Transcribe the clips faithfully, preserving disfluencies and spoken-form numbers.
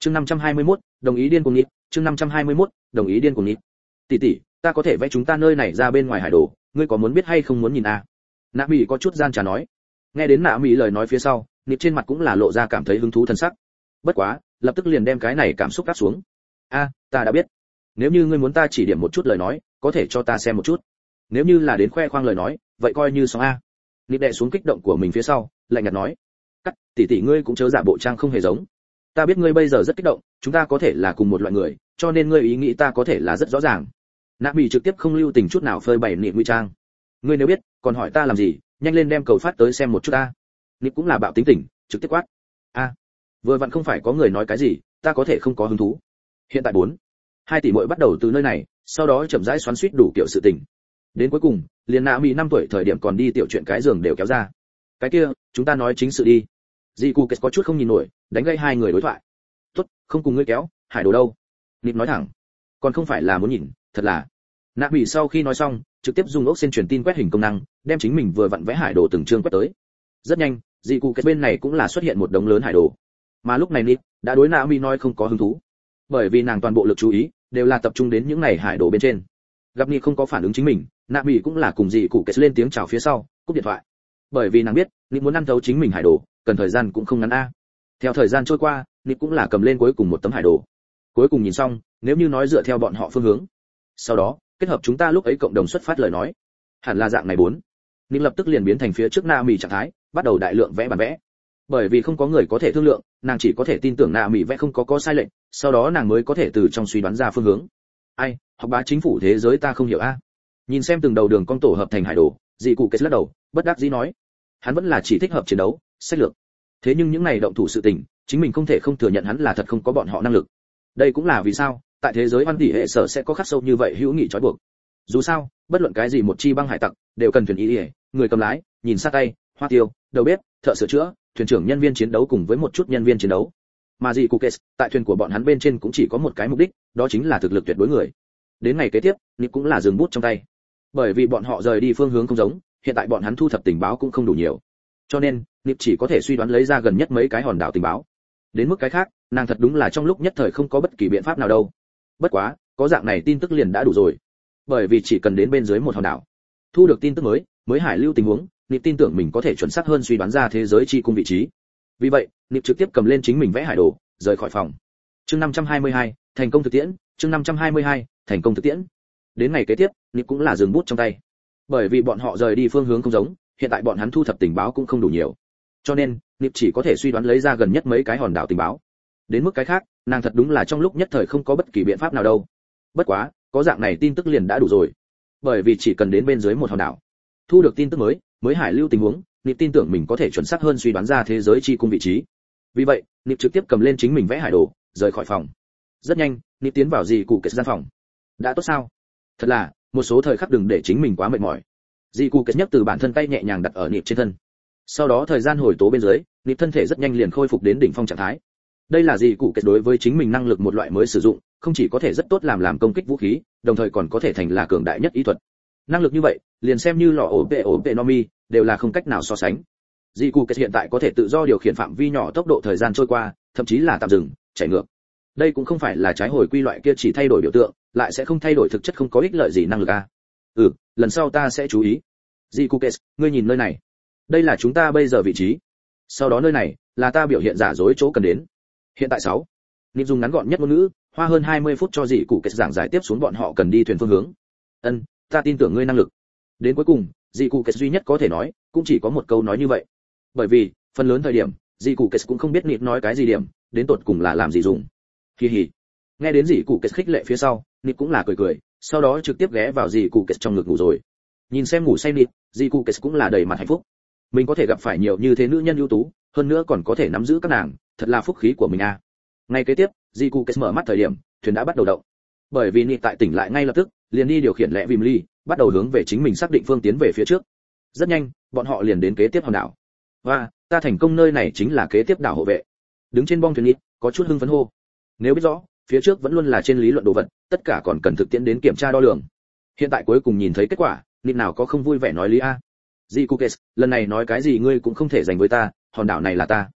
Chương năm trăm hai mươi mốt, đồng ý điên cuồng nhịp, chương năm trăm hai mươi mốt, đồng ý điên cuồng nhịp. Tỷ tỷ, ta có thể vẽ chúng ta nơi này ra bên ngoài hải đồ, ngươi có muốn biết hay không muốn nhìn à? Nạ Mỹ có chút gian trà nói. Nghe đến Nạ Mỹ lời nói phía sau, nịp trên mặt cũng là lộ ra cảm thấy hứng thú thần sắc. Bất quá, lập tức liền đem cái này cảm xúc cắt xuống. A, ta đã biết. Nếu như ngươi muốn ta chỉ điểm một chút lời nói, có thể cho ta xem một chút. Nếu như là đến khoe khoang lời nói, vậy coi như xong a. Nịp đè xuống kích động của mình phía sau, lạnh nhạt nói. Cắt, tỷ tỷ ngươi cũng chớ giả bộ trang không hề giống. Ta biết ngươi bây giờ rất kích động, chúng ta có thể là cùng một loại người, cho nên ngươi ý nghĩ ta có thể là rất rõ ràng. Nạ Mỹ trực tiếp không lưu tình chút nào phơi bày niệm ngụy trang. Ngươi nếu biết, còn hỏi ta làm gì, nhanh lên đem cầu phát tới xem một chút ta. Niệm cũng là bạo tính tình, trực tiếp quát. A, vừa vặn không phải có người nói cái gì, ta có thể không có hứng thú. Hiện tại bốn, hai tỷ muội bắt đầu từ nơi này, sau đó chậm rãi xoắn xuýt đủ kiểu sự tình. Đến cuối cùng, liền Nạ Mỹ năm tuổi thời điểm còn đi tiểu chuyện cái giường đều kéo ra. Cái kia, chúng ta nói chính sự đi. Dị Cụ Kết có chút không nhìn nổi, đánh gây hai người đối thoại. Tốt, không cùng ngươi kéo, hải đồ đâu? Nịp nói thẳng. Còn không phải là muốn nhìn, thật là. Nạ Mỹ sau khi nói xong, trực tiếp dùng ốc sen truyền tin quét hình công năng, đem chính mình vừa vặn vẽ hải đồ từng chương quét tới. Rất nhanh, Dị Cụ Kết bên này cũng là xuất hiện một đống lớn hải đồ. Mà lúc này Nịp đã đối Nạ Mỹ nói không có hứng thú, bởi vì nàng toàn bộ lực chú ý đều là tập trung đến những này hải đồ bên trên. Gặp Nịp không có phản ứng chính mình, Nạ Mỹ cũng là cùng Dị Cụ Kết lên tiếng chào phía sau, cúp điện thoại. Bởi vì nàng biết, Nịp muốn ăn thấu chính mình hải đồ, cần thời gian cũng không ngắn a. Theo thời gian trôi qua, Nịp cũng là cầm lên cuối cùng một tấm hải đồ. Cuối cùng nhìn xong, nếu như nói dựa theo bọn họ phương hướng, sau đó kết hợp chúng ta lúc ấy cộng đồng xuất phát lời nói, hẳn là dạng này bốn. Nịp lập tức liền biến thành phía trước Na Mỹ trạng thái, bắt đầu đại lượng vẽ bản vẽ. Bởi vì không có người có thể thương lượng, nàng chỉ có thể tin tưởng Na Mỹ vẽ không có có sai lệch, sau đó nàng mới có thể từ trong suy đoán ra phương hướng. Ai, học bá chính phủ thế giới ta không hiểu a. Nhìn xem từng đầu đường cong tổ hợp thành hải đồ, Dị Cụ Kết lắc đầu, bất đắc dĩ nói, hắn vẫn là chỉ thích hợp chiến đấu, sách lược. Thế nhưng những này động thủ sự tình, chính mình không thể không thừa nhận hắn là thật không có bọn họ năng lực. Đây cũng là vì sao, tại thế giới văn tỷ hệ sở sẽ có khắc sâu như vậy hữu nghị trói buộc. Dù sao, bất luận cái gì một chi băng hải tặc, đều cần thuyền ý ỉa, người cầm lái, nhìn sát tay, hoa tiêu, đầu bếp, thợ sửa chữa, thuyền trưởng nhân viên chiến đấu cùng với một chút nhân viên chiến đấu. Mà Dị Cụ Kết, tại thuyền của bọn hắn bên trên cũng chỉ có một cái mục đích, đó chính là thực lực tuyệt đối người. Đến ngày kế tiếp, Nịp cũng là dừng bút trong tay. Bởi vì bọn họ rời đi phương hướng không giống, hiện tại bọn hắn thu thập tình báo cũng không đủ nhiều. Cho nên, Nịp chỉ có thể suy đoán lấy ra gần nhất mấy cái hòn đảo tình báo. Đến mức cái khác, nàng thật đúng là trong lúc nhất thời không có bất kỳ biện pháp nào đâu. Bất quá, có dạng này tin tức liền đã đủ rồi. Bởi vì chỉ cần đến bên dưới một hòn đảo, thu được tin tức mới, mới hải lưu tình huống, Nịp tin tưởng mình có thể chuẩn xác hơn suy đoán ra thế giới chi cung vị trí. Vì vậy, Nịp trực tiếp cầm lên chính mình vẽ hải đồ, rời khỏi phòng. Chương năm trăm hai mươi hai, thành công thực tiễn, chương năm trăm hai mươi hai, thành công thực tiễn. Đến ngày kế tiếp, Nịp cũng là dừng bút trong tay. Bởi vì bọn họ rời đi phương hướng không giống, hiện tại bọn hắn thu thập tình báo cũng không đủ nhiều. Cho nên, Nịp chỉ có thể suy đoán lấy ra gần nhất mấy cái hòn đảo tình báo. Đến mức cái khác, nàng thật đúng là trong lúc nhất thời không có bất kỳ biện pháp nào đâu. Bất quá, có dạng này tin tức liền đã đủ rồi. Bởi vì chỉ cần đến bên dưới một hòn đảo, thu được tin tức mới, mới hải lưu tình huống, Nịp tin tưởng mình có thể chuẩn xác hơn suy đoán ra thế giới chi cung vị trí. Vì vậy, Nịp trực tiếp cầm lên chính mình vẽ hải đồ, rời khỏi phòng. Rất nhanh, Nịp tiến vào Dị Cụ Kết gian phòng. Đã tốt sao? Thật là, một số thời khắc đừng để chính mình quá mệt mỏi. Dị Cụ Kết nhất từ bản thân tay nhẹ nhàng đặt ở Nịp trên thân. Sau đó thời gian hồi tố bên dưới, Nịp thân thể rất nhanh liền khôi phục đến đỉnh phong trạng thái. Đây là Dị Cụ Kết đối với chính mình năng lực một loại mới sử dụng, không chỉ có thể rất tốt làm làm công kích vũ khí, đồng thời còn có thể thành là cường đại nhất ý thuật. Năng lực như vậy, liền xem như lò ổ vệ ổ vệ Nomi, đều là không cách nào so sánh. Dị Cụ Kết hiện tại có thể tự do điều khiển phạm vi nhỏ tốc độ thời gian trôi qua, thậm chí là tạm dừng, chạy ngược. Đây cũng không phải là trái hồi quy loại kia chỉ thay đổi biểu tượng, lại sẽ không thay đổi thực chất không có ích lợi gì năng lực a. Ừ, lần sau ta sẽ chú ý. Dị Cụ Kết, ngươi nhìn nơi này. Đây là chúng ta bây giờ vị trí. Sau đó nơi này là ta biểu hiện giả dối chỗ cần đến. Hiện tại sáu. Nịp dùng ngắn gọn nhất ngôn ngữ, hoa hơn hai mươi phút cho Dị Cụ Kết giảng giải tiếp xuống bọn họ cần đi thuyền phương hướng. Ân, ta tin tưởng ngươi năng lực. Đến cuối cùng, Dị Cụ Kết duy nhất có thể nói, cũng chỉ có một câu nói như vậy. Bởi vì, phần lớn thời điểm, Dị Cụ Kết cũng không biết Nịp nói cái gì điểm, đến tột cùng là làm gì dùng. Hi hi. Nghe đến Dị Cụ Kết khích lệ phía sau, Nịp cũng là cười cười, sau đó trực tiếp ghé vào Dị Cụ Kết trong ngực ngủ rồi. Nhìn xem ngủ say Nịp, Dị Cụ Kết cũng là đầy mặt hạnh phúc. Mình có thể gặp phải nhiều như thế nữ nhân ưu tú, hơn nữa còn có thể nắm giữ các nàng, thật là phúc khí của mình a. Ngay kế tiếp, Dị Cụ Kết mở mắt thời điểm, thuyền đã bắt đầu động. Bởi vì Nịp tại tỉnh lại ngay lập tức, liền đi điều khiển lẹ vìm ly, bắt đầu hướng về chính mình xác định phương tiến về phía trước. Rất nhanh, bọn họ liền đến kế tiếp hòn đảo. Và, ta thành công, nơi này chính là kế tiếp đảo hộ vệ. Đứng trên bong thuyền Nịp, có chút hưng phấn hô. Nếu biết rõ, phía trước vẫn luôn là trên lý luận đồ vật, tất cả còn cần thực tiễn đến kiểm tra đo lường. Hiện tại cuối cùng nhìn thấy kết quả, Nịp nào có không vui vẻ nói lý a. Dị Cụ Kết, lần này nói cái gì ngươi cũng không thể giành với ta, hòn đảo này là ta.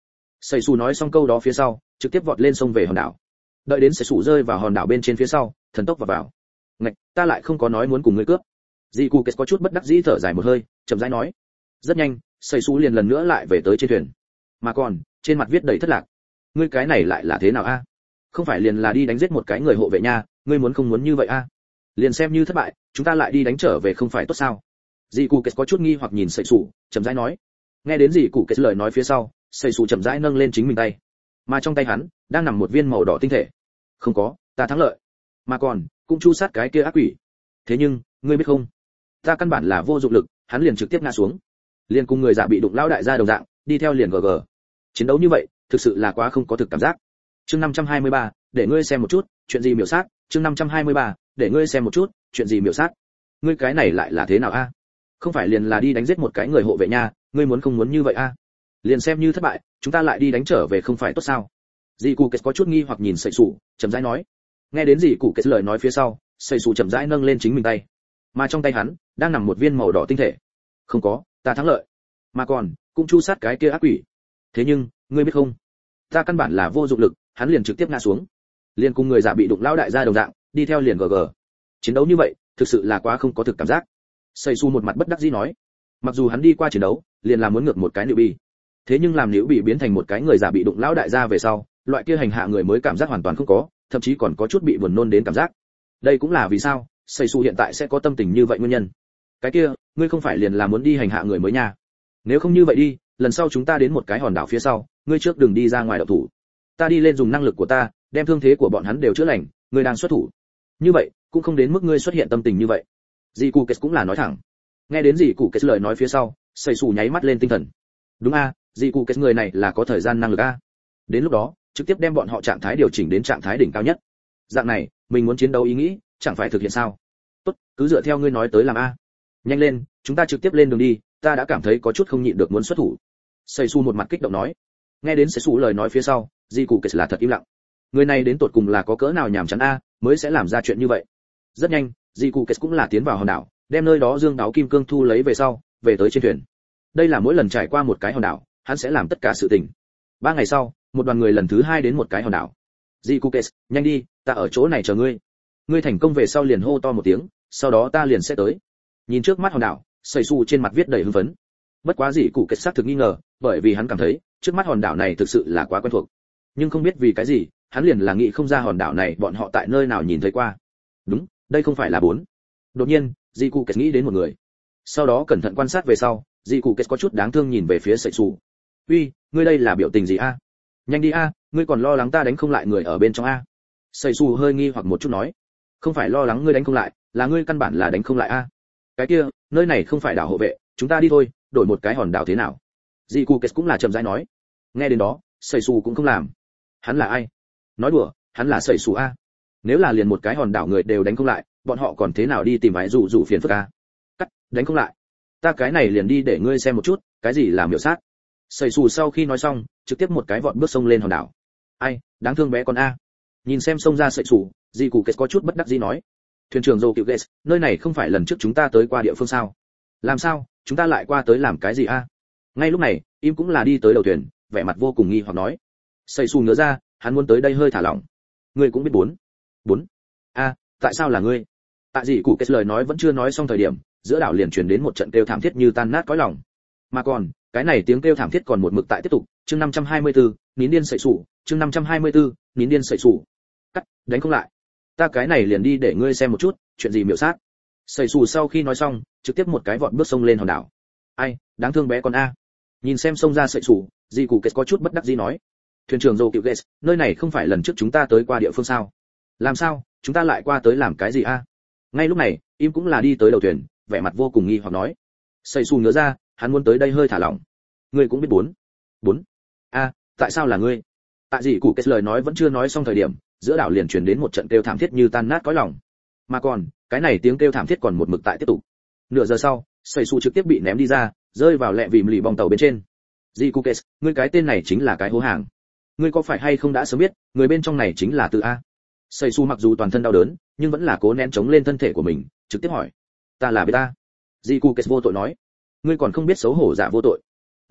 Sẩy Sủ nói xong câu đó phía sau, trực tiếp vọt lên sông về hòn đảo. Đợi đến Sẩy Sủ rơi vào hòn đảo bên trên phía sau, thần tốc vào vào. Ngạch, ta lại không có nói muốn cùng ngươi cướp. Dị Cụ Kết có chút bất đắc dĩ thở dài một hơi, chậm rãi nói. Rất nhanh, Sẩy Sủ liền lần nữa lại về tới trên thuyền. Mà còn, trên mặt viết đầy thất lạc. Ngươi cái này lại là thế nào a? Không phải liền là đi đánh giết một cái người hộ vệ nha, ngươi muốn không muốn như vậy a? Liền xem như thất bại, chúng ta lại đi đánh trở về không phải tốt sao? Dị Cụ Kết có chút nghi hoặc nhìn Sẩy Sủ, chậm rãi nói. Nghe đến Dị Cụ Kết lời nói phía sau, Sẩy Sủ chậm rãi nâng lên chính mình tay, mà trong tay hắn đang nằm một viên màu đỏ tinh thể. Không có, ta thắng lợi. Mà còn, cũng chu sát cái kia ác quỷ. Thế nhưng, ngươi biết không, ta căn bản là vô dụng lực, hắn liền trực tiếp ngã xuống. Liền cùng người giả bị đụng lão đại gia đồng dạng, đi theo liền gờ gờ. Chiến đấu như vậy, thực sự là quá không có thực cảm giác. Chương năm trăm hai mươi ba, để ngươi xem một chút, chuyện gì miểu sát, chương năm trăm hai mươi ba, để ngươi xem một chút, chuyện gì miểu sát. Ngươi cái này lại là thế nào a? Không phải liền là đi đánh giết một cái người hộ vệ nha, ngươi muốn không muốn như vậy a? Liền xem như thất bại, chúng ta lại đi đánh trở về không phải tốt sao? Dị Cụ Kết có chút nghi hoặc nhìn Sẩy Sủ, chậm rãi nói. Nghe đến Dị Cụ Kết lời nói phía sau, Sẩy Sủ chậm rãi nâng lên chính mình tay, mà trong tay hắn đang nằm một viên màu đỏ tinh thể. Không có, ta thắng lợi. Mà còn, cũng chu sát cái kia ác quỷ. Thế nhưng, ngươi biết không, ta căn bản là vô dụng lực, hắn liền trực tiếp ngã xuống. Liền cùng người giả bị đụng lão đại gia đồng dạng, đi theo liền gờ gờ. Chiến đấu như vậy, thực sự là quá không có thực cảm giác. Sẩy Sủ một mặt bất đắc dĩ nói. Mặc dù hắn đi qua chiến đấu, liền là muốn ngược một cái nữ bị. Thế nhưng làm liễu bị biến thành một cái người giả bị đụng lão đại gia về sau, loại kia hành hạ người mới cảm giác hoàn toàn không có, thậm chí còn có chút bị buồn nôn đến cảm giác. Đây cũng là vì sao Sẩy Sủ hiện tại sẽ có tâm tình như vậy nguyên nhân. Cái kia, ngươi không phải liền là muốn đi hành hạ người mới nha? Nếu không như vậy đi, lần sau chúng ta đến một cái hòn đảo phía sau, ngươi trước đừng đi ra ngoài động thủ. Ta đi lên dùng năng lực của ta, đem thương thế của bọn hắn đều chữa lành, ngươi đang xuất thủ. Như vậy, cũng không đến mức ngươi xuất hiện tâm tình như vậy. Dị Cụ Kết cũng là nói thẳng. Nghe đến Dị Cụ Kết lời nói phía sau, Sẩy Sủ nháy mắt lên tinh thần. Đúng a, Dị Cụ Kết người này là có thời gian năng lực a. Đến lúc đó, trực tiếp đem bọn họ trạng thái điều chỉnh đến trạng thái đỉnh cao nhất. Dạng này, mình muốn chiến đấu ý nghĩ, chẳng phải thực hiện sao? Tốt, cứ dựa theo ngươi nói tới làm a. Nhanh lên, chúng ta trực tiếp lên đường đi, ta đã cảm thấy có chút không nhịn được muốn xuất thủ. Sẩy Sủ một mặt kích động nói. Nghe đến Sẩy Sủ lời nói phía sau, Dị Cụ Kết là thật im lặng. Người này đến tột cùng là có cỡ nào nhàm chán a, mới sẽ làm ra chuyện như vậy. Rất nhanh, Dị Cụ Kết cũng là tiến vào hòn đảo, đem nơi đó dương đáo kim cương thu lấy về sau, về tới trên thuyền. Đây là mỗi lần trải qua một cái hòn đảo, hắn sẽ làm tất cả sự tình. Ba ngày sau, một đoàn người lần thứ hai đến một cái hòn đảo. Dị Cụ Kết, nhanh đi, ta ở chỗ này chờ ngươi. Ngươi thành công về sau liền hô to một tiếng, sau đó ta liền sẽ tới. Nhìn trước mắt hòn đảo, Sẩy Sủ trên mặt viết đầy hưng phấn. Bất quá Dị Cụ Kết xác thực nghi ngờ, bởi vì hắn cảm thấy trước mắt hòn đảo này thực sự là quá quen thuộc. Nhưng không biết vì cái gì, hắn liền là nghĩ không ra hòn đảo này bọn họ tại nơi nào nhìn thấy qua. Đúng, đây không phải là bốn. Đột nhiên, Dị Cụ Kết nghĩ đến một người. Sau đó cẩn thận quan sát về sau, Dị Cụ Kết có chút đáng thương nhìn về phía Sẩy Sủ. "Uy, ngươi đây là biểu tình gì a? Nhanh đi a, ngươi còn lo lắng ta đánh không lại người ở bên trong a?" Sẩy Sủ hơi nghi hoặc một chút nói. "Không phải lo lắng ngươi đánh không lại, là ngươi căn bản là đánh không lại a." "Cái kia, nơi này không phải đảo hộ vệ, chúng ta đi thôi, đổi một cái hòn đảo thế nào?" Dị Cụ Kết cũng là chậm rãi nói. Nghe đến đó, Sẩy Sủ cũng không làm. Hắn là ai? Nói đùa, hắn là Sẩy Sủ a. Nếu là liền một cái hòn đảo người đều đánh không lại, bọn họ còn thế nào đi tìm ái dụ dụ phiền phức a? Cắt, đánh không lại. Ta cái này liền đi để ngươi xem một chút, cái gì là miểu sát. Sẩy Sủ sau khi nói xong, trực tiếp một cái vọt bước sông lên hòn đảo. Ai, đáng thương bé con a. Nhìn xem sông ra Sẩy Sủ, Dị Cụ Kết có chút bất đắc dĩ nói. Thuyền trưởng Dầu Cựu Ghét, nơi này không phải lần trước chúng ta tới qua địa phương sao? Làm sao, chúng ta lại qua tới làm cái gì a? Ngay lúc này, im cũng là đi tới đầu thuyền, vẻ mặt vô cùng nghi hoặc nói. Sẩy Sủ nhớ ra, hắn muốn tới đây hơi thả lỏng. Ngươi cũng biết bốn. Bốn. A, tại sao là ngươi? Tại Dị Cụ Kết lời nói vẫn chưa nói xong thời điểm, giữa đảo liền truyền đến một trận kêu thảm thiết như tan nát cõi lòng. Mà còn, cái này tiếng kêu thảm thiết còn một mực tại tiếp tục. Chương năm trăm hai mươi tư, nín điên Sẩy Sủ, chương năm trăm hai mươi tư, nín điên Sẩy Sủ. Cắt, đánh không lại. Ta cái này liền đi để ngươi xem một chút, chuyện gì miểu sát. Sẩy Sủ sau khi nói xong, trực tiếp một cái vọt bước sông lên hòn đảo. Ai, đáng thương bé con a. Nhìn xem sông ra Sẩy Sủ, Dị Cụ Kết có chút bất đắc dĩ nói. Thuyền trưởng Dầu Cựu Ghét, nơi này không phải lần trước chúng ta tới qua địa phương sao? Làm sao, chúng ta lại qua tới làm cái gì a? Ngay lúc này, im cũng là đi tới đầu thuyền, vẻ mặt vô cùng nghi hoặc nói. Sẩy Sủ nhớ ra, hắn muốn tới đây hơi thả lỏng. Ngươi cũng biết bốn. Bốn. A, tại sao là ngươi? Tại Dị Cụ Kết lời nói vẫn chưa nói xong thời điểm, giữa đảo liền truyền đến một trận kêu thảm thiết như tan nát cõi lòng. Mà còn, cái này tiếng kêu thảm thiết còn một mực tại tiếp tục. Nửa giờ sau, Sẩy Sủ trực tiếp bị ném đi ra, rơi vào lẹ vìm lì bong tàu bên trên. Dị Cụ Kết, ngươi cái tên này chính là cái hố hàng. Ngươi có phải hay không đã sớm biết, người bên trong này chính là Từ a? Sẩy Sủ mặc dù toàn thân đau đớn, nhưng vẫn là cố nén chống lên thân thể của mình, trực tiếp hỏi. Ta là Beta. Dị Cụ Kết vô tội nói. Ngươi còn không biết xấu hổ giả vô tội.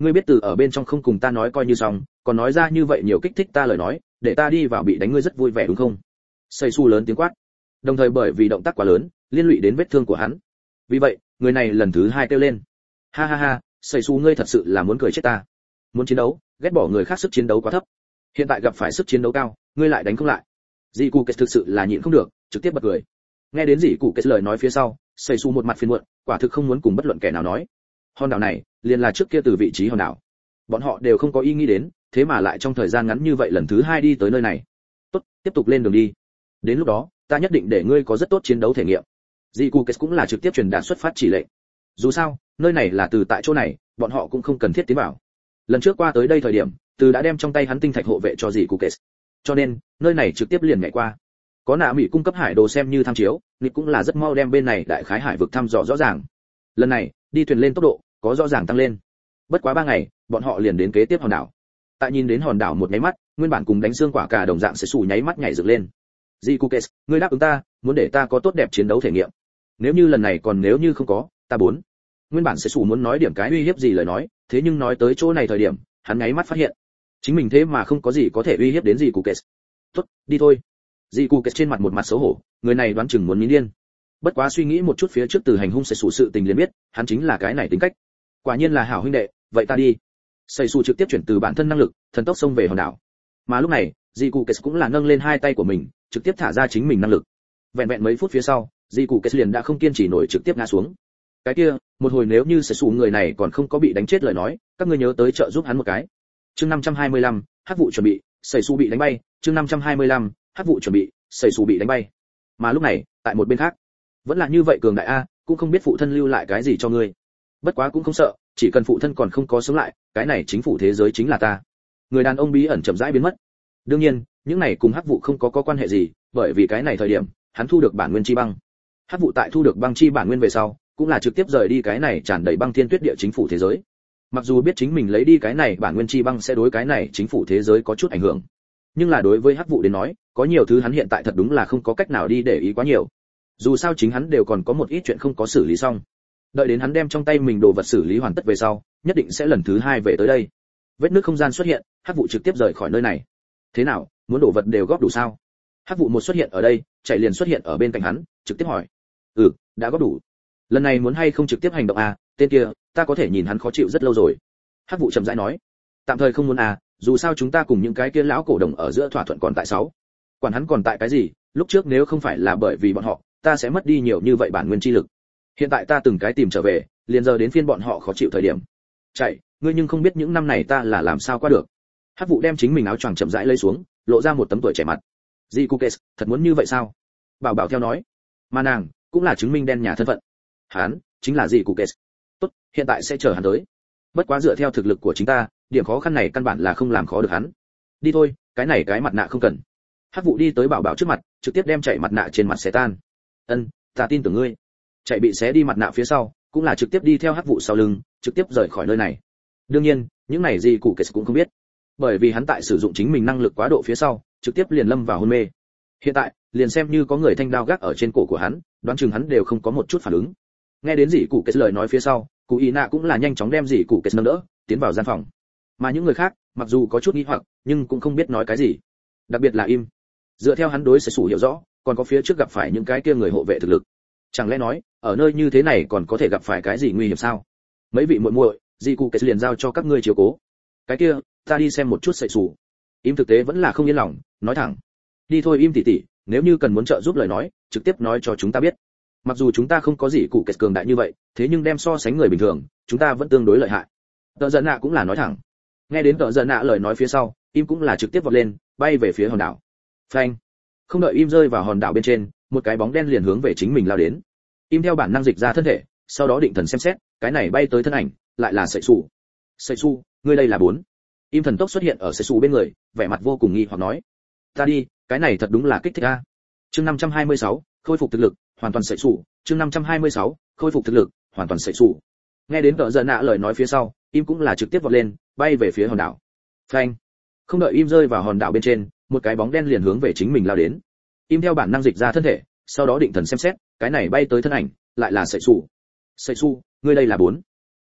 ngươi biết từ ở bên trong không cùng ta nói coi như xong, còn nói ra như vậy nhiều kích thích ta lời nói, để ta đi vào bị đánh ngươi rất vui vẻ đúng không? Sẩy su lớn tiếng quát, đồng thời bởi vì động tác quá lớn liên lụy đến vết thương của hắn. Vì vậy người này lần thứ hai kêu lên, ha ha ha, Sẩy su ngươi thật sự là muốn cười chết ta. Muốn chiến đấu, ghét bỏ người khác sức chiến đấu quá thấp, hiện tại gặp phải sức chiến đấu cao, ngươi lại đánh không lại. Dì cụ kết thực sự là nhịn không được, trực tiếp bật cười. Nghe đến dì cụ kết lời nói phía sau, Sẩy su một mặt phiền muộn, quả thực không muốn cùng bất luận kẻ nào nói. Hòn đảo này liền là trước kia từ vị trí hòn đảo, bọn họ đều không có ý nghĩ đến, thế mà lại trong thời gian ngắn như vậy lần thứ hai đi tới nơi này. Tốt, tiếp tục lên đường đi. Đến lúc đó, ta nhất định để ngươi có rất tốt chiến đấu thể nghiệm. Dì cụ kết cũng là trực tiếp truyền đạt xuất phát chỉ lệnh. Dù sao, nơi này là từ tại chỗ này, bọn họ cũng không cần thiết tiến vào. Lần trước qua tới đây thời điểm, từ đã đem trong tay hắn tinh thạch hộ vệ cho dì cụ kết, cho nên nơi này trực tiếp liền nhảy qua. Có nạ mỹ cung cấp hải đồ xem như tham chiếu, nịch cũng là rất mau đem bên này đại khái hải vực thăm dò rõ ràng. Lần này đi thuyền lên tốc độ có rõ ràng tăng lên. Bất quá ba ngày, bọn họ liền đến kế tiếp hòn đảo. Tại nhìn đến hòn đảo một nháy mắt, nguyên bản cùng đánh xương quả cả đồng dạng sẽ sủ nháy mắt nhảy dựng lên. Jikukes, ngươi đáp ứng ta, muốn để ta có tốt đẹp chiến đấu thể nghiệm. Nếu như lần này còn nếu như không có, ta bốn. Nguyên bản sẽ sủ muốn nói điểm cái uy hiếp gì lời nói, thế nhưng nói tới chỗ này thời điểm, hắn nháy mắt phát hiện, chính mình thế mà không có gì có thể uy hiếp đến Jikukes. Tốt, đi thôi. Jikukes trên mặt một mặt xấu hổ, người này đoán chừng muốn nín điên. Bất quá suy nghĩ một chút phía trước từ hành hung sẽ sủ sự tình liền biết, hắn chính là cái này tính cách. Quả nhiên là hảo huynh đệ, vậy ta đi. Sẩy su trực tiếp chuyển từ bản thân năng lực, thần tốc xông về hòn đảo. Mà lúc này, Jikukes cũng là nâng lên hai tay của mình, trực tiếp thả ra chính mình năng lực. Vẹn vẹn mấy phút phía sau, Jikukes liền đã không kiên trì nổi trực tiếp ngã xuống. Cái kia, một hồi nếu như Sẩy su người này còn không có bị đánh chết lời nói, các ngươi nhớ tới trợ giúp hắn một cái. Chương năm trăm hai mươi lăm, hắc vụ chuẩn bị, Sẩy su bị đánh bay, chương năm trăm hai mươi lăm, hắc vụ chuẩn bị, Sẩy su bị đánh bay. Mà lúc này, tại một bên khác, vẫn là như vậy cường đại a, cũng không biết phụ thân lưu lại cái gì cho ngươi. Bất quá cũng không sợ, chỉ cần phụ thân còn không có sống lại, cái này chính phủ thế giới chính là ta. Người đàn ông bí ẩn chậm rãi biến mất. Đương nhiên, những này cùng hắc vụ không có có quan hệ gì, bởi vì cái này thời điểm, hắn thu được bản nguyên chi băng. Hắc vụ tại thu được băng chi bản nguyên về sau, cũng là trực tiếp rời đi cái này tràn đầy băng thiên tuyết địa chính phủ thế giới. Mặc dù biết chính mình lấy đi cái này bản nguyên chi băng sẽ đối cái này chính phủ thế giới có chút ảnh hưởng, nhưng là đối với hắc vụ đến nói, có nhiều thứ hắn hiện tại thật đúng là không có cách nào đi để ý quá nhiều. Dù sao chính hắn đều còn có một ít chuyện không có xử lý xong. Đợi đến hắn đem trong tay mình đồ vật xử lý hoàn tất về sau, nhất định sẽ lần thứ hai về tới đây. Vết nứt không gian xuất hiện, hắc vụ trực tiếp rời khỏi nơi này. Thế nào, muốn đồ vật đều góp đủ sao? Hắc vụ một xuất hiện ở đây, chạy liền xuất hiện ở bên cạnh hắn, trực tiếp hỏi. Ừ, đã góp đủ. Lần này muốn hay không trực tiếp hành động à? Tên kia, ta có thể nhìn hắn khó chịu rất lâu rồi. Hắc vụ chậm rãi nói. Tạm thời không muốn à, dù sao chúng ta cùng những cái kia lão cổ đồng ở giữa thỏa thuận còn tại sáu. Quản hắn còn tại cái gì? Lúc trước nếu không phải là bởi vì bọn họ, ta sẽ mất đi nhiều như vậy bản nguyên chi lực. Hiện tại ta từng cái tìm trở về, liền giờ đến phiên bọn họ khó chịu thời điểm. Chạy, ngươi nhưng không biết những năm này ta là làm sao qua được. Hắc vụ đem chính mình áo choàng chậm rãi lấy xuống, lộ ra một tấm tuổi trẻ mặt. Jikukes, thật muốn như vậy sao? Bảo bảo theo nói. Mà nàng cũng là chứng minh đen nhà thân phận. Hắn chính là Jikukes. Tốt, hiện tại sẽ chờ hắn tới. Bất quá dựa theo thực lực của chính ta, điểm khó khăn này căn bản là không làm khó được hắn. Đi thôi, cái này cái mặt nạ không cần. Hắc vụ đi tới bảo bảo trước mặt, trực tiếp đem chạy mặt nạ trên mặt xé tan. Ân, ta tin tưởng ngươi. Chạy bị xé đi mặt nạ phía sau, cũng là trực tiếp đi theo hắc vụ sau lưng, trực tiếp rời khỏi nơi này. Đương nhiên, những này gì cụ kệ cũng không biết, bởi vì hắn tại sử dụng chính mình năng lực quá độ phía sau, trực tiếp liền lâm vào hôn mê. Hiện tại, liền xem như có người thanh đao gác ở trên cổ của hắn, đoán chừng hắn đều không có một chút phản ứng. Nghe đến gì cụ kệ lời nói phía sau, cụ y nạ cũng là nhanh chóng đem gì cụ kệ nâng đỡ, tiến vào gian phòng. Mà những người khác, mặc dù có chút nghi hoặc, nhưng cũng không biết nói cái gì. Đặc biệt là im. Dựa theo hắn đối sẽ sủ hiểu rõ, còn có phía trước gặp phải những cái kia người hộ vệ thực lực. Chẳng lẽ nói, ở nơi như thế này còn có thể gặp phải cái gì nguy hiểm sao? Mấy vị muội muội, Dị Cụ Kệ liền giao cho các ngươi chiếu cố. Cái kia, ta đi xem một chút sậy sủ. Im thực tế vẫn là không yên lòng, nói thẳng. Đi thôi Im tỷ tỷ, nếu như cần muốn trợ giúp lời nói, trực tiếp nói cho chúng ta biết. Mặc dù chúng ta không có gì cụ kệ cường đại như vậy, thế nhưng đem so sánh người bình thường, chúng ta vẫn tương đối lợi hại. Tợ Giận Nạ cũng là nói thẳng. Nghe đến Tợ Giận Nạ lời nói phía sau, Im cũng là trực tiếp vọt lên, bay về phía hòn đảo. Phanh! Không đợi Im rơi vào hòn đảo bên trên, một cái bóng đen liền hướng về chính mình lao đến. Im theo bản năng dịch ra thân thể, sau đó định thần xem xét, cái này bay tới thân ảnh, lại là Sậy Sủ. Sậy Su, ngươi đây là bốn. Im thần tốc xuất hiện ở Sậy Su bên người, vẻ mặt vô cùng nghi hoặc nói: "Ta đi, cái này thật đúng là kích thích a." Chương năm trăm hai mươi sáu, khôi phục thực lực, hoàn toàn Sậy Sủ. Chương năm trăm hai mươi sáu, khôi phục thực lực, hoàn toàn Sậy Sủ. Nghe đến Tợ Giận Nạ lời nói phía sau, Im cũng là trực tiếp vọt lên, bay về phía hòn đảo. Phanh! Không đợi Im rơi vào hòn đảo bên trên, một cái bóng đen liền hướng về chính mình lao đến. Im theo bản năng dịch ra thân thể, sau đó định thần xem xét, cái này bay tới thân ảnh, lại là Sậy Sủ. Sậy Su, ngươi đây là bốn.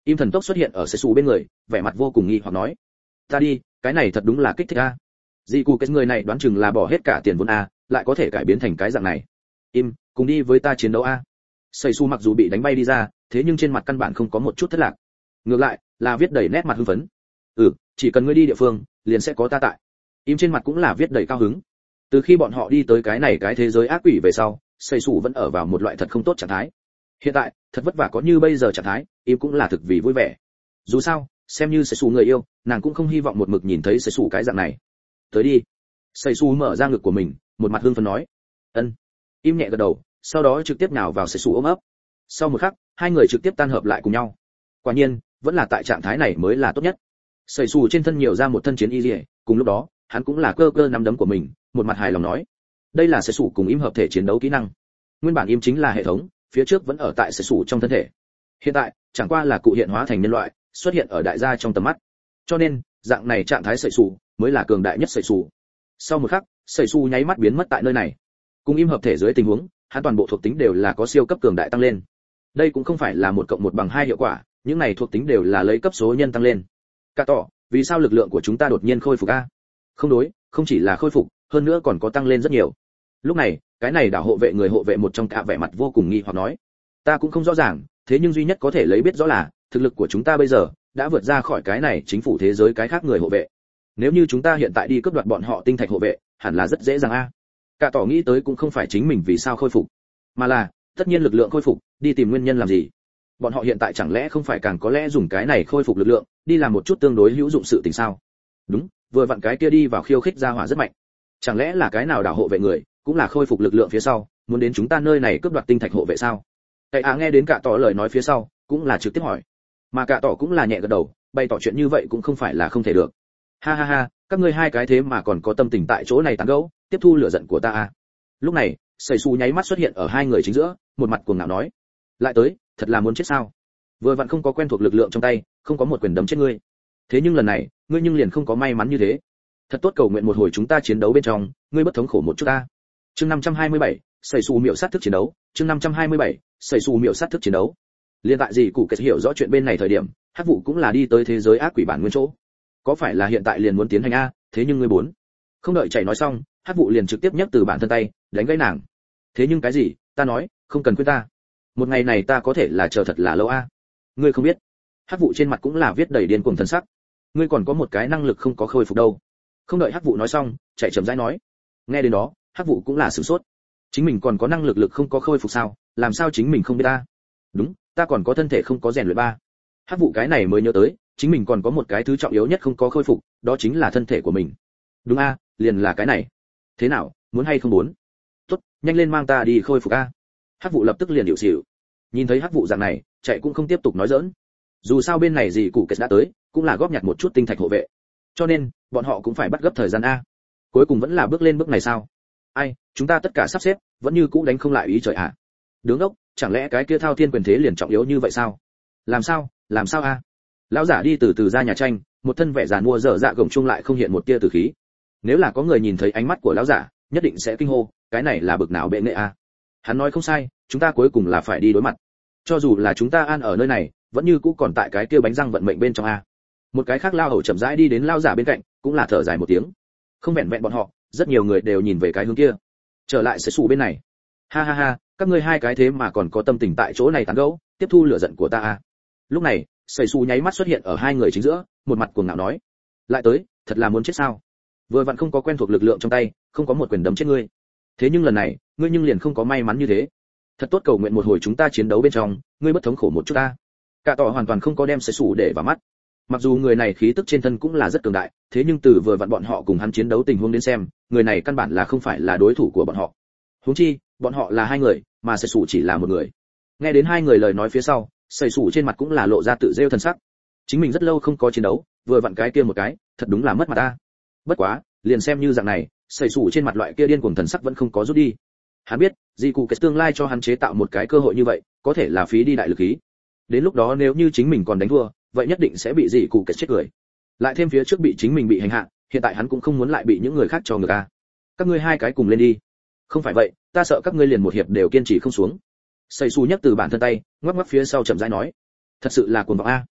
Im thần tốc xuất hiện ở sẩy xù bên người, vẻ mặt vô cùng nghi hoặc nói: "Ta đi, cái này thật đúng là kích thích a. Dị cụ cái người này đoán chừng là bỏ hết cả tiền vốn a, lại có thể cải biến thành cái dạng này. Im, cùng đi với ta chiến đấu a." Sẩy xù mặc dù bị đánh bay đi ra, thế nhưng trên mặt căn bản không có một chút thất lạc. Ngược lại, là viết đầy nét mặt hưng phấn. "Ừ, chỉ cần ngươi đi địa phương, liền sẽ có ta tại." Im trên mặt cũng là viết đầy cao hứng. Từ khi bọn họ đi tới cái này cái thế giới ác quỷ về sau, Sẩy xù vẫn ở vào một loại thật không tốt trạng thái. Hiện tại, thật vất vả có như bây giờ trạng thái, Im cũng là thực vì vui vẻ. Dù sao, xem như Sẩy xù người yêu, nàng cũng không hy vọng một mực nhìn thấy Sẩy xù cái dạng này. "Tới đi." Sẩy xù mở ra ngực của mình, một mặt hưng phấn nói. "Ân." Im nhẹ gật đầu, sau đó trực tiếp nhào vào Sẩy xù ôm ấp. Sau một khắc, hai người trực tiếp tan hợp lại cùng nhau. Quả nhiên, vẫn là tại trạng thái này mới là tốt nhất. Sẩy xù trên thân nhiều ra một thân chiến y liễu, cùng lúc đó, hắn cũng là cơ cơ nắm đấm của mình, một mặt hài lòng nói: "Đây là Sẩy xù cùng Im hợp thể chiến đấu kỹ năng. Nguyên bản Im chính là hệ thống, phía trước vẫn ở tại Sẩy xù trong thân thể. Hiện tại, chẳng qua là cụ hiện hóa thành nhân loại, xuất hiện ở đại gia trong tầm mắt. Cho nên, dạng này trạng thái Sẩy xù mới là cường đại nhất Sẩy xù." Sau một khắc, Sẩy xù nháy mắt biến mất tại nơi này. Cùng Im hợp thể dưới tình huống, hắn toàn bộ thuộc tính đều là có siêu cấp cường đại tăng lên. Đây cũng không phải là một cộng một bằng hai hiệu quả, những này thuộc tính đều là lấy cấp số nhân tăng lên. Cả tỏ, vì sao lực lượng của chúng ta đột nhiên khôi phục a? Không đối, không chỉ là khôi phục, hơn nữa còn có tăng lên rất nhiều. Lúc này, cái này đảo hộ vệ người hộ vệ một trong cả vẻ mặt vô cùng nghi hoặc nói: "Ta cũng không rõ ràng, thế nhưng duy nhất có thể lấy biết rõ là, thực lực của chúng ta bây giờ đã vượt ra khỏi cái này chính phủ thế giới cái khác người hộ vệ. Nếu như chúng ta hiện tại đi cướp đoạt bọn họ tinh thạch hộ vệ, hẳn là rất dễ dàng a." Cả tỏ nghĩ tới cũng không phải chính mình vì sao khôi phục, mà là, tất nhiên lực lượng khôi phục, đi tìm nguyên nhân làm gì? Bọn họ hiện tại chẳng lẽ không phải càng có lẽ dùng cái này khôi phục lực lượng, đi làm một chút tương đối hữu dụng sự tình sao? Đúng, vừa vặn cái kia đi vào khiêu khích ra hỏa rất mạnh. Chẳng lẽ là cái nào đảo hộ vệ người, cũng là khôi phục lực lượng phía sau, muốn đến chúng ta nơi này cướp đoạt tinh thạch hộ vệ sao? Cái à nghe đến cả tỏ lời nói phía sau, cũng là trực tiếp hỏi. Mà cả tỏ cũng là nhẹ gật đầu, bày tỏ chuyện như vậy cũng không phải là không thể được. Ha ha ha, các ngươi hai cái thế mà còn có tâm tình tại chỗ này tán gẫu, tiếp thu lửa giận của ta à? Lúc này, Sẩy xù nháy mắt xuất hiện ở hai người chính giữa, một mặt cuồng ngạo nói: "Lại tới, thật là muốn chết sao? Vừa vặn không có quen thuộc lực lượng trong tay, không có một quyền đấm chết ngươi. Thế nhưng lần này, ngươi nhưng liền không có may mắn như thế. Thật tốt cầu nguyện một hồi chúng ta chiến đấu bên trong, ngươi bất thống khổ một chút ta." Chương năm trăm hai mươi bảy, Sẩy xù miểu sát thức chiến đấu, chương năm trăm hai mươi bảy, Sẩy xù miểu sát thức chiến đấu. Liên tại gì cụ kết hiểu rõ chuyện bên này thời điểm, Hắc vụ cũng là đi tới thế giới ác quỷ bản nguyên chỗ. Có phải là hiện tại liền muốn tiến hành a, thế nhưng ngươi bốn. Không đợi chạy nói xong, Hắc vụ liền trực tiếp nhấc từ bản thân tay, đánh gãy nàng. "Thế nhưng cái gì? Ta nói, không cần khuyên ta. Một ngày này ta có thể là chờ thật là lâu a." "Ngươi không biết." Hắc vụ trên mặt cũng là viết đầy điên cuồng thần sắc. "Ngươi còn có một cái năng lực không có khôi phục đâu." Không đợi Hắc vụ nói xong, chạy chậm rãi nói. Nghe đến đó, Hắc vụ cũng là sửng sốt. Chính mình còn có năng lực lực không có khôi phục sao? Làm sao chính mình không biết ta? Đúng, ta còn có thân thể không có rèn luyện ba. Hắc vụ cái này mới nhớ tới, chính mình còn có một cái thứ trọng yếu nhất không có khôi phục, đó chính là thân thể của mình. Đúng a, liền là cái này. Thế nào, muốn hay không muốn? Tốt, nhanh lên mang ta đi khôi phục a. Hắc vụ lập tức liền điệu xỉu. Nhìn thấy Hắc vụ dạng này, chạy cũng không tiếp tục nói giỡn. Dù sao bên này gì cụ kết đã tới, cũng là góp nhặt một chút tinh thạch hộ vệ. Cho nên, bọn họ cũng phải bắt gấp thời gian a. Cuối cùng vẫn là bước lên bước này sao? Ai, chúng ta tất cả sắp xếp, vẫn như cũ đánh không lại ý trời ạ. À? Đứng ốc, chẳng lẽ cái kia thao thiên quyền thế liền trọng yếu như vậy sao? Làm sao, làm sao a? Lão giả đi từ từ ra nhà tranh, một thân vẻ giàn mua dở dạ gồng chung lại không hiện một tia tử khí. Nếu là có người nhìn thấy ánh mắt của lão giả, nhất định sẽ kinh hô, cái này là bực nào bệ nghệ a? Hắn nói không sai, chúng ta cuối cùng là phải đi đối mặt. Cho dù là chúng ta an ở nơi này, vẫn như cũ còn tại cái kia bánh răng vận mệnh bên trong a. Một cái khác lao hầu chậm rãi đi đến lão giả bên cạnh, cũng là thở dài một tiếng. Không vẹn vẹn bọn họ, rất nhiều người đều nhìn về cái hướng kia. Trở lại sẽ xù bên này. Ha ha ha, các ngươi hai cái thế mà còn có tâm tình tại chỗ này tán gẫu, tiếp thu lửa giận của ta a. Lúc này, Sẩy xù nháy mắt xuất hiện ở hai người chính giữa, một mặt cuồng ngạo nói: "Lại tới, thật là muốn chết sao? Vừa vặn không có quen thuộc lực lượng trong tay, không có một quyền đấm chết ngươi. Thế nhưng lần này, ngươi nhưng liền không có may mắn như thế. Thật tốt cầu nguyện một hồi chúng ta chiến đấu bên trong, ngươi bất thống khổ một chút ta." Cả tỏ hoàn toàn không có đem Sẩy xù để vào mắt. Mặc dù người này khí tức trên thân cũng là rất cường đại, thế nhưng từ vừa vặn bọn họ cùng hắn chiến đấu tình huống đến xem, người này căn bản là không phải là đối thủ của bọn họ. Huống chi, bọn họ là hai người, mà Sẩy xù chỉ là một người. Nghe đến hai người lời nói phía sau, Sẩy xù trên mặt cũng là lộ ra tự rêu thần sắc. Chính mình rất lâu không có chiến đấu, vừa vặn cái kia một cái, thật đúng là mất mặt ta. Bất quá, liền xem như dạng này, Sẩy xù trên mặt loại kia điên cuồng thần sắc vẫn không có rút đi. Hắn biết, Dị Cụ Kết tương lai cho hắn chế tạo một cái cơ hội như vậy, có thể là phí đi đại lực khí. Đến lúc đó nếu như chính mình còn đánh thua, vậy nhất định sẽ bị Dị Cụ Kết chết cười. Lại thêm phía trước bị chính mình bị hành hạ, hiện tại hắn cũng không muốn lại bị những người khác cho ngược a. Các ngươi hai cái cùng lên đi. Không phải vậy, ta sợ các ngươi liền một hiệp đều kiên trì không xuống. Sẩy xù nhấc từ bản thân tay, ngoắc ngoắc phía sau chậm rãi nói: "Thật sự là cuồng vọng a,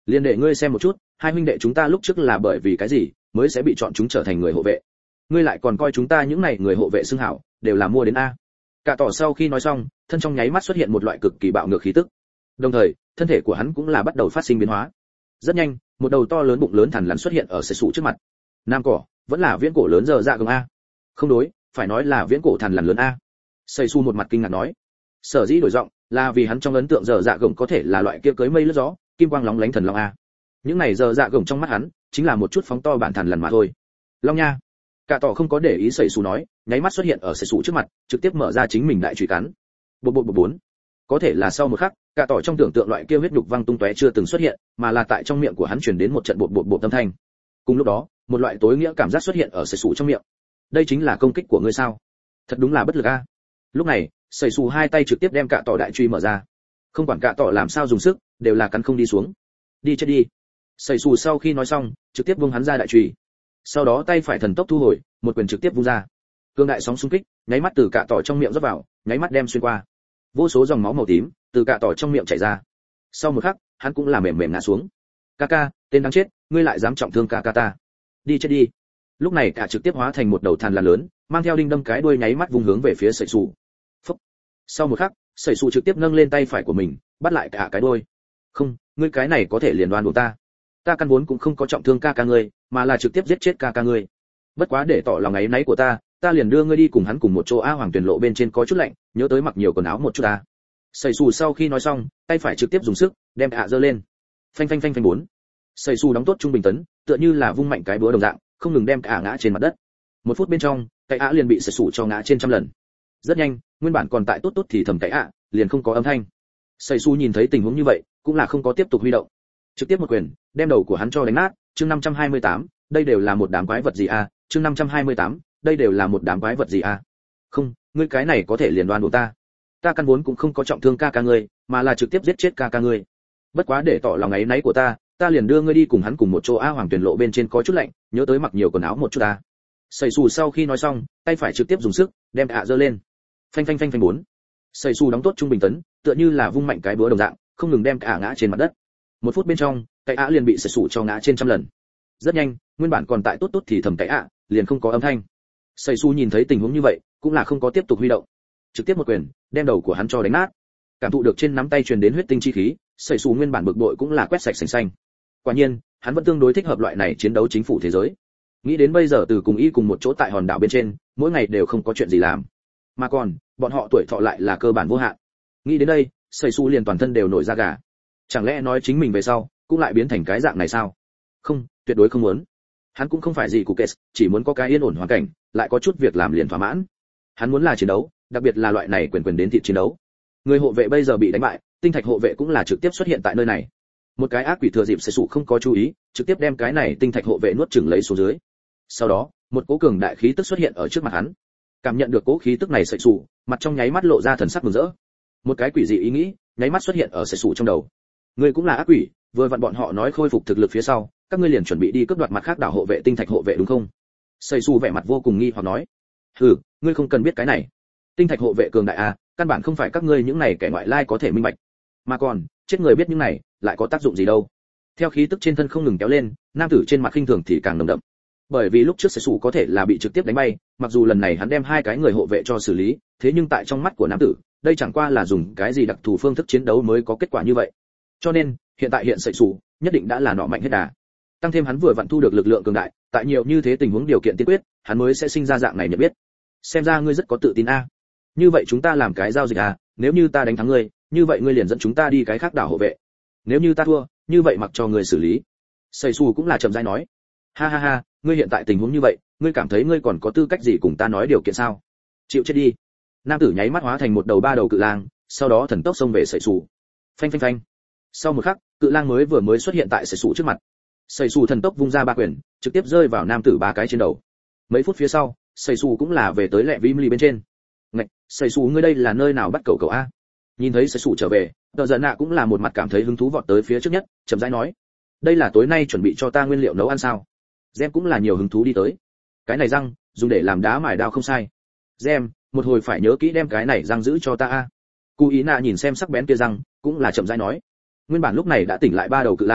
Liên đệ ngươi xem một chút, hai huynh đệ chúng ta lúc trước là bởi vì cái gì mới sẽ bị chọn chúng trở thành người hộ vệ. Ngươi lại còn coi chúng ta những này người hộ vệ xưng hảo, đều là mua đến a. Cả tỏ sau khi nói xong, thân trong nháy mắt xuất hiện một loại cực kỳ bạo ngược khí tức. Đồng thời, thân thể của hắn cũng là bắt đầu phát sinh biến hóa. Rất nhanh, một đầu to lớn bụng lớn thằn lằn xuất hiện ở sợi sụ trước mặt. Nam cỏ, vẫn là viễn cổ lớn giờ dạ gồng a. Không đối, phải nói là viễn cổ thằn lằn lớn a. Sợi sụ một mặt kinh ngạc nói. Sở dĩ đổi giọng, là vì hắn trong ấn tượng giờ dạ gồng có thể là loại kia cưới mây lướt gió, kim quang lóng lánh thần long a. Những này giờ dạ gồng trong mắt hắn, chính là một chút phóng to bản thằn lằn mà thôi. Long nha. Cả tỏ không có để ý sợi sụ nói, nháy mắt xuất hiện ở sợi sụ trước mặt, trực tiếp mở ra chính mình đại chùy cắn. Bộ bộ bộ bốn. Có thể là sau một khắc, cả tỏ trong tưởng tượng loại kia huyết nhục văng tung tóe chưa từng xuất hiện, mà là tại trong miệng của hắn truyền đến một trận bột bột bột âm thanh. Cùng lúc đó, một loại tối nghĩa cảm giác xuất hiện ở sợi sụ trong miệng. Đây chính là công kích của ngươi sao? Thật đúng là bất lực a. Lúc này, sợi sụ hai tay trực tiếp đem cả tỏ đại truy mở ra. Không quản cả tỏ làm sao dùng sức, đều là cắn không đi xuống. Đi chết đi. Sợi sụ sau khi nói xong, trực tiếp vung hắn ra đại truy. Sau đó tay phải thần tốc thu hồi, một quyền trực tiếp vung ra. Cương đại sóng xung kích, nháy mắt từ cả tỏ trong miệng rót vào, nháy mắt đem xuyên qua. Vô số dòng máu màu tím từ cả tỏ trong miệng chảy ra. Sau một khắc, hắn cũng là mềm mềm ngã xuống. Kaka, tên đáng chết, ngươi lại dám trọng thương Kaka ta. Đi chết đi. Lúc này cả trực tiếp hóa thành một đầu thằn lằn lớn, mang theo đinh đâm cái đuôi nháy mắt vùng hướng về phía sợi sụ. Phốc. Sau một khắc, sợi sụ trực tiếp nâng lên tay phải của mình, bắt lại cả cái đuôi. Không, ngươi cái này có thể liền đoan của ta. Ta căn vốn cũng không có trọng thương Kaka ngươi, mà là trực tiếp giết chết Kaka ngươi. Bất quá để tỏ lòng áy náy của ta, ta liền đưa ngươi đi cùng hắn cùng một chỗ a hoàng tuyển lộ bên trên có chút lạnh, nhớ tới mặc nhiều quần áo một chút ta. Sẩy xù sau khi nói xong, tay phải trực tiếp dùng sức đem ạ giơ lên. Phanh phanh phanh phanh bốn. Sẩy xù đóng tốt trung bình tấn, tựa như là vung mạnh cái búa đồng dạng, không ngừng đem cả ngã trên mặt đất. Một phút bên trong, cái ạ liền bị sẩy xù cho ngã trên trăm lần. Rất nhanh, nguyên bản còn tại tốt tốt thì thầm cái ạ, liền không có âm thanh. Sẩy xù nhìn thấy tình huống như vậy, cũng là không có tiếp tục huy động, trực tiếp một quyền đem đầu của hắn cho đánh nát. Chương năm trăm hai mươi tám, đây đều là một đám quái vật gì a? Chương năm trăm hai mươi tám, đây đều là một đám quái vật gì a? Không, ngươi cái này có thể liền đoan của ta. Ta căn vốn cũng không có trọng thương ca ca ngươi, mà là trực tiếp giết chết ca ca ngươi. Bất quá để tỏ lòng áy náy của ta, ta liền đưa ngươi đi cùng hắn cùng một chỗ a hoàng tuyển lộ bên trên có chút lạnh, nhớ tới mặc nhiều quần áo một chút ta. Sẩy xù sau khi nói xong, tay phải trực tiếp dùng sức đem ạ giơ lên. Phanh phanh phanh phanh bốn. Sẩy xù đóng tốt trung bình tấn, tựa như là vung mạnh cái búa đồng dạng, không ngừng đem cả ngã trên mặt đất. Một phút bên trong, cái ạ liền bị sẩy xù cho ngã trên trăm lần. Rất nhanh, nguyên bản còn tại tốt tốt thì thầm cái ạ, liền không có âm thanh. Sẩy xù nhìn thấy tình huống như vậy, cũng là không có tiếp tục huy động, trực tiếp một quyền đem đầu của hắn cho đánh nát. Cảm thụ được trên nắm tay truyền đến huyết tinh chi khí, sẩy xù nguyên bản bực bội cũng là quét sạch sành xanh. Quả nhiên, hắn vẫn tương đối thích hợp loại này chiến đấu chính phủ thế giới. Nghĩ đến bây giờ từ cùng y cùng một chỗ tại hòn đảo bên trên, mỗi ngày đều không có chuyện gì làm, mà còn bọn họ tuổi thọ lại là cơ bản vô hạn. Nghĩ đến đây, sẩy xù liền toàn thân đều nổi da gà. Chẳng lẽ nói chính mình về sau cũng lại biến thành cái dạng này sao? Không, tuyệt đối không muốn. Hắn cũng không phải gì cụ kệ, chỉ muốn có cái yên ổn hoàn cảnh, lại có chút việc làm liền thỏa mãn. Hắn muốn là chiến đấu, đặc biệt là loại này quyền quyền đến thịt chiến đấu. Người hộ vệ bây giờ bị đánh bại, tinh thạch hộ vệ cũng là trực tiếp xuất hiện tại nơi này. Một cái ác quỷ thừa dịp sẩy xù không có chú ý, trực tiếp đem cái này tinh thạch hộ vệ nuốt chửng lấy xuống dưới. Sau đó, một cỗ cường đại khí tức xuất hiện ở trước mặt hắn. Cảm nhận được cỗ khí tức này, sẩy xù mặt trong nháy mắt lộ ra thần sắc mừng rỡ. Một cái quỷ dị ý nghĩ nháy mắt xuất hiện ở sẩy xù trong đầu. Ngươi cũng là ác quỷ, vừa vặn bọn họ nói khôi phục thực lực phía sau, các ngươi liền chuẩn bị đi cướp đoạt mặt khác đảo hộ vệ tinh thạch hộ vệ đúng không? Sẩy xù vẻ mặt vô cùng nghi hoặc nói. Hừ, ngươi không cần biết cái này. Tinh thạch hộ vệ cường đại a, căn bản không phải các ngươi những này kẻ ngoại lai có thể minh bạch. Mà còn, chết người biết những này, lại có tác dụng gì đâu? Theo khí tức trên thân không ngừng kéo lên, nam tử trên mặt khinh thường thì càng nồng đậm. Bởi vì lúc trước sẩy xù có thể là bị trực tiếp đánh bay, mặc dù lần này hắn đem hai cái người hộ vệ cho xử lý, thế nhưng tại trong mắt của nam tử, đây chẳng qua là dùng cái gì đặc thù phương thức chiến đấu mới có kết quả như vậy. Cho nên, hiện tại hiện sẩy xù nhất định đã là nọ mạnh hết đà. Tăng thêm hắn vừa vặn thu được lực lượng cường đại, tại nhiều như thế tình huống điều kiện tiên quyết, hắn mới sẽ sinh ra dạng này nhận biết. Xem ra ngươi rất có tự tin a. Như vậy chúng ta làm cái giao dịch à, nếu như ta đánh thắng ngươi, như vậy ngươi liền dẫn chúng ta đi cái khác đảo hộ vệ. Nếu như ta thua, như vậy mặc cho ngươi xử lý. Sẩy xù cũng là chậm rãi nói. Ha ha ha, ngươi hiện tại tình huống như vậy, ngươi cảm thấy ngươi còn có tư cách gì cùng ta nói điều kiện sao? Chịu chết đi. Nam tử nháy mắt hóa thành một đầu ba đầu cự lang, sau đó thần tốc xông về sẩy xù. Phanh phanh phanh. Sau một khắc, cự lang mới vừa mới xuất hiện tại sẩy xù trước mặt. Sẩy xù thần tốc vung ra ba quyền, trực tiếp rơi vào nam tử ba cái trên đầu. Mấy phút phía sau, sẩy xù cũng là về tới lẹ vim ly bên trên. Ngạch, sẩy xù ngươi đây là nơi nào bắt cầu cầu a? Nhìn thấy sẩy xù trở về, Tờ Giận Nạ cũng là một mặt cảm thấy hứng thú vọt tới phía trước nhất, chậm rãi nói: đây là tối nay chuẩn bị cho ta nguyên liệu nấu ăn sao? Gem cũng là nhiều hứng thú đi tới. Cái này răng, dùng để làm đá mài đao không sai. Gem, một hồi phải nhớ kỹ đem cái này răng giữ cho ta a. Cú Ý Nạ nhìn xem sắc bén kia răng, cũng là chậm rãi nói. Nguyên bản lúc này đã tỉnh lại ba đầu cự lang,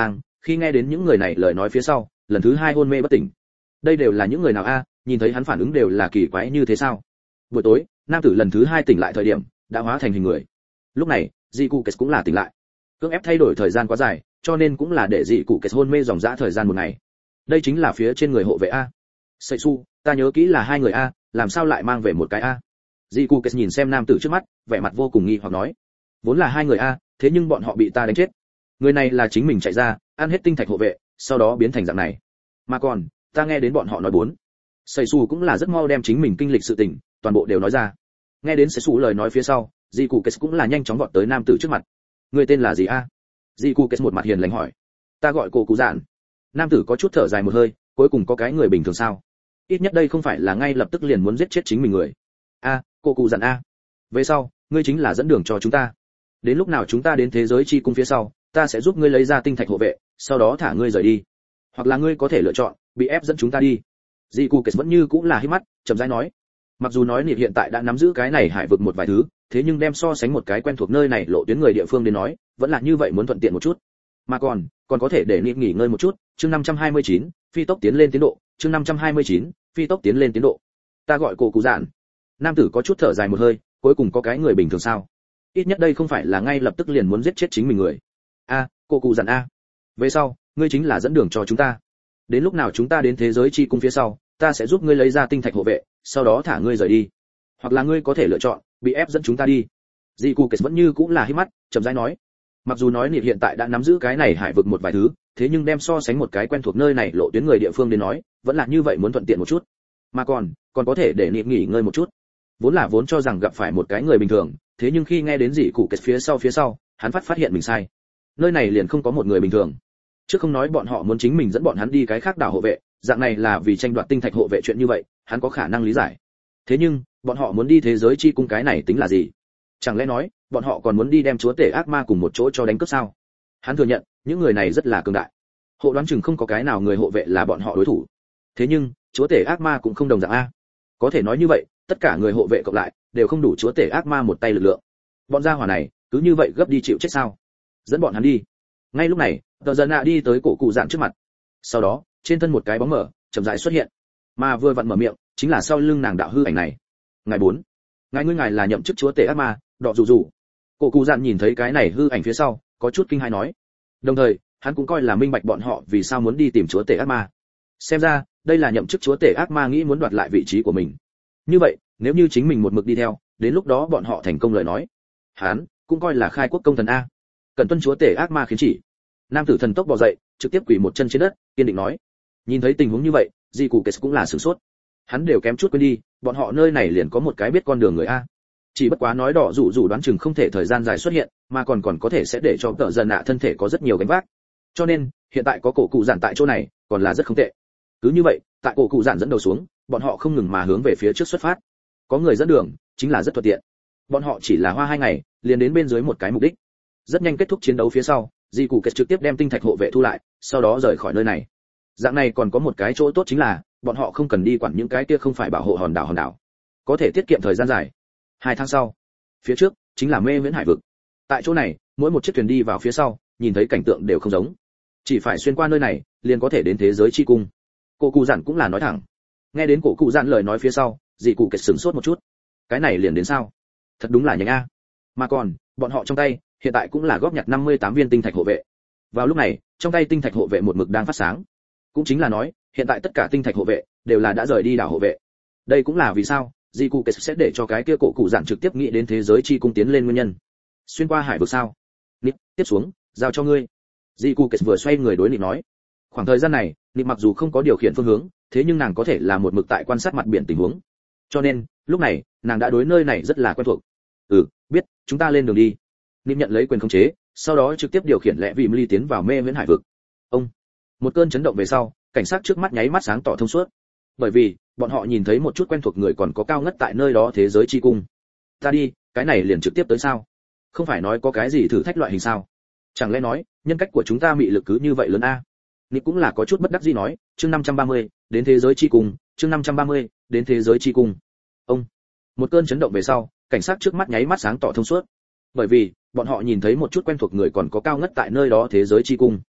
khi nghe đến những người này lời nói phía sau, lần thứ hai hôn mê bất tỉnh. Đây đều là những người nào a? Nhìn thấy hắn phản ứng đều là kỳ quái như thế sao? Buổi tối, nam tử lần thứ hai tỉnh lại thời điểm, đã hóa thành hình người. Lúc này, dị cụ kết cũng là tỉnh lại. Cưỡng ép thay đổi thời gian quá dài, cho nên cũng là để dị cụ kết hôn mê dòng dã thời gian một ngày. Đây chính là phía trên người hộ vệ a. Sậy su, ta nhớ kỹ là hai người a, làm sao lại mang về một cái a? Dị cụ kết nhìn xem nam tử trước mắt, vẻ mặt vô cùng nghi hoặc nói, vốn là hai người a, thế nhưng bọn họ bị ta đánh chết. Người này là chính mình chạy ra, ăn hết tinh thạch hộ vệ, sau đó biến thành dạng này. Mà còn, ta nghe đến bọn họ nói bốn. Sậy su cũng là rất mau đem chính mình kinh lịch sự tình, toàn bộ đều nói ra. Nghe đến Sậy su lời nói phía sau, dị cụ kết cũng là nhanh chóng vọt tới nam tử trước mặt. Người tên là gì a? Dị cụ kết một mặt hiền lành hỏi. Ta gọi cô cụ dạn. Nam tử có chút thở dài một hơi, cuối cùng có cái người bình thường sao? Ít nhất đây không phải là ngay lập tức liền muốn giết chết chính mình người. A, cô cụ dạn a. Về sau, ngươi chính là dẫn đường cho chúng ta. Đến lúc nào chúng ta đến thế giới chi cung phía sau, ta sẽ giúp ngươi lấy ra tinh thạch hộ vệ, sau đó thả ngươi rời đi. Hoặc là ngươi có thể lựa chọn bị ép dẫn chúng ta đi. Dị cụ kết vẫn như cũng là hí mắt, chậm rãi nói. Mặc dù nói Niệm hiện tại đã nắm giữ cái này hải vực một vài thứ, thế nhưng đem so sánh một cái quen thuộc nơi này lộ tuyến người địa phương đến nói, vẫn là như vậy muốn thuận tiện một chút. Mà còn, còn có thể để Niệm nghỉ ngơi một chút. Chương năm trăm hai mươi chín, phi tốc tiến lên tiến độ. Chương năm trăm hai mươi chín, phi tốc tiến lên tiến độ. Ta gọi cô cụ dạn. Nam tử có chút thở dài một hơi, cuối cùng có cái người bình thường sao? Ít nhất đây không phải là ngay lập tức liền muốn giết chết chính mình người. A, cô cụ dặn a. Về sau, ngươi chính là dẫn đường cho chúng ta. Đến lúc nào chúng ta đến thế giới chi cung phía sau, ta sẽ giúp ngươi lấy ra tinh thạch hộ vệ, sau đó thả ngươi rời đi. Hoặc là ngươi có thể lựa chọn bị ép dẫn chúng ta đi. Dị cụ kết vẫn như cũng là hí mắt, chậm rãi nói. Mặc dù nói Niệm hiện tại đã nắm giữ cái này hải vực một vài thứ, thế nhưng đem so sánh một cái quen thuộc nơi này lộ tuyến người địa phương đến nói, vẫn là như vậy muốn thuận tiện một chút. Mà còn, còn có thể để Niệm nghỉ ngơi một chút. Vốn là vốn cho rằng gặp phải một cái người bình thường, thế nhưng khi nghe đến dị cụ kết phía sau phía sau, hắn phát phát hiện mình sai. Nơi này liền không có một người bình thường. Chứ không nói bọn họ muốn chính mình dẫn bọn hắn đi cái khác đảo hộ vệ, dạng này là vì tranh đoạt tinh thạch hộ vệ chuyện như vậy, hắn có khả năng lý giải. Thế nhưng, bọn họ muốn đi thế giới chi cung cái này tính là gì? Chẳng lẽ nói, bọn họ còn muốn đi đem chúa tể ác ma cùng một chỗ cho đánh cướp sao? Hắn thừa nhận, những người này rất là cường đại. Hộ đoán chừng không có cái nào người hộ vệ là bọn họ đối thủ. Thế nhưng, chúa tể ác ma cũng không đồng dạng a. Có thể nói như vậy, tất cả người hộ vệ cộng lại đều không đủ chúa tể ác ma một tay lực lượng. Bọn gia hỏa này, cứ như vậy gấp đi chịu chết sao? Dẫn bọn hắn đi. Ngay lúc này, tờ dân nạ đi tới cổ cụ dạn trước mặt. Sau đó, trên thân một cái bóng mở chậm rãi xuất hiện, mà vừa vặn mở miệng chính là sau lưng nàng đạo hư ảnh này. Ngài bốn, ngài ngươi ngài là nhậm chức chúa tể ác ma, đọ dù dù. Cổ cụ dạn nhìn thấy cái này hư ảnh phía sau, có chút kinh hãi nói. Đồng thời, hắn cũng coi là minh bạch bọn họ vì sao muốn đi tìm chúa tể ác ma. Xem ra, đây là nhậm chức chúa tể ác ma nghĩ muốn đoạt lại vị trí của mình. Như vậy, nếu như chính mình một mực đi theo, đến lúc đó bọn họ thành công lời nói, hắn cũng coi là khai quốc công thần a. Cần tuân chúa tể ác ma khiến chỉ. Nam tử thần tốc bò dậy, trực tiếp quỳ một chân trên đất, kiên định nói. Nhìn thấy tình huống như vậy, dị cụ kết cũng là sửng sốt. Hắn đều kém chút quên đi, bọn họ nơi này liền có một cái biết con đường người a. Chỉ bất quá nói đỏ rủ rủ đoán chừng không thể thời gian dài xuất hiện, mà còn còn có thể sẽ để cho tợ dần nạ thân thể có rất nhiều gánh vác. Cho nên, hiện tại có cổ cụ giản tại chỗ này, còn là rất không tệ. Cứ như vậy, tại cổ cụ giản dẫn đầu xuống, bọn họ không ngừng mà hướng về phía trước xuất phát. Có người dẫn đường, chính là rất thuận tiện. Bọn họ chỉ là hoa hai ngày, liền đến bên dưới một cái mục đích. Rất nhanh kết thúc chiến đấu phía sau, dị cụ kết trực tiếp đem tinh thạch hộ vệ thu lại, sau đó rời khỏi nơi này. Dạng này còn có một cái chỗ tốt chính là, bọn họ không cần đi quản những cái kia không phải bảo hộ hòn đảo hòn đảo, có thể tiết kiệm thời gian dài. Hai tháng sau, phía trước chính là mê viễn hải vực. Tại chỗ này, mỗi một chiếc thuyền đi vào phía sau, nhìn thấy cảnh tượng đều không giống. Chỉ phải xuyên qua nơi này, liền có thể đến thế giới chi cung. Cổ cụ giản cũng là nói thẳng. Nghe đến cổ cụ giản lời nói phía sau, dị cụ kết sửng sốt một chút. Cái này liền đến sao? Thật đúng là nhanh a. Mà còn, bọn họ trong tay hiện tại cũng là góp nhặt năm mươi tám viên tinh thạch hộ vệ. Vào lúc này, trong tay tinh thạch hộ vệ một mực đang phát sáng. Cũng chính là nói, hiện tại tất cả tinh thạch hộ vệ đều là đã rời đi đảo hộ vệ. Đây cũng là vì sao dị cụ kết sẽ để cho cái kia cổ cụ giản trực tiếp nghĩ đến thế giới chi cung tiến lên nguyên nhân. Xuyên qua hải vực sao? Nịp, tiếp xuống, giao cho ngươi. Dị cụ kết vừa xoay người đối Nịp nói. Khoảng thời gian này, Nịp mặc dù không có điều khiển phương hướng, thế nhưng nàng có thể là một mực tại quan sát mặt biển tình huống. Cho nên, lúc này, nàng đã đối nơi này rất là quen thuộc. Ừ, biết, chúng ta lên đường đi. Nịp nhận lấy quyền khống chế, sau đó trực tiếp điều khiển lẹ vì ly tiến vào mê viễn hải vực. Ông, một cơn chấn động về sau, cảnh sát trước mắt nháy mắt sáng tỏ thông suốt. Bởi vì, bọn họ nhìn thấy một chút quen thuộc người còn có cao ngất tại nơi đó thế giới chi cung. Ta đi, cái này liền trực tiếp tới sao? Không phải nói có cái gì thử thách loại hình sao? Chẳng lẽ nói, nhân cách của chúng ta mị lực cứ như vậy lớn a? Nịp cũng là có chút bất đắc dĩ nói, chương năm trăm ba mươi, đến thế giới chi cung, chương năm trăm ba mươi, đến thế giới chi cung. Ông, một cơn chấn động về sau, cảnh sát trước mắt nháy mắt sáng tỏ thông suốt. Bởi vì, bọn họ nhìn thấy một chút quen thuộc người còn có cao ngất tại nơi đó thế giới chi cung.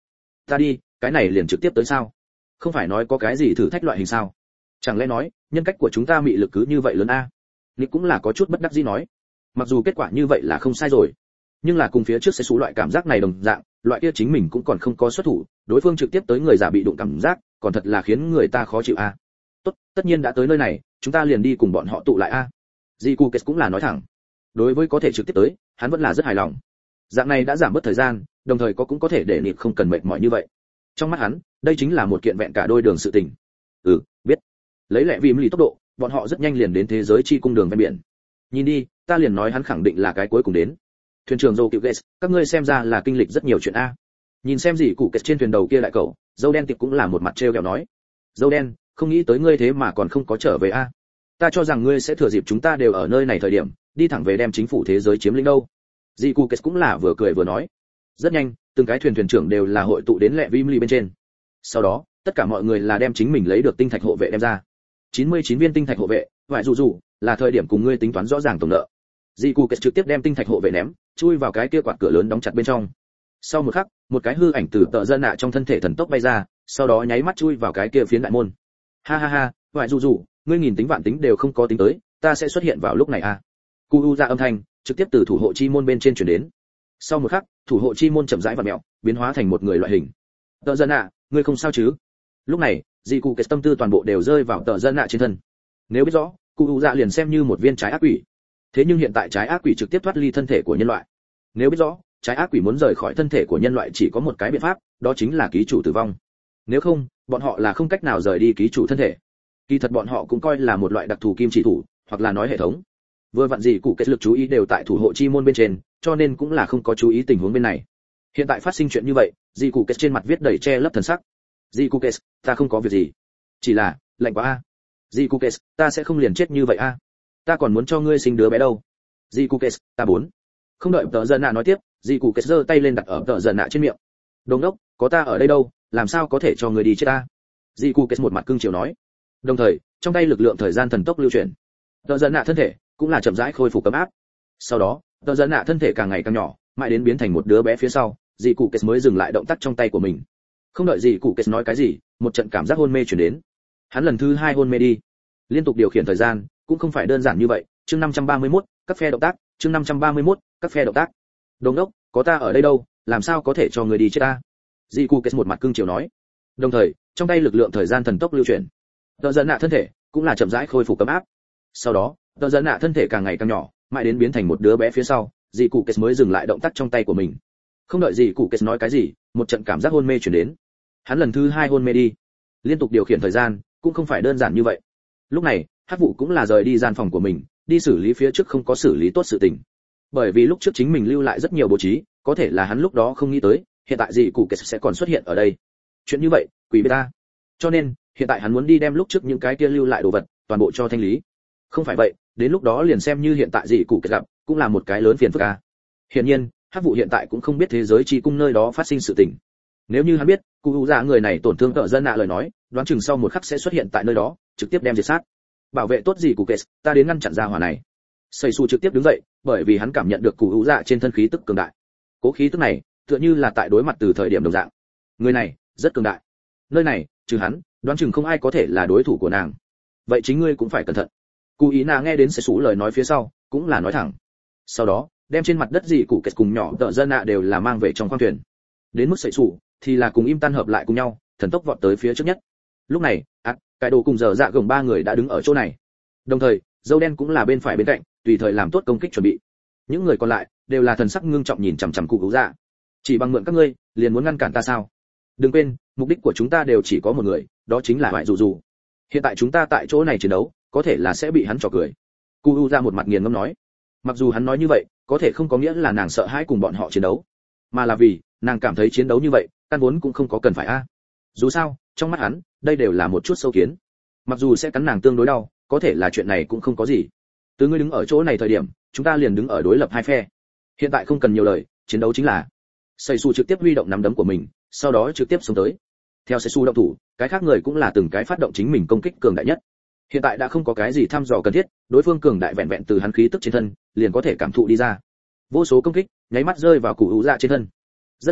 Ta đi, cái này liền trực tiếp tới sao? Không phải nói có cái gì thử thách loại hình sao? Chẳng lẽ nói, nhân cách của chúng ta mị lực cứ như vậy lớn a? Nịp cũng là có chút bất đắc dĩ nói. Mặc dù kết quả như vậy là không sai rồi, nhưng là cùng phía trước sẽ xú loại cảm giác này đồng dạng, loại kia chính mình cũng còn không có xuất thủ, đối phương trực tiếp tới người giả bị đụng cảm giác, còn thật là khiến người ta khó chịu a. Tốt, tất nhiên đã tới nơi này, chúng ta liền đi cùng bọn họ tụ lại a. Jiku Kes cũng là nói thẳng. Đối với có thể trực tiếp tới, hắn vẫn là rất hài lòng. Dạng này đã giảm bớt thời gian, đồng thời có cũng có thể để Nịp không cần mệt mỏi như vậy. Trong mắt hắn, đây chính là một kiện vẹn cả đôi đường sự tình. Ừ, biết. Lấy lẹ vì lì tốc độ, bọn họ rất nhanh liền đến thế giới chi cung đường ven biển. Nhìn đi, ta liền nói hắn khẳng định là cái cuối cùng đến. Thuyền trưởng Joe Kives, các ngươi xem ra là kinh lịch rất nhiều chuyện a. Nhìn xem gì cụ Kes trên thuyền đầu kia lại cậu, dâu đen tiệp cũng là một mặt trêu ghẹo nói. Dâu đen, không nghĩ tới ngươi thế mà còn không có trở về a. Ta cho rằng ngươi sẽ thừa dịp chúng ta đều ở nơi này thời điểm, đi thẳng về đem chính phủ thế giới chiếm lĩnh đâu. Dị Cụ Kes cũng là vừa cười vừa nói. Rất nhanh, từng cái thuyền thuyền trưởng đều là hội tụ đến lẹ vi bên trên. Sau đó, tất cả mọi người là đem chính mình lấy được tinh thạch hộ vệ đem ra. chín mươi chín viên tinh thạch hộ vệ, vải dù dù, là thời điểm cùng ngươi tính toán rõ ràng tổng nợ. Dị Cụ Kes trực tiếp đem tinh thạch hộ vệ ném, chui vào cái kia quạt cửa lớn đóng chặt bên trong. Sau một khắc, một cái hư ảnh từ tợ dân nạ trong thân thể thần tốc bay ra, sau đó nháy mắt chui vào cái kia phiến đại môn. Ha ha ha, vải dù dù, ngươi nhìn tính vạn tính đều không có tính tới, ta sẽ xuất hiện vào lúc này à? Cu U ra âm thanh, trực tiếp từ thủ hộ chi môn bên trên truyền đến. Sau một khắc, thủ hộ chi môn chậm rãi vặn mèo, biến hóa thành một người loại hình. Tợ dân nạ, ngươi không sao chứ? Lúc này, Dị Cụ Kes tâm tư toàn bộ đều rơi vào tợ dân nạ trên thân. Nếu biết rõ, Cu U ra liền xem như một viên trái ác quỷ. Thế nhưng hiện tại trái ác quỷ trực tiếp thoát ly thân thể của nhân loại. Nếu biết rõ, trái ác quỷ muốn rời khỏi thân thể của nhân loại chỉ có một cái biện pháp, đó chính là ký chủ tử vong. Nếu không, bọn họ là không cách nào rời đi ký chủ thân thể. Kỳ thật bọn họ cũng coi là một loại đặc thù kim chỉ thủ, hoặc là nói hệ thống. Vừa vặn gì cụ kết lực chú ý đều tại thủ hộ chi môn bên trên, cho nên cũng là không có chú ý tình huống bên này. Hiện tại phát sinh chuyện như vậy, dì cụ kết trên mặt viết đầy che lấp thần sắc. Dì cụ kết, ta không có việc gì, chỉ là lạnh quá a. Dì cụ kết, ta sẽ không liền chết như vậy a. Ta còn muốn cho ngươi sinh đứa bé đâu. Dì cụ kết, ta bốn. Không đợi tợ dân nạ nói tiếp, dì cụ kết giơ tay lên đặt ở tợ dân nạ trên miệng. Đồng đốc, có ta ở đây đâu, làm sao có thể cho ngươi đi chết ta? Dì cụ kết một mặt cương chiều nói. Đồng thời, trong tay lực lượng thời gian thần tốc lưu chuyển. Tợ dân nạ thân thể cũng là chậm rãi khôi phục ấm áp. Sau đó, tợ dân nạ thân thể càng ngày càng nhỏ, mãi đến biến thành một đứa bé phía sau, dì cụ kết mới dừng lại động tác trong tay của mình. Không đợi dì cụ kết nói cái gì, một trận cảm giác hôn mê chuyển đến. Hắn lần thứ hai hôn mê đi. Liên tục điều khiển thời gian, cũng không phải đơn giản như vậy. Chương năm trăm ba mươi mốt, các phe động tác, chương năm trăm ba mươi mốt, các phe động tác. Đồng đốc, có ta ở đây đâu, làm sao có thể cho người đi chết ta? Dì cụ kết một mặt cương chiều nói. Đồng thời, trong tay lực lượng thời gian thần tốc lưu chuyển. Tợ dân nạ thân thể cũng là chậm rãi khôi phục ấm áp. Sau đó, tợ dân nạ thân thể càng ngày càng nhỏ, mãi đến biến thành một đứa bé phía sau, dì cụ kết mới dừng lại động tác trong tay của mình. Không đợi dì cụ kết nói cái gì, một trận cảm giác hôn mê chuyển đến. Hắn lần thứ hai hôn mê đi. Liên tục điều khiển thời gian, cũng không phải đơn giản như vậy. Lúc này, Hắc vụ cũng là rời đi gian phòng của mình, đi xử lý phía trước không có xử lý tốt sự tình. Bởi vì lúc trước chính mình lưu lại rất nhiều bố trí, có thể là hắn lúc đó không nghĩ tới, hiện tại dì cụ kết sẽ còn xuất hiện ở đây. Chuyện như vậy, quỷ biết ta. Cho nên, hiện tại hắn muốn đi đem lúc trước những cái kia lưu lại đồ vật toàn bộ cho thanh lý. Không phải vậy, đến lúc đó liền xem như hiện tại dì cụ kết gặp, cũng là một cái lớn phiền phức a. Hiển nhiên, Hắc vụ hiện tại cũng không biết thế giới chi cung nơi đó phát sinh sự tình. Nếu như hắn biết, cụ hữu dạ người này tổn thương tợ dân nạ lời nói, đoán chừng sau một khắc sẽ xuất hiện tại nơi đó, trực tiếp đem diệt sát. Bảo vệ tốt dì cụ kết, ta đến ngăn chặn ra hỏa này. Sẩy Su trực tiếp đứng dậy, bởi vì hắn cảm nhận được cụ hữu dạ trên thân khí tức cường đại. Cố khí tức này, tựa như là tại đối mặt từ thời điểm đồng dạng. Người này rất cường đại. Nơi này, trừ hắn, đoán chừng không ai có thể là đối thủ của nàng. Vậy chính ngươi cũng phải cẩn thận. Cụ ý nà nghe đến Sẩy Su lời nói phía sau, cũng là nói thẳng. Sau đó, đem trên mặt đất dì cụ kết cùng nhỏ tợ dân nạ đều là mang về trong khoang thuyền. Đến mức Sẩy Su thì là cùng im tan hợp lại cùng nhau, thần tốc vọt tới phía trước nhất. Lúc này, ác, cái đồ cùng giờ dạ gồng ba người đã đứng ở chỗ này. Đồng thời, dâu đen cũng là bên phải bên cạnh, tùy thời làm tốt công kích chuẩn bị. Những người còn lại đều là thần sắc ngưng trọng nhìn chằm chằm cụ hữu dạ. Chỉ bằng mượn các ngươi, liền muốn ngăn cản ta sao? Đừng quên, mục đích của chúng ta đều chỉ có một người, đó chính là Hoại Dù Dù. Hiện tại chúng ta tại chỗ này chiến đấu, có thể là sẽ bị hắn trò cười. Cụ hữu dạ một mặt nghiền ngẫm nói. Mặc dù hắn nói như vậy, có thể không có nghĩa là nàng sợ hãi cùng bọn họ chiến đấu, mà là vì nàng cảm thấy chiến đấu như vậy, căn vốn cũng không có cần phải a. Dù sao, trong mắt hắn, đây đều là một chút sâu kiến. Mặc dù sẽ cắn nàng tương đối đau, có thể là chuyện này cũng không có gì. Từ ngươi đứng ở chỗ này thời điểm, chúng ta liền đứng ở đối lập hai phe. Hiện tại không cần nhiều lời, chiến đấu chính là. Sẩy Su trực tiếp huy động nắm đấm của mình, sau đó trực tiếp xông tới. Theo Sẩy Su động thủ, cái khác người cũng là từng cái phát động chính mình công kích cường đại nhất. Hiện tại đã không có cái gì thăm dò cần thiết, đối phương cường đại vẹn vẹn từ hắn khí tức trên thân, liền có thể cảm thụ đi ra. Vô số công kích, nháy mắt rơi vào cụ hữu dạ trên thân. Rất nhanh,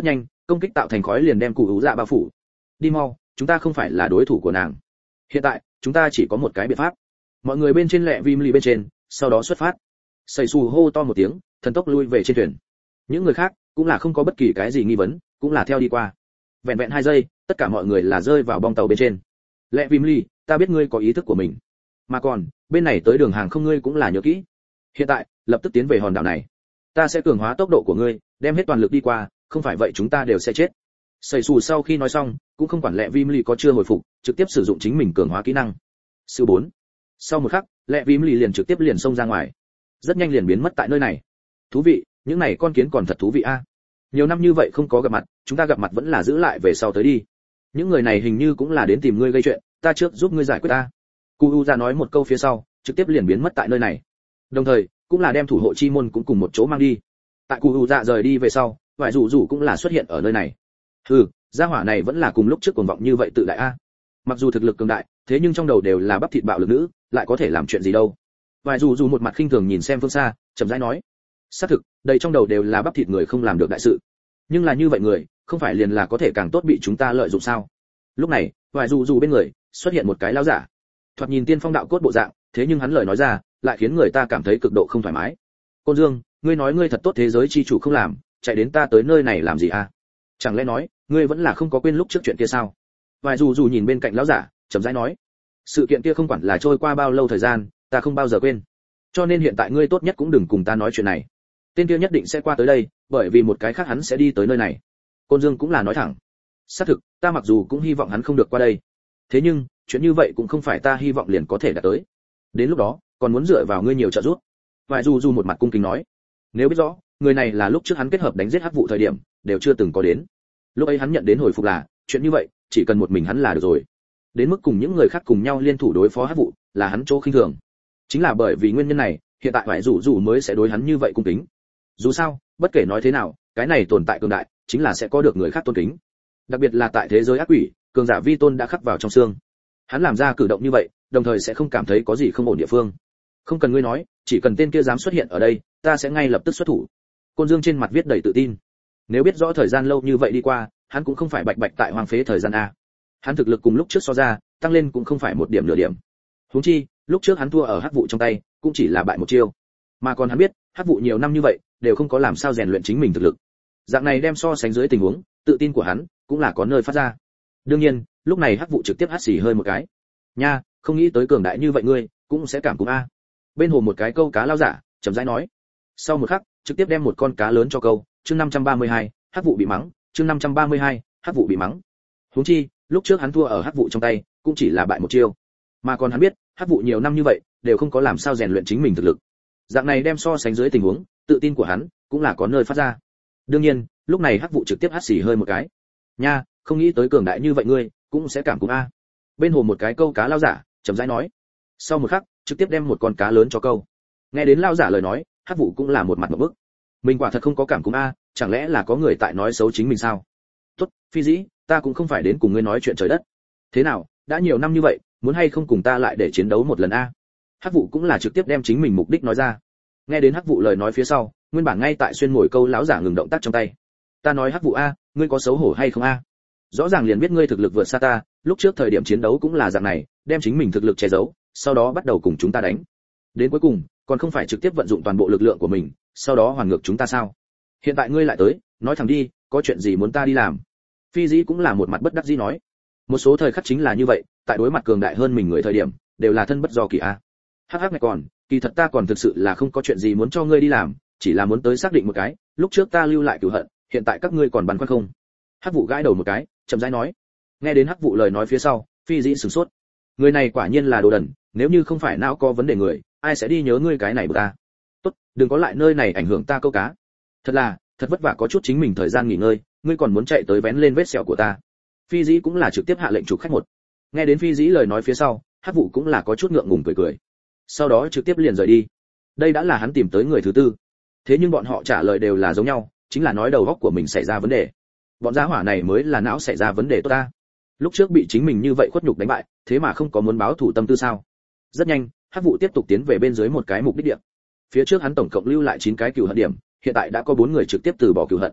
công kích tạo thành khói liền đem cụ hữu dạ bao phủ. Đi mau, chúng ta không phải là đối thủ của nàng. Hiện tại chúng ta chỉ có một cái biện pháp. Mọi người bên trên lẹ vim lì bên trên, sau đó xuất phát. Sẩy xù hô to một tiếng, thần tốc lui về trên thuyền. Những người khác cũng là không có bất kỳ cái gì nghi vấn, cũng là theo đi qua. Vẹn vẹn hai giây, tất cả mọi người là rơi vào bong tàu bên trên. Lẹ vim lì, ta biết ngươi có ý thức của mình, mà còn bên này tới đường hàng không ngươi cũng là nhớ kỹ. Hiện tại lập tức tiến về hòn đảo này, ta sẽ cường hóa tốc độ của ngươi, đem hết toàn lực đi qua, không phải vậy chúng ta đều sẽ chết. Sẩy xù sau khi nói xong, cũng không quản lẹ vim lì có chưa hồi phục, trực tiếp sử dụng chính mình cường hóa kỹ năng. Sư bốn. Sau một khắc, lẹ vim lì liền trực tiếp liền xông ra ngoài, rất nhanh liền biến mất tại nơi này. Thú vị, những này con kiến còn thật thú vị a. Nhiều năm như vậy không có gặp mặt, chúng ta gặp mặt vẫn là giữ lại về sau tới đi. Những người này hình như cũng là đến tìm ngươi gây chuyện, ta trước giúp ngươi giải quyết ta. Cu U ra nói một câu phía sau, trực tiếp liền biến mất tại nơi này. Đồng thời, cũng là đem thủ hộ chi môn cũng cùng một chỗ mang đi. Tại Cu U dạ rời đi về sau, vài rủ rủ cũng là xuất hiện ở nơi này. Hừ, gia hỏa này vẫn là cùng lúc trước cuồng vọng như vậy tự đại a. Mặc dù thực lực cường đại, thế nhưng trong đầu đều là bắp thịt bạo lực nữ, lại có thể làm chuyện gì đâu. Vài rủ rủ một mặt khinh thường nhìn xem phương xa, chậm rãi nói: xác thực, đầy trong đầu đều là bắp thịt người không làm được đại sự. Nhưng là như vậy người, không phải liền là có thể càng tốt bị chúng ta lợi dụng sao? Lúc này, vài rủ rủ bên người xuất hiện một cái lão giả, thoạt nhìn tiên phong đạo cốt bộ dạng, thế nhưng hắn lời nói ra, lại khiến người ta cảm thấy cực độ không thoải mái. Côn Dương, ngươi nói ngươi thật tốt thế giới chi chủ không làm, chạy đến ta tới nơi này làm gì à? Chẳng lẽ nói, ngươi vẫn là không có quên lúc trước chuyện kia sao? Vài dù dù nhìn bên cạnh lão giả, chậm rãi nói, sự kiện kia không quản là trôi qua bao lâu thời gian, ta không bao giờ quên. Cho nên hiện tại ngươi tốt nhất cũng đừng cùng ta nói chuyện này. Tên kia nhất định sẽ qua tới đây, bởi vì một cái khác hắn sẽ đi tới nơi này. Côn Dương cũng là nói thẳng, xác thực, ta mặc dù cũng hy vọng hắn không được qua đây. Thế nhưng, chuyện như vậy cũng không phải ta hy vọng liền có thể đạt tới. Đến lúc đó, còn muốn dựa vào ngươi nhiều trợ giúp. Vài dù dù một mặt cung kính nói, nếu biết rõ, người này là lúc trước hắn kết hợp đánh giết hắc vụ thời điểm, đều chưa từng có đến. Lúc ấy hắn nhận đến hồi phục là, chuyện như vậy, chỉ cần một mình hắn là được rồi. Đến mức cùng những người khác cùng nhau liên thủ đối phó hắc vụ, là hắn chỗ khinh thường. Chính là bởi vì nguyên nhân này, hiện tại vài dù dù mới sẽ đối hắn như vậy cung kính. Dù sao, bất kể nói thế nào, cái này tồn tại cường đại, chính là sẽ có được người khác tôn kính. Đặc biệt là tại thế giới ác quỷ, cường giả vi tôn đã khắc vào trong xương. Hắn làm ra cử động như vậy, đồng thời sẽ không cảm thấy có gì không ổn địa phương. Không cần ngươi nói, chỉ cần tên kia dám xuất hiện ở đây, ta sẽ ngay lập tức xuất thủ. Côn Dương trên mặt viết đầy tự tin. Nếu biết rõ thời gian lâu như vậy đi qua, hắn cũng không phải bạch bạch tại hoang phế thời gian a. Hắn thực lực cùng lúc trước so ra, tăng lên cũng không phải một điểm nửa điểm. Huống chi, lúc trước hắn thua ở hắc vụ trong tay, cũng chỉ là bại một chiêu. Mà còn hắn biết, hắc vụ nhiều năm như vậy, đều không có làm sao rèn luyện chính mình thực lực. Dạng này đem so sánh dưới tình huống, tự tin của hắn cũng là có nơi phát ra. Đương nhiên, lúc này hắc vụ trực tiếp hắt xì hơi một cái. Nha, không nghĩ tới cường đại như vậy ngươi, cũng sẽ cảm cúm a. Bên hồ một cái câu cá lao giả, chậm rãi nói. Sau một khắc, trực tiếp đem một con cá lớn cho câu, chương năm trăm ba mươi hai, hắc vụ bị mắng, chương năm trăm ba mươi hai, hắc vụ bị mắng. Huống chi, lúc trước hắn thua ở hắc vụ trong tay, cũng chỉ là bại một chiêu. Mà còn hắn biết, hắc vụ nhiều năm như vậy, đều không có làm sao rèn luyện chính mình thực lực. Dạng này đem so sánh dưới tình huống, tự tin của hắn cũng là có nơi phát ra. Đương nhiên, lúc này hắc vụ trực tiếp hắt xì hơi một cái. Nha, không nghĩ tới cường đại như vậy ngươi, cũng sẽ cảm cúm a. Bên hồ một cái câu cá lao giả, chậm rãi nói. Sau một khắc, trực tiếp đem một con cá lớn cho câu. Nghe đến lao giả lời nói, hắc vụ cũng là một mặt ngộp bức. Mình quả thật không có cảm cúm a, chẳng lẽ là có người tại nói xấu chính mình sao? Tốt, phi dĩ, ta cũng không phải đến cùng ngươi nói chuyện trời đất. Thế nào, đã nhiều năm như vậy, muốn hay không cùng ta lại để chiến đấu một lần a? Hắc vụ cũng là trực tiếp đem chính mình mục đích nói ra. Nghe đến hắc vụ lời nói phía sau, nguyên bản ngay tại xuyên mồi câu lão giả ngừng động tác trong tay. Ta nói hắc vụ a, ngươi có xấu hổ hay không a? Rõ ràng liền biết ngươi thực lực vượt xa ta, lúc trước thời điểm chiến đấu cũng là dạng này, đem chính mình thực lực che giấu, sau đó bắt đầu cùng chúng ta đánh. Đến cuối cùng, còn không phải trực tiếp vận dụng toàn bộ lực lượng của mình, sau đó hoàn ngược chúng ta sao? Hiện tại ngươi lại tới, nói thẳng đi, có chuyện gì muốn ta đi làm? Phi Dĩ cũng là một mặt bất đắc dĩ nói. Một số thời khắc chính là như vậy, tại đối mặt cường đại hơn mình người thời điểm, đều là thân bất do kỳ a. Hắc hắc này còn, kỳ thật ta còn thực sự là không có chuyện gì muốn cho ngươi đi làm, chỉ là muốn tới xác định một cái, lúc trước ta lưu lại cửu hận, hiện tại các ngươi còn băn khoăn không? Hắc vụ gãi đầu một cái, chậm rãi nói. Nghe đến hắc vụ lời nói phía sau, Phi Dĩ sửng sốt. Người này quả nhiên là đồ đần, nếu như không phải não có vấn đề người, ai sẽ đi nhớ ngươi cái này của ta? Tốt, đừng có lại nơi này ảnh hưởng ta câu cá. Thật là, thật vất vả có chút chính mình thời gian nghỉ ngơi, ngươi còn muốn chạy tới vén lên vết sẹo của ta. Phi Dĩ cũng là trực tiếp hạ lệnh chủ khách một. Nghe đến Phi Dĩ lời nói phía sau, hắc vụ cũng là có chút ngượng ngùng cười cười. Sau đó trực tiếp liền rời đi. Đây đã là hắn tìm tới người thứ tư. Thế nhưng bọn họ trả lời đều là giống nhau, chính là nói đầu óc của mình xảy ra vấn đề. Bọn gia hỏa này mới là não xảy ra vấn đề tốt ta. Lúc trước bị chính mình như vậy khuất nhục đánh bại, thế mà không có muốn báo thủ tâm tư sao? Rất nhanh, hắc vụ tiếp tục tiến về bên dưới một cái mục đích điểm. Phía trước hắn tổng cộng lưu lại chín cái cừu hận điểm, hiện tại đã có bốn người trực tiếp từ bỏ cừu hận.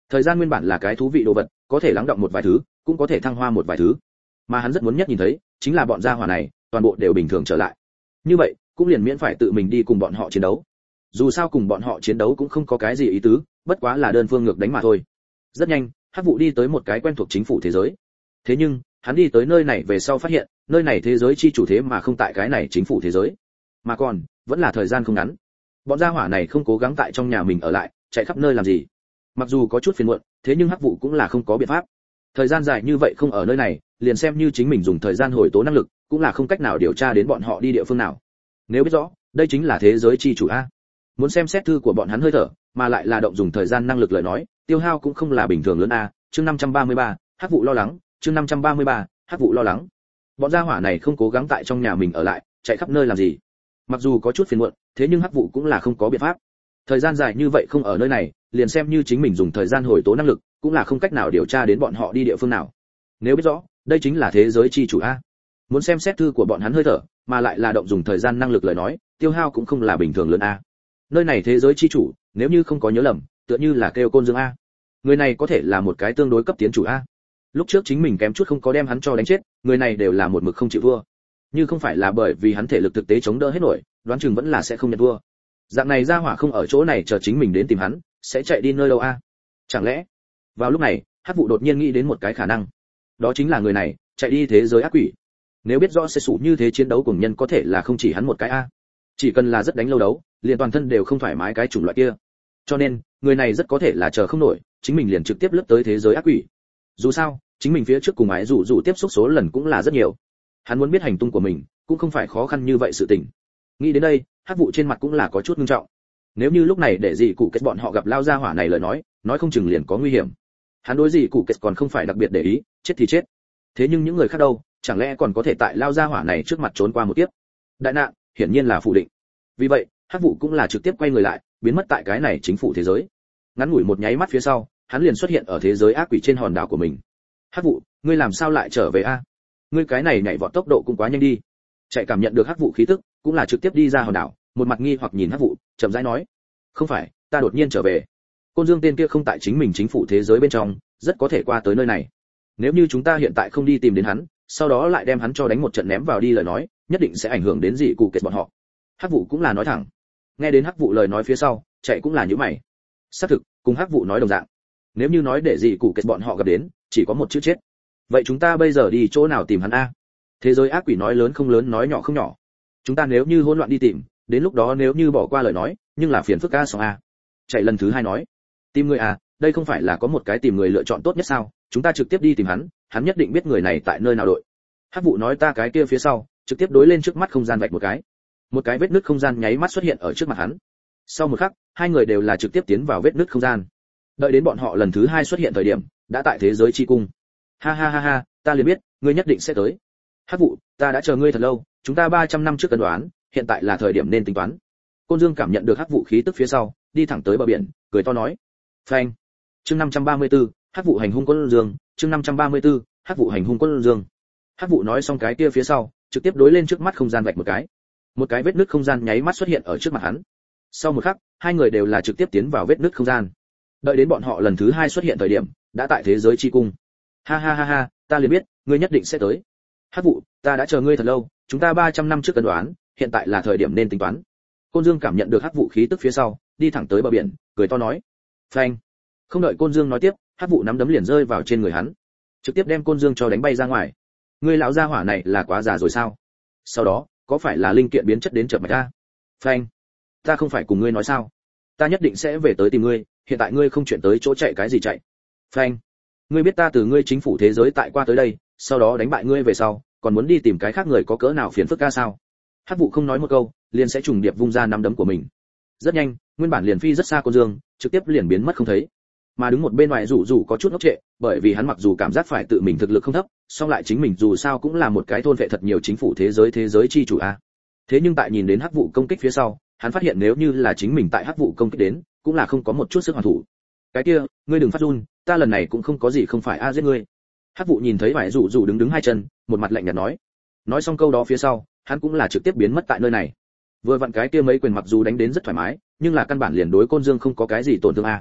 Thời gian nguyên bản là cái thú vị đồ vật, có thể lắng động một vài thứ, cũng có thể thăng hoa một vài thứ. Mà hắn rất muốn nhất nhìn thấy, chính là bọn gia hỏa này, toàn bộ đều bình thường trở lại. Như vậy, cũng liền miễn phải tự mình đi cùng bọn họ chiến đấu. Dù sao cùng bọn họ chiến đấu cũng không có cái gì ý tứ, bất quá là đơn phương ngược đánh mà thôi. Rất nhanh, Hắc Vụ đi tới một cái quen thuộc chính phủ thế giới. Thế nhưng, hắn đi tới nơi này về sau phát hiện, nơi này thế giới chi chủ thế mà không tại cái này chính phủ thế giới, mà còn vẫn là thời gian không ngắn. Bọn gia hỏa này không cố gắng tại trong nhà mình ở lại, chạy khắp nơi làm gì? Mặc dù có chút phiền muộn, thế nhưng Hắc Vụ cũng là không có biện pháp. Thời gian dài như vậy không ở nơi này, liền xem như chính mình dùng thời gian hồi tố năng lực, cũng là không cách nào điều tra đến bọn họ đi địa phương nào. Nếu biết rõ, đây chính là thế giới chi chủ a. Muốn xem xét thư của bọn hắn hơi thở, mà lại là động dùng thời gian năng lực lời nói, tiêu hao cũng không là bình thường lớn a. Chương năm trăm ba mươi ba, Hắc Vụ lo lắng, chương năm trăm ba mươi ba, Hắc Vụ lo lắng. Bọn gia hỏa này không cố gắng tại trong nhà mình ở lại, chạy khắp nơi làm gì? Mặc dù có chút phiền muộn, thế nhưng Hắc Vụ cũng là không có biện pháp. Thời gian dài như vậy không ở nơi này, liền xem như chính mình dùng thời gian hồi tố năng lực, cũng là không cách nào điều tra đến bọn họ đi địa phương nào. Nếu biết rõ, đây chính là thế giới chi chủ a. Muốn xem xét thư của bọn hắn hơi thở, mà lại là động dùng thời gian năng lực lời nói, tiêu hao cũng không là bình thường lớn a. Nơi này thế giới chi chủ, nếu như không có nhớ lầm, tựa như là kêu Côn Dương a. Người này có thể là một cái tương đối cấp tiến chủ a. Lúc trước chính mình kém chút không có đem hắn cho đánh chết, người này đều là một mực không chịu thua. Như không phải là bởi vì hắn thể lực thực tế chống đỡ hết nổi, đoán chừng vẫn là sẽ không nhận thua. Dạng này ra hỏa không ở chỗ này chờ chính mình đến tìm hắn, sẽ chạy đi nơi đâu a? Chẳng lẽ? Vào lúc này, Hắc Vụ đột nhiên nghĩ đến một cái khả năng. Đó chính là người này chạy đi thế giới ác quỷ. Nếu biết rõ sẽ sủ như thế chiến đấu cùng nhân có thể là không chỉ hắn một cái a. Chỉ cần là rất đánh lâu đấu, liền toàn thân đều không thoải mái cái chủng loại kia. Cho nên, người này rất có thể là chờ không nổi, chính mình liền trực tiếp lướt tới thế giới ác quỷ. Dù sao, chính mình phía trước cùng ái rủ rủ tiếp xúc số lần cũng là rất nhiều. Hắn muốn biết hành tung của mình, cũng không phải khó khăn như vậy sự tình. Nghĩ đến đây, Hắc Vụ trên mặt cũng là có chút nghiêm trọng. Nếu như lúc này để dị cụ kết bọn họ gặp lao ra hỏa này lời nói, nói không chừng liền có nguy hiểm. Hắn đối dị cụ kết còn không phải đặc biệt để ý, chết thì chết. Thế nhưng những người khác đâu, chẳng lẽ còn có thể tại lao ra hỏa này trước mặt trốn qua một kiếp? Đại nạn, hiển nhiên là phủ định. Vì vậy, Hắc Vụ cũng là trực tiếp quay người lại, biến mất tại cái này chính phủ thế giới. Ngắn ngủi một nháy mắt phía sau, hắn liền xuất hiện ở thế giới ác quỷ trên hòn đảo của mình. Hắc Vụ, ngươi làm sao lại trở về a? Ngươi cái này nhảy vọt tốc độ cũng quá nhanh đi. Chạy cảm nhận được Hắc Vụ khí tức, cũng là trực tiếp đi ra hòn đảo, một mặt nghi hoặc nhìn Hắc Vụ, chậm rãi nói: "Không phải, ta đột nhiên trở về. Côn Dương tên kia không tại chính mình chính phủ thế giới bên trong, rất có thể qua tới nơi này. Nếu như chúng ta hiện tại không đi tìm đến hắn, sau đó lại đem hắn cho đánh một trận ném vào đi lời nói, nhất định sẽ ảnh hưởng đến dị cụ kết bọn họ." Hắc Vụ cũng là nói thẳng. Nghe đến Hắc Vụ lời nói phía sau, chạy cũng là nhíu mày. Xác thực, cùng Hắc Vụ nói đồng dạng. Nếu như nói để dị cụ kết bọn họ gặp đến, chỉ có một chữ chết. Vậy chúng ta bây giờ đi chỗ nào tìm hắn a? Thế giới ác quỷ nói lớn không lớn nói nhỏ không nhỏ. Chúng ta nếu như hỗn loạn đi tìm, đến lúc đó nếu như bỏ qua lời nói, nhưng là phiền phức a xong a. Chạy lần thứ hai nói: "Tìm người à, đây không phải là có một cái tìm người lựa chọn tốt nhất sao? Chúng ta trực tiếp đi tìm hắn, hắn nhất định biết người này tại nơi nào đội." Hắc Vụ nói ta cái kia phía sau, trực tiếp đối lên trước mắt không gian vạch một cái. Một cái vết nứt không gian nháy mắt xuất hiện ở trước mặt hắn. Sau một khắc, hai người đều là trực tiếp tiến vào vết nứt không gian. Đợi đến bọn họ lần thứ hai xuất hiện thời điểm, đã tại thế giới chi cung. Ha ha ha ha, ta liền biết, ngươi nhất định sẽ tới. Hắc Vụ, ta đã chờ ngươi thật lâu, chúng ta ba trăm năm trước cân đoán, hiện tại là thời điểm nên tính toán. Côn Dương cảm nhận được Hắc Vụ khí tức phía sau, đi thẳng tới bờ biển, cười to nói: "Phanh." Chương năm trăm ba mươi tư, Hắc Vụ hành hung Côn Dương, chương năm trăm ba mươi tư, Hắc Vụ hành hung Côn Dương. Hắc Vụ nói xong cái kia phía sau, trực tiếp đối lên trước mắt không gian vạch một cái. Một cái vết nứt không gian nháy mắt xuất hiện ở trước mặt hắn. Sau một khắc, hai người đều là trực tiếp tiến vào vết nứt không gian. Đợi đến bọn họ lần thứ hai xuất hiện thời điểm, đã tại thế giới chi cung. Ha ha ha ha, ta liền biết, ngươi nhất định sẽ tới. Hắc Vụ, ta đã chờ ngươi thật lâu, chúng ta ba trăm năm trước cân đoán, hiện tại là thời điểm nên tính toán. Côn Dương cảm nhận được Hắc Vụ khí tức phía sau, đi thẳng tới bờ biển, cười to nói: "Phanh." Không đợi Côn Dương nói tiếp, Hắc Vụ nắm đấm liền rơi vào trên người hắn, trực tiếp đem Côn Dương cho đánh bay ra ngoài. Ngươi lão gia hỏa này là quá già rồi sao? Sau đó, có phải là linh kiện biến chất đến chợt mạch ta? Phanh. Ta không phải cùng ngươi nói sao? Ta nhất định sẽ về tới tìm ngươi, hiện tại ngươi không chuyển tới chỗ chạy cái gì chạy? Phanh. Ngươi biết ta từ ngươi chính phủ thế giới tại qua tới đây, sau đó đánh bại ngươi về sau, còn muốn đi tìm cái khác người có cỡ nào phiền phức ca sao? Hắc Vụ không nói một câu, liền sẽ trùng điệp vung ra nắm đấm của mình. Rất nhanh, nguyên bản liền phi rất xa Côn Dương, trực tiếp liền biến mất không thấy. Mà đứng một bên ngoài rủ rủ có chút ngốc trệ, bởi vì hắn mặc dù cảm giác phải tự mình thực lực không thấp, song lại chính mình dù sao cũng là một cái thôn vệ thật nhiều chính phủ thế giới thế giới chi chủ a. Thế nhưng tại nhìn đến Hắc Vụ công kích phía sau, hắn phát hiện nếu như là chính mình tại Hắc Vụ công kích đến, cũng là không có một chút sức hoàn thủ. Cái kia, ngươi đừng phát run, ta lần này cũng không có gì không phải a giết ngươi. Hắc Vụ nhìn thấy vải rủ rủ đứng đứng hai chân, một mặt lạnh nhạt nói. Nói xong câu đó phía sau, hắn cũng là trực tiếp biến mất tại nơi này. Vừa vặn cái kia mấy quyền mặc dù đánh đến rất thoải mái, nhưng là căn bản liền đối Côn Dương không có cái gì tổn thương a.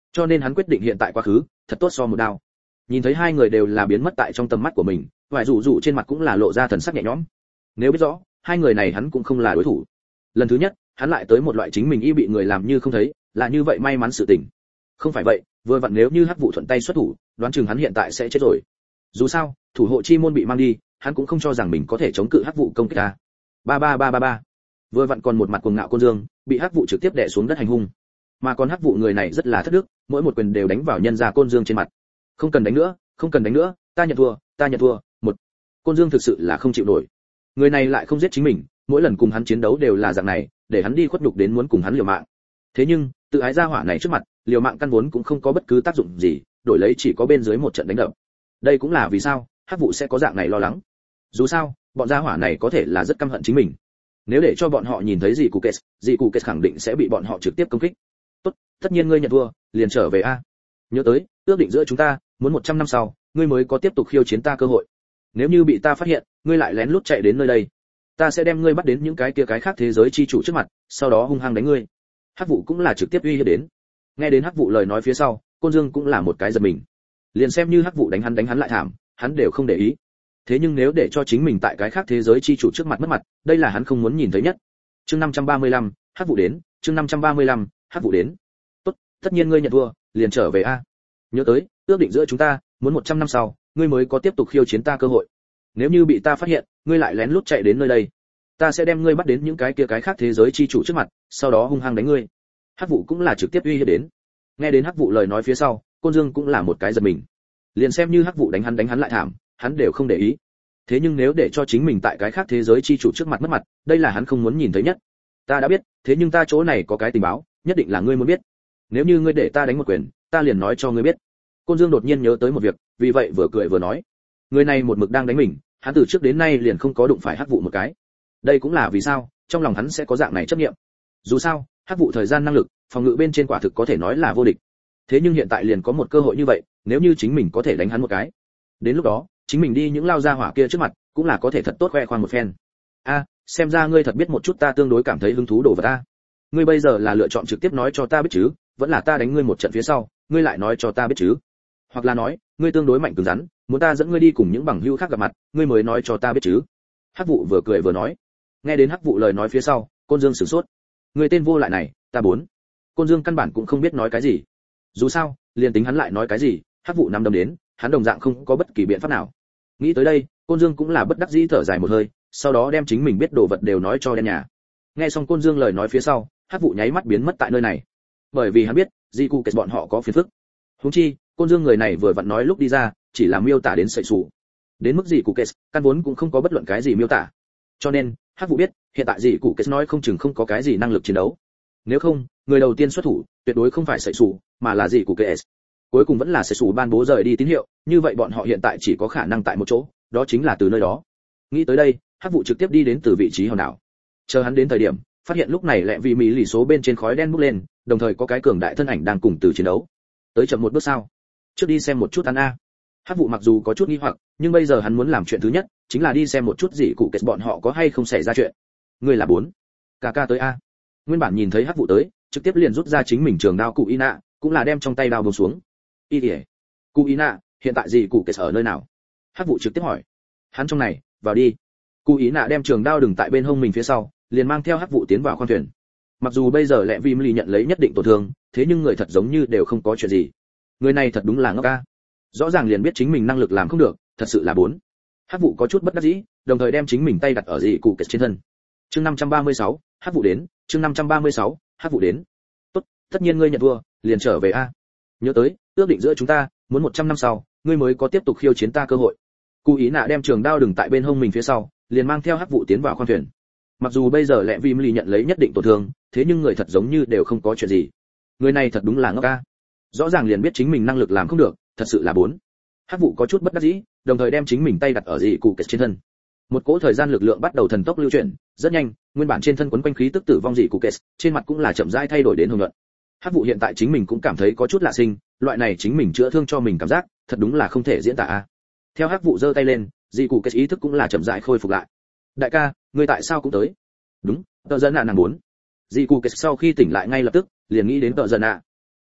cho nên hắn quyết định hiện tại quá khứ thật tốt so một đao. Nhìn thấy hai người đều là biến mất tại trong tầm mắt của mình, vài rủ rủ trên mặt cũng là lộ ra thần sắc nhẹ nhõm. Nếu biết rõ hai người này hắn cũng không là đối thủ, lần thứ nhất hắn lại tới một loại chính mình y bị người làm như không thấy, là như vậy may mắn sự tình. Không phải vậy, vừa vặn nếu như Hắc Vụ thuận tay xuất thủ, đoán chừng hắn hiện tại sẽ chết rồi. Dù sao, thủ hộ chi môn bị mang đi, hắn cũng không cho rằng mình có thể chống cự Hắc Vụ công kích ta. Ba ba ba ba ba. Vừa vặn còn một mặt cuồng ngạo Côn Dương, bị Hắc Vụ trực tiếp đè xuống đất hành hung. Mà còn Hắc Vụ người này rất là thất đức, mỗi một quyền đều đánh vào nhân gia Côn Dương trên mặt. Không cần đánh nữa, không cần đánh nữa, ta nhận thua, ta nhận thua. Một. Côn Dương thực sự là không chịu nổi. Người này lại không giết chính mình, mỗi lần cùng hắn chiến đấu đều là dạng này, để hắn đi khuất nhục đến muốn cùng hắn liều mạng. Thế nhưng, tự ái gia hỏa này trước mặt, liều mạng căn vốn cũng không có bất cứ tác dụng gì, đổi lấy chỉ có bên dưới một trận đánh đập. Đây cũng là vì sao Hắc Vụ sẽ có dạng này lo lắng. Dù sao, bọn gia hỏa này có thể là rất căm hận chính mình. Nếu để cho bọn họ nhìn thấy gì cụ kết, gì cụ kết khẳng định sẽ bị bọn họ trực tiếp công kích. Tốt, tất nhiên ngươi nhận thua, liền trở về a. Nhớ tới, ước định giữa chúng ta, muốn một trăm năm sau, ngươi mới có tiếp tục khiêu chiến ta cơ hội. Nếu như bị ta phát hiện, ngươi lại lén lút chạy đến nơi đây, ta sẽ đem ngươi bắt đến những cái kia cái khác thế giới chi chủ trước mặt, sau đó hung hăng đánh ngươi. Hắc Vụ cũng là trực tiếp uy hiếp đến. Nghe đến Hắc Vụ lời nói phía sau, Côn Dương cũng là một cái giật mình. Liền xem như Hắc Vụ đánh hắn đánh hắn lại thảm, hắn đều không để ý. Thế nhưng nếu để cho chính mình tại cái khác thế giới chi chủ trước mặt mất mặt, đây là hắn không muốn nhìn thấy nhất. Chương năm trăm ba mươi lăm, Hắc Vụ đến, chương năm trăm ba mươi lăm, Hắc Vụ đến. Tốt, tất nhiên ngươi nhận thua, liền trở về a. Nhớ tới, ước định giữa chúng ta, muốn một trăm năm sau, ngươi mới có tiếp tục khiêu chiến ta cơ hội. Nếu như bị ta phát hiện, ngươi lại lén lút chạy đến nơi đây, ta sẽ đem ngươi bắt đến những cái kia cái khác thế giới chi chủ trước mặt, sau đó hung hăng đánh ngươi. Hắc Vụ cũng là trực tiếp uy hiếp đến. Nghe đến Hắc Vụ lời nói phía sau, Côn Dương cũng là một cái giật mình. Liền xem như Hắc Vụ đánh hắn đánh hắn lại thảm, hắn đều không để ý. Thế nhưng nếu để cho chính mình tại cái khác thế giới chi chủ trước mặt mất mặt, đây là hắn không muốn nhìn thấy nhất. Ta đã biết, thế nhưng ta chỗ này có cái tình báo, nhất định là ngươi muốn biết. Nếu như ngươi để ta đánh một quyền, ta liền nói cho ngươi biết. Côn Dương đột nhiên nhớ tới một việc, vì vậy vừa cười vừa nói, người này một mực đang đánh mình, hắn từ trước đến nay liền không có đụng phải Hắc Vụ một cái. Đây cũng là vì sao trong lòng hắn sẽ có dạng này chấp niệm. Dù sao, Hắc Vụ thời gian năng lực, phòng ngự bên trên quả thực có thể nói là vô địch. Thế nhưng hiện tại liền có một cơ hội như vậy, nếu như chính mình có thể đánh hắn một cái, đến lúc đó, chính mình đi những lao gia hỏa kia trước mặt, cũng là có thể thật tốt khoe khoang một phen. A, xem ra ngươi thật biết một chút ta tương đối cảm thấy hứng thú đồ vật ta. Ngươi bây giờ là lựa chọn trực tiếp nói cho ta biết chứ, vẫn là ta đánh ngươi một trận phía sau, ngươi lại nói cho ta biết chứ? Hoặc là nói, ngươi tương đối mạnh cứng rắn, muốn ta dẫn ngươi đi cùng những bằng hữu khác gặp mặt, ngươi mới nói cho ta biết chứ? Hắc Vụ vừa cười vừa nói. Nghe đến Hắc Vụ lời nói phía sau, Côn Dương sửng sốt. Người tên vô lại này, ta bốn. Côn Dương căn bản cũng không biết nói cái gì. Dù sao, liền tính hắn lại nói cái gì, Hắc Vụ nắm đấm đến, hắn đồng dạng không có bất kỳ biện pháp nào. Nghĩ tới đây, Côn Dương cũng là bất đắc dĩ thở dài một hơi, sau đó đem chính mình biết đồ vật đều nói cho đen nhà. Nghe xong Côn Dương lời nói phía sau, Hắc Vụ nháy mắt biến mất tại nơi này. Bởi vì hắn biết, Di Cụ Kết bọn họ có phiền phức. Huống chi, Côn Dương người này vừa vặn nói lúc đi ra, chỉ là miêu tả đến sợi sủ. Đến mức Di Cụ Kết, căn vốn cũng không có bất luận cái gì miêu tả. Cho nên, Hắc Vụ biết, hiện tại Di Cụ Kết nói không chừng không có cái gì năng lực chiến đấu. Nếu không, người đầu tiên xuất thủ, tuyệt đối không phải sợi sủ, mà là Di Cụ Kết. Cuối cùng vẫn là sợi sủ ban bố rời đi tín hiệu, như vậy bọn họ hiện tại chỉ có khả năng tại một chỗ, đó chính là từ nơi đó. Nghĩ tới đây, Hắc Vụ trực tiếp đi đến từ vị trí hòn đảo. Chờ hắn đến thời điểm, phát hiện lúc này lẹ vì mỹ lì số bên trên khói đen bốc lên, đồng thời có cái cường đại thân ảnh đang cùng từ chiến đấu. Tới chậm một bước sao? Trước đi xem một chút ăn a. Hắc Vụ mặc dù có chút nghi hoặc, nhưng bây giờ hắn muốn làm chuyện thứ nhất, chính là đi xem một chút gì cụ kết bọn họ có hay không xảy ra chuyện. Người là bốn. Cả ca tới a. Nguyên bản nhìn thấy Hắc Vụ tới, trực tiếp liền rút ra chính mình trường đao cụ Ina, cũng là đem trong tay đao buông xuống. Y ỉa. Cụ Ina, hiện tại gì cụ kết ở nơi nào? Hắc Vụ trực tiếp hỏi. Hắn trong này, vào đi. Cụ Ina đem trường đao đừng tại bên hông mình phía sau, liền mang theo Hắc Vụ tiến vào khoang thuyền. Mặc dù bây giờ lẹ vì mỹ nhận lấy nhất định tổn thương, thế nhưng người thật giống như đều không có chuyện gì. Người này thật đúng là ngốc a. Rõ ràng liền biết chính mình năng lực làm không được, thật sự là bốn. Hắc Vụ có chút bất đắc dĩ, đồng thời đem chính mình tay đặt ở dị cụ kết trên thân. Chương năm trăm ba mươi sáu, Hắc Vụ đến, chương năm trăm ba mươi sáu, Hắc Vụ đến. Tốt, tất nhiên ngươi nhận thua, liền trở về a. Nhớ tới, ước định giữa chúng ta, muốn một trăm năm sau, ngươi mới có tiếp tục khiêu chiến ta cơ hội. Cụ Ý Nạ đem trường đao đừng tại bên hông mình phía sau, liền mang theo Hắc Vụ tiến vào khoang thuyền. Mặc dù bây giờ lẹ vì mỹ nhận lấy nhất định tổn thương, thế nhưng người thật giống như đều không có chuyện gì. Người này thật đúng là ngốc a. Rõ ràng liền biết chính mình năng lực làm không được, thật sự là bốn. Hắc Vụ có chút bất đắc dĩ, đồng thời đem chính mình tay đặt ở dị cụ kết trên thân. Một cỗ thời gian lực lượng bắt đầu thần tốc lưu chuyển, rất nhanh, nguyên bản trên thân quấn quanh khí tức tử vong dị cụ kết, trên mặt cũng là chậm rãi thay đổi đến hồng nhuận. Hắc Vụ hiện tại chính mình cũng cảm thấy có chút lạ sinh, loại này chính mình chữa thương cho mình cảm giác, thật đúng là không thể diễn tả a. Theo Hắc Vụ giơ tay lên, dị cụ kết ý thức cũng là chậm rãi khôi phục lại. Đại ca, ngươi tại sao cũng tới? Đúng, tợ dân nạ nàng muốn. Dị cụ kết sau khi tỉnh lại ngay lập tức, liền nghĩ đến tợ dân nạ.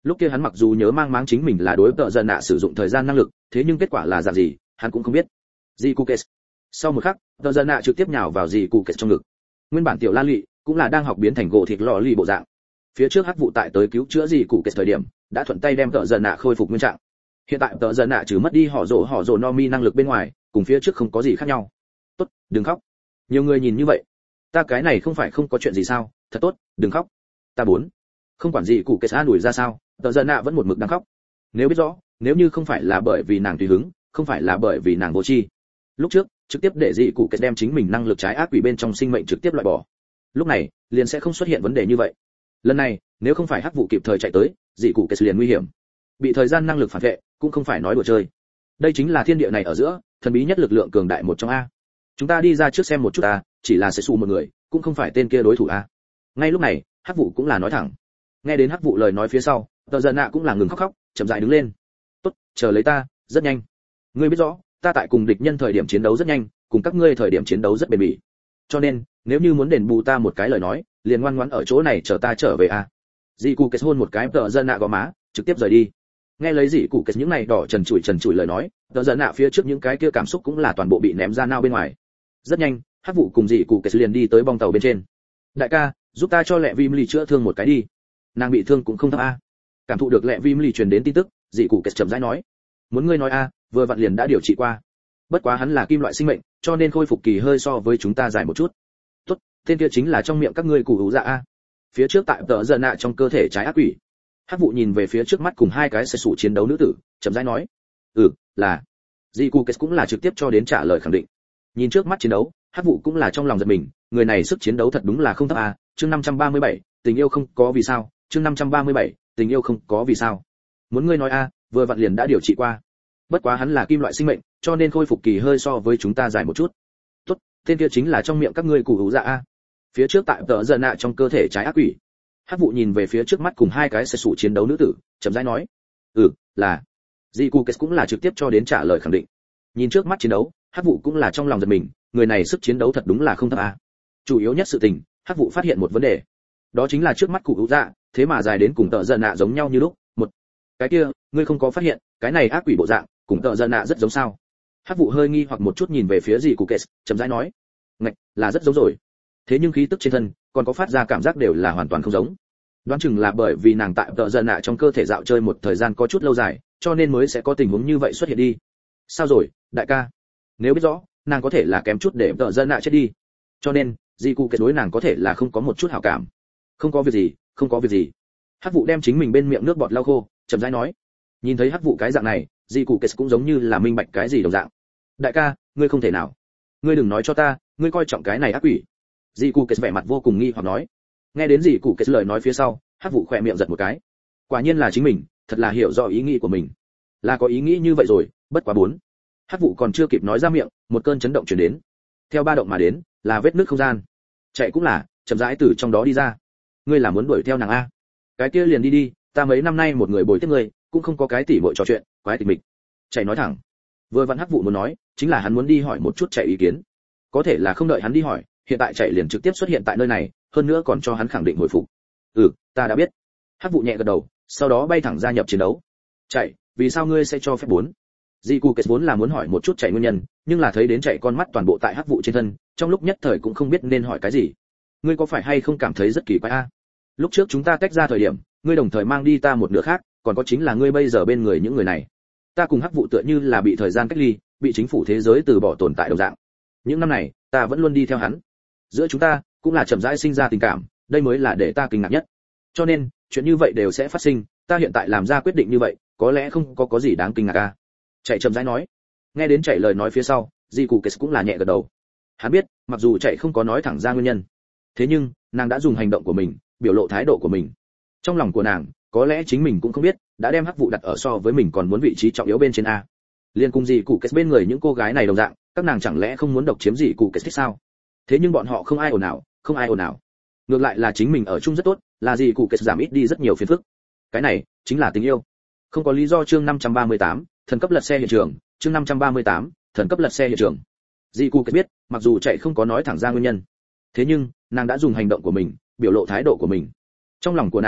Lúc kia hắn mặc dù nhớ mang máng chính mình là đối tợ giận nạ sử dụng thời gian năng lực, thế nhưng kết quả là dạng gì hắn cũng không biết. Dị cụ kết. Sau một khắc, tợ giận nạ trực tiếp nhào vào dị cụ kết trong ngực. Nguyên bản tiểu la lị cũng là đang học biến thành gỗ thịt lò lì bộ dạng. Phía trước hắc vụ tại tới cứu chữa dị cụ kết thời điểm đã thuận tay đem tợ giận nạ khôi phục nguyên trạng. Hiện tại tợ giận nạ trừ mất đi họ rồ họ rồ no mi năng lực bên ngoài, cùng phía trước không có gì khác nhau. Tốt, đừng khóc. Nhiều người nhìn như vậy, ta cái này không phải không có chuyện gì sao? Thật tốt, đừng khóc. Ta bốn. Không quản gì cụ kết an ủi ra sao, tợ giận nạ vẫn một mực đang khóc. Nếu biết rõ, nếu như không phải là bởi vì nàng tùy hứng, không phải là bởi vì nàng vô tri, lúc trước trực tiếp để dị cụ kết đem chính mình năng lực trái ác quỷ bên trong sinh mệnh trực tiếp loại bỏ, lúc này liền sẽ không xuất hiện vấn đề như vậy. Lần này nếu không phải hắc vụ kịp thời chạy tới, dị cụ kết liền nguy hiểm, bị thời gian năng lực phản vệ cũng không phải nói đùa chơi. Đây chính là thiên địa này ở giữa thần bí nhất lực lượng cường đại một trong a. Chúng ta đi ra trước xem một chút a, chỉ là sẽ xù một người, cũng không phải tên kia đối thủ a. Ngay lúc này hắc vụ cũng là nói thẳng. Nghe đến hắc vụ lời nói phía sau, tợ giận nạ cũng là ngừng khóc khóc, chậm rãi đứng lên. Tốt, chờ lấy ta, rất nhanh. Ngươi biết rõ, ta tại cùng địch nhân thời điểm chiến đấu rất nhanh, cùng các ngươi thời điểm chiến đấu rất bền bỉ. Cho nên, nếu như muốn đền bù ta một cái lời nói, liền ngoan ngoãn ở chỗ này chờ ta trở về a. Dị cụ kết hôn một cái tợ giận nạ gò má, trực tiếp rời đi. Nghe lấy dị cụ kết những này đỏ trần trụi trần trụi lời nói, tợ giận nạ phía trước những cái kia cảm xúc cũng là toàn bộ bị ném ra nao bên ngoài. Rất nhanh, hắc vụ cùng dị cụ kết liền đi tới bong tàu bên trên. Đại ca, giúp ta cho lẹ Vim Ly chữa thương một cái đi. Nàng bị thương cũng không thấp a. Cảm thụ được lẹ Vim Ly truyền đến tin tức, dị cụ kết chậm rãi nói, muốn ngươi nói a, vừa vặn liền đã điều trị qua. Bất quá hắn là kim loại sinh mệnh, cho nên khôi phục kỳ hơi so với chúng ta dài một chút. Tốt, tên kia chính là trong miệng các ngươi cụ hữu dạ a. Phía trước tại tợ giận nạ trong cơ thể trái ác quỷ. Hắc vụ nhìn về phía trước mắt cùng hai cái sẽ sủ chiến đấu nữ tử, chậm rãi nói, ừ, là. Dị cụ kết cũng là trực tiếp cho đến trả lời khẳng định. Nhìn trước mắt chiến đấu, Hắc vụ cũng là trong lòng giật mình, người này sức chiến đấu thật đúng là không thấp a. Chương năm trăm ba mươi bảy, tình yêu không có vì sao. Chương năm trăm ba mươi bảy, tình yêu không có vì sao. Muốn ngươi nói a, vừa vặn liền đã điều trị qua. Bất quá hắn là kim loại sinh mệnh, cho nên khôi phục kỳ hơi so với chúng ta dài một chút. Tốt, tên kia chính là trong miệng các ngươi cụ hữu dạ a. Phía trước tại tợ giận nạ trong cơ thể trái ác quỷ. Hắc vụ nhìn về phía trước mắt cùng hai cái sẽ sủ chiến đấu nữ tử, chậm rãi nói, ừ, là. Dị cụ kết cũng là trực tiếp cho đến trả lời khẳng định. Nhìn trước mắt chiến đấu, Hắc vụ cũng là trong lòng giật mình, người này sức chiến đấu thật đúng là không thấp a. Chủ yếu nhất sự tình, Hắc vụ phát hiện một vấn đề, đó chính là trước mắt cụ hữu dạ, thế mà dài đến cùng tợ giận nạ giống nhau như lúc. Một, cái kia, ngươi không có phát hiện, cái này ác quỷ bộ dạng, cùng tợ giận nạ rất giống sao? Hắc vụ hơi nghi hoặc một chút nhìn về phía dị cụ kết, chậm rãi nói, ngạch, là rất giống rồi. Thế nhưng khí tức trên thân, còn có phát ra cảm giác đều là hoàn toàn không giống. Đoán chừng là bởi vì nàng tại tợ giận nạ trong cơ thể dạo chơi một thời gian có chút lâu dài, cho nên mới sẽ có tình huống như vậy xuất hiện đi. Sao rồi, đại ca? Nếu biết rõ, nàng có thể là kém chút để tợ giận nạ chết đi. Cho nên, dị cụ kết đối nàng có thể là không có một chút hảo cảm. Không có việc gì, không có việc gì. Hắc vụ đem chính mình bên miệng nước bọt lau khô, chậm rãi nói. Nhìn thấy hắc vụ cái dạng này, dị cụ kết cũng giống như là minh bạch cái gì đồng dạng. Đại ca, ngươi không thể nào. Ngươi đừng nói cho ta, ngươi coi trọng cái này ác quỷ. Dị cụ kết vẻ mặt vô cùng nghi hoặc nói. Nghe đến dị cụ kết lời nói phía sau, hắc vụ khỏe miệng giật một cái. Quả nhiên là chính mình, thật là hiểu rõ ý nghĩ của mình. Là có ý nghĩ như vậy rồi, bất quá bốn. Hắc vụ còn chưa kịp nói ra miệng, một cơn chấn động truyền đến. Theo ba động mà đến, là vết nứt không gian. Chạy cũng là, chậm rãi từ trong đó đi ra. Ngươi là muốn đuổi theo nàng a? Cái kia liền đi đi, ta mấy năm nay một người bồi tiếp ngươi, cũng không có cái tỉ muội trò chuyện, quái tịch mịch. Chạy nói thẳng. Vừa vặn hắc vụ muốn nói, chính là hắn muốn đi hỏi một chút chạy ý kiến. Có thể là không đợi hắn đi hỏi, hiện tại chạy liền trực tiếp xuất hiện tại nơi này, hơn nữa còn cho hắn khẳng định hồi phục. Ừ, ta đã biết. Hắc vụ nhẹ gật đầu, sau đó bay thẳng gia nhập chiến đấu. Chạy, vì sao ngươi sẽ cho phép bốn? Dị cụ kết vốn là muốn hỏi một chút chạy nguyên nhân, nhưng là thấy đến chạy con mắt toàn bộ tại hắc vụ trên thân, trong lúc nhất thời cũng không biết nên hỏi cái gì. Ngươi có phải hay không cảm thấy rất kỳ quái a? Lúc trước chúng ta tách ra thời điểm, ngươi đồng thời mang đi ta một nửa khác, còn có chính là ngươi bây giờ bên người những người này. Ta cùng hắc vụ tựa như là bị thời gian cách ly, bị chính phủ thế giới từ bỏ tồn tại đồng dạng. Những năm này, ta vẫn luôn đi theo hắn. Giữa chúng ta cũng là chậm rãi sinh ra tình cảm, đây mới là để ta kinh ngạc nhất. Cho nên, chuyện như vậy đều sẽ phát sinh, ta hiện tại làm ra quyết định như vậy, có lẽ không có có gì đáng kinh ngạc a. Chạy chậm rãi nói. Nghe đến chạy lời nói phía sau, dị cụ kết cũng là nhẹ gật đầu. Hắn biết, mặc dù chạy không có nói thẳng ra nguyên nhân, thế nhưng nàng đã dùng hành động của mình biểu lộ thái độ của mình. Trong lòng của nàng, có lẽ chính mình cũng không biết, đã đem hắc vụ đặt ở so với mình còn muốn vị trí trọng yếu bên trên a. Liên cùng dị cụ kết bên người những cô gái này đồng dạng, các nàng chẳng lẽ không muốn độc chiếm dị cụ kết thích sao? Thế nhưng bọn họ không ai ồn ào, không ai ồn ào. Ngược lại là chính mình ở chung rất tốt, là dị cụ kết giảm ít đi rất nhiều phiền phức. Cái này chính là tình yêu. Không có lý do. Chương năm trăm ba mươi tám, thần cấp lật xe hiện trường. Chương năm trăm ba mươi tám, thần cấp lật xe hiện trường. Dị cụ kết biết, mặc dù chạy không có nói thẳng ra nguyên nhân, thế nhưng nàng đã dùng hành động của mình biểu lộ thái độ của mình. Trong lòng của nàng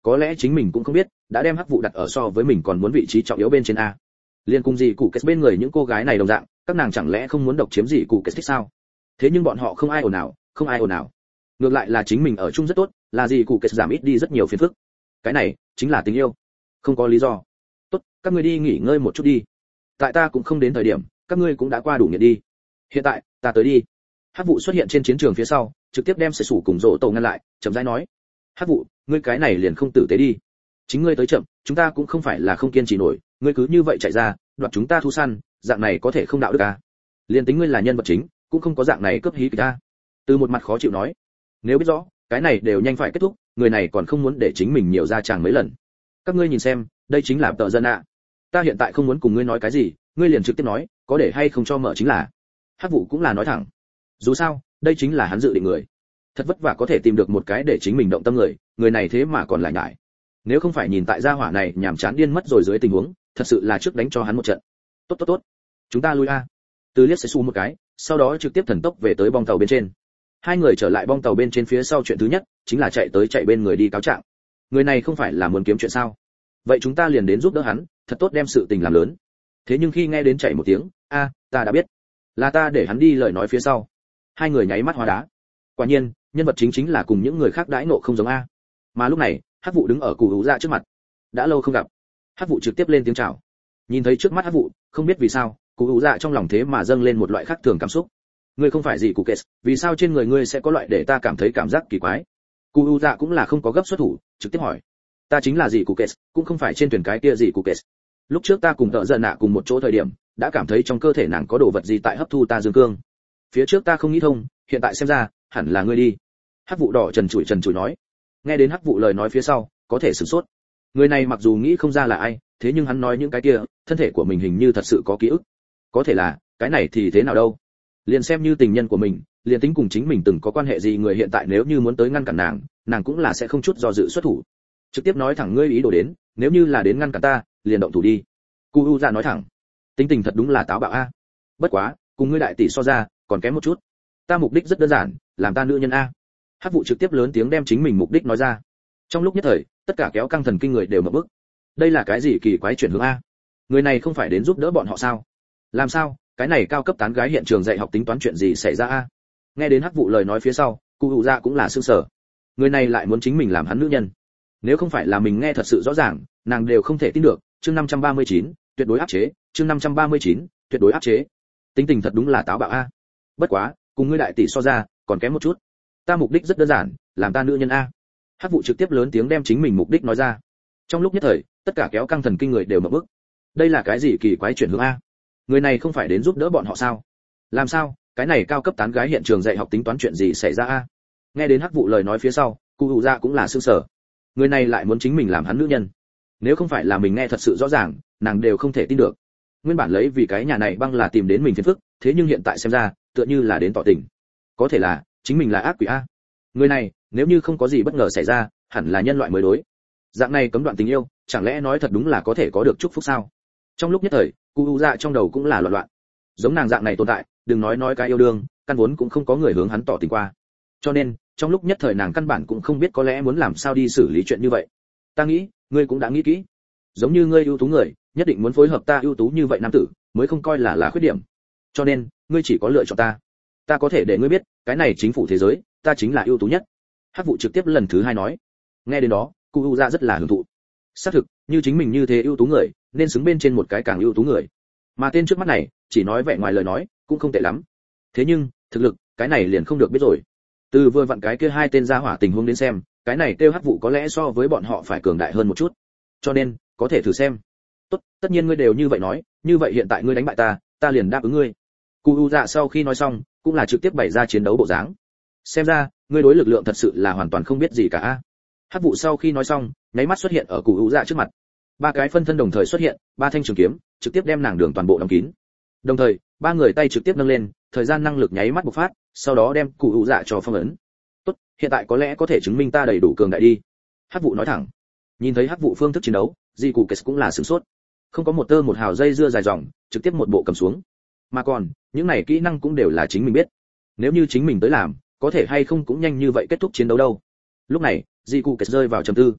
có lẽ chính mình cũng không biết đã đem hắc vụ đặt ở so với mình còn muốn vị trí trọng yếu bên trên a. Liên cùng gì cụ kết bên người những cô gái này đồng dạng, các nàng chẳng lẽ không muốn độc chiếm gì cụ kết thích sao? Thế nhưng bọn họ không ai ồn nào, không ai ồn nào. Ngược lại là chính mình ở chung rất tốt, là gì cụ kết giảm ít đi rất nhiều phiền phức. Cái này chính là tình yêu, không có lý do. Tốt, các ngươi đi nghỉ ngơi một chút đi. Tại ta cũng không đến thời điểm, các ngươi cũng đã qua đủ nghiện đi. Hiện tại, ta tới đi. Hắc vụ xuất hiện trên chiến trường phía sau, trực tiếp đem Sẩy Sủ cùng Rỗ Tổ ngăn lại, chậm rãi nói: "Hắc vụ, ngươi cái này liền không tử tế đi. Chính ngươi tới chậm, chúng ta cũng không phải là không kiên trì nổi, ngươi cứ như vậy chạy ra, đoạt chúng ta thu săn, dạng này có thể không đạo đức à? Liên tính ngươi là nhân vật chính, cũng không có dạng này cướp hí kịch ta." Từ một mặt khó chịu nói: "Nếu biết rõ, cái này đều nhanh phải kết thúc, người này còn không muốn để chính mình nhiều ra chàng mấy lần. Các ngươi nhìn xem, đây chính là tợ dân ạ. Ta hiện tại không muốn cùng ngươi nói cái gì, ngươi liền trực tiếp nói, có để hay không cho mở chính là." Hắc vụ cũng là nói thẳng. Dù sao, đây chính là hắn dự định người. Thật vất vả có thể tìm được một cái để chính mình động tâm người, người này thế mà còn lại nhải. Nếu không phải nhìn tại gia hỏa này nhảm chán điên mất rồi dưới tình huống, thật sự là trước đánh cho hắn một trận. Tốt tốt tốt, chúng ta lui a. Từ liếc sẽ xu một cái, sau đó trực tiếp thần tốc về tới bong tàu bên trên. Hai người trở lại bong tàu bên trên phía sau, chuyện thứ nhất chính là chạy tới chạy bên người đi cáo trạng. Người này không phải là muốn kiếm chuyện sao? Vậy chúng ta liền đến giúp đỡ hắn, thật tốt đem sự tình làm lớn. Thế nhưng khi nghe đến chạy một tiếng, a, ta đã biết, là ta để hắn đi lời nói phía sau. Hai người nháy mắt hóa đá. Quả nhiên, nhân vật chính chính là cùng những người khác đãi nộ không giống a. Mà lúc này, Hắc vụ đứng ở Cù Hữu Dạ trước mặt. Đã lâu không gặp. Hắc vụ trực tiếp lên tiếng chào. Nhìn thấy trước mắt Hắc vụ, không biết vì sao, Cù Hữu Dạ trong lòng thế mà dâng lên một loại khác thường cảm xúc. Ngươi không phải gì Cụ Kết, vì sao trên người ngươi sẽ có loại để ta cảm thấy cảm giác kỳ quái? Cù Hữu Dạ cũng là không có gấp xuất thủ, trực tiếp hỏi. Ta chính là gì Cụ Kết, cũng không phải trên thuyền cái kia gì Cụ Kết. Lúc trước ta cùng Tợ Giận Nạ cùng một chỗ thời điểm, đã cảm thấy trong cơ thể nàng có đồ vật gì tại hấp thu ta dương cương. Phía trước ta không nghĩ thông, hiện tại xem ra, hẳn là ngươi đi. Hắc vụ đỏ trần trụi trần trụi nói. Nghe đến Hắc vụ lời nói phía sau, có thể sửng sốt. Người này mặc dù nghĩ không ra là ai, thế nhưng hắn nói những cái kia, thân thể của mình hình như thật sự có ký ức. Có thể là, cái này thì thế nào đâu? Liền xem như tình nhân của mình, liền tính cùng chính mình từng có quan hệ gì, người hiện tại nếu như muốn tới ngăn cản nàng, nàng cũng là sẽ không chút do dự xuất thủ. Trực tiếp nói thẳng ngươi ý đồ đến, nếu như là đến ngăn cản ta, liền động thủ đi. Cù U Dạ nói thẳng. Tính tình thật đúng là táo bạo a. Bất quá, cùng ngươi đại tỷ so ra, còn kém một chút. Ta mục đích rất đơn giản, làm ta nữ nhân a. Hắc vụ trực tiếp lớn tiếng đem chính mình mục đích nói ra. Trong lúc nhất thời, tất cả kéo căng thần kinh người đều mở bức. Đây là cái gì kỳ quái chuyển hướng a? Người này không phải đến giúp đỡ bọn họ sao? Làm sao? Cái này cao cấp tán gái hiện trường dạy học tính toán chuyện gì xảy ra a? Nghe đến Hắc vụ lời nói phía sau, Cù Hữu Dạ cũng là sửng sở. Người này lại muốn chính mình làm hắn nữ nhân. Nếu không phải là mình nghe thật sự rõ ràng, nàng đều không thể tin được. Chương năm trăm ba mươi chín, tuyệt đối áp chế. Chương năm trăm ba mươi chín, tuyệt đối áp chế. Tính tình thật đúng là táo bạo a. Bất quá, cùng ngươi đại tỷ so ra, còn kém một chút. Ta mục đích rất đơn giản, làm ta nữ nhân a. Hắc vụ trực tiếp lớn tiếng đem chính mình mục đích nói ra. Trong lúc nhất thời, tất cả kéo căng thần kinh người đều mở bức. Đây là cái gì kỳ quái chuyển hướng a? Người này không phải đến giúp đỡ bọn họ sao? Làm sao? Cái này cao cấp tán gái hiện trường dạy học tính toán chuyện gì xảy ra a? Nghe đến Hắc vụ lời nói phía sau, Cù Hữu Dạ cũng là sửng sở. Người này lại muốn chính mình làm hắn nữ nhân. Nếu không phải là mình nghe thật sự rõ ràng, nàng đều không thể tin được. Nguyên bản lấy vì cái nhà này băng là tìm đến mình phiền phức, thế nhưng hiện tại xem ra, tựa như là đến tỏ tình. Có thể là, chính mình là ác quỷ a. Người này, nếu như không có gì bất ngờ xảy ra, hẳn là nhân loại mới đối. Dạng này cấm đoạn tình yêu, chẳng lẽ nói thật đúng là có thể có được chúc phúc sao? Trong lúc nhất thời, Cù Hữu Dạ trong đầu cũng là loạn loạn. Giống nàng dạng này tồn tại, đừng nói nói cái yêu đương, căn vốn cũng không có người hướng hắn tỏ tình qua. Cho nên, trong lúc nhất thời nàng căn bản cũng không biết có lẽ muốn làm sao đi xử lý chuyện như vậy. Ta nghĩ, ngươi cũng đã nghĩ kỹ. Giống như ngươi ưu tú người, nhất định muốn phối hợp ta ưu tú như vậy nam tử, mới không coi là là khuyết điểm. Cho nên, ngươi chỉ có lựa chọn ta. Ta có thể để ngươi biết, cái này chính phủ thế giới, ta chính là ưu tú nhất. Hắc vụ trực tiếp lần thứ hai nói. Nghe đến đó, Cù Hữu Dạ rất là hưởng thụ. Xác thực, như chính mình như thế ưu tú người, nên xứng bên trên một cái càng ưu tú người. Mà tên trước mắt này, chỉ nói vẻ ngoài lời nói, cũng không tệ lắm. Thế nhưng, thực lực, cái này liền không được biết rồi. Từ vừa vặn cái kia hai tên gia hỏa tình huống đến xem, cái này tiêu Hắc vụ có lẽ so với bọn họ phải cường đại hơn một chút. Cho nên, có thể thử xem. Tốt, tất nhiên ngươi đều như vậy nói, như vậy hiện tại ngươi đánh bại ta, ta liền đáp ứng ngươi. Cù Hữu Dạ sau khi nói xong, cũng là trực tiếp bày ra chiến đấu bộ dáng. Xem ra, ngươi đối lực lượng thật sự là hoàn toàn không biết gì cả. Hắc vụ sau khi nói xong, nháy mắt xuất hiện ở Cù Hữu Dạ trước mặt. Ba cái phân thân đồng thời xuất hiện, ba thanh trường kiếm, trực tiếp đem nàng đường toàn bộ đóng kín. Đồng thời, ba người tay trực tiếp nâng lên, thời gian năng lực nháy mắt bộc phát, sau đó đem Cù Hữu Dạ cho phong ấn. Tốt, hiện tại có lẽ có thể chứng minh ta đầy đủ cường đại đi. Hắc vụ nói thẳng. Nhìn thấy Hắc vụ phương thức chiến đấu, Di Cụ Kết cũng là sửng sốt. Không có một tơ một hào dây dưa dài dòng, trực tiếp một bộ cầm xuống. Mà còn, những này kỹ năng cũng đều là chính mình biết. Nếu như chính mình tới làm, có thể hay không cũng nhanh như vậy kết thúc chiến đấu đâu. Lúc này, Di Cụ Kết rơi vào trầm tư.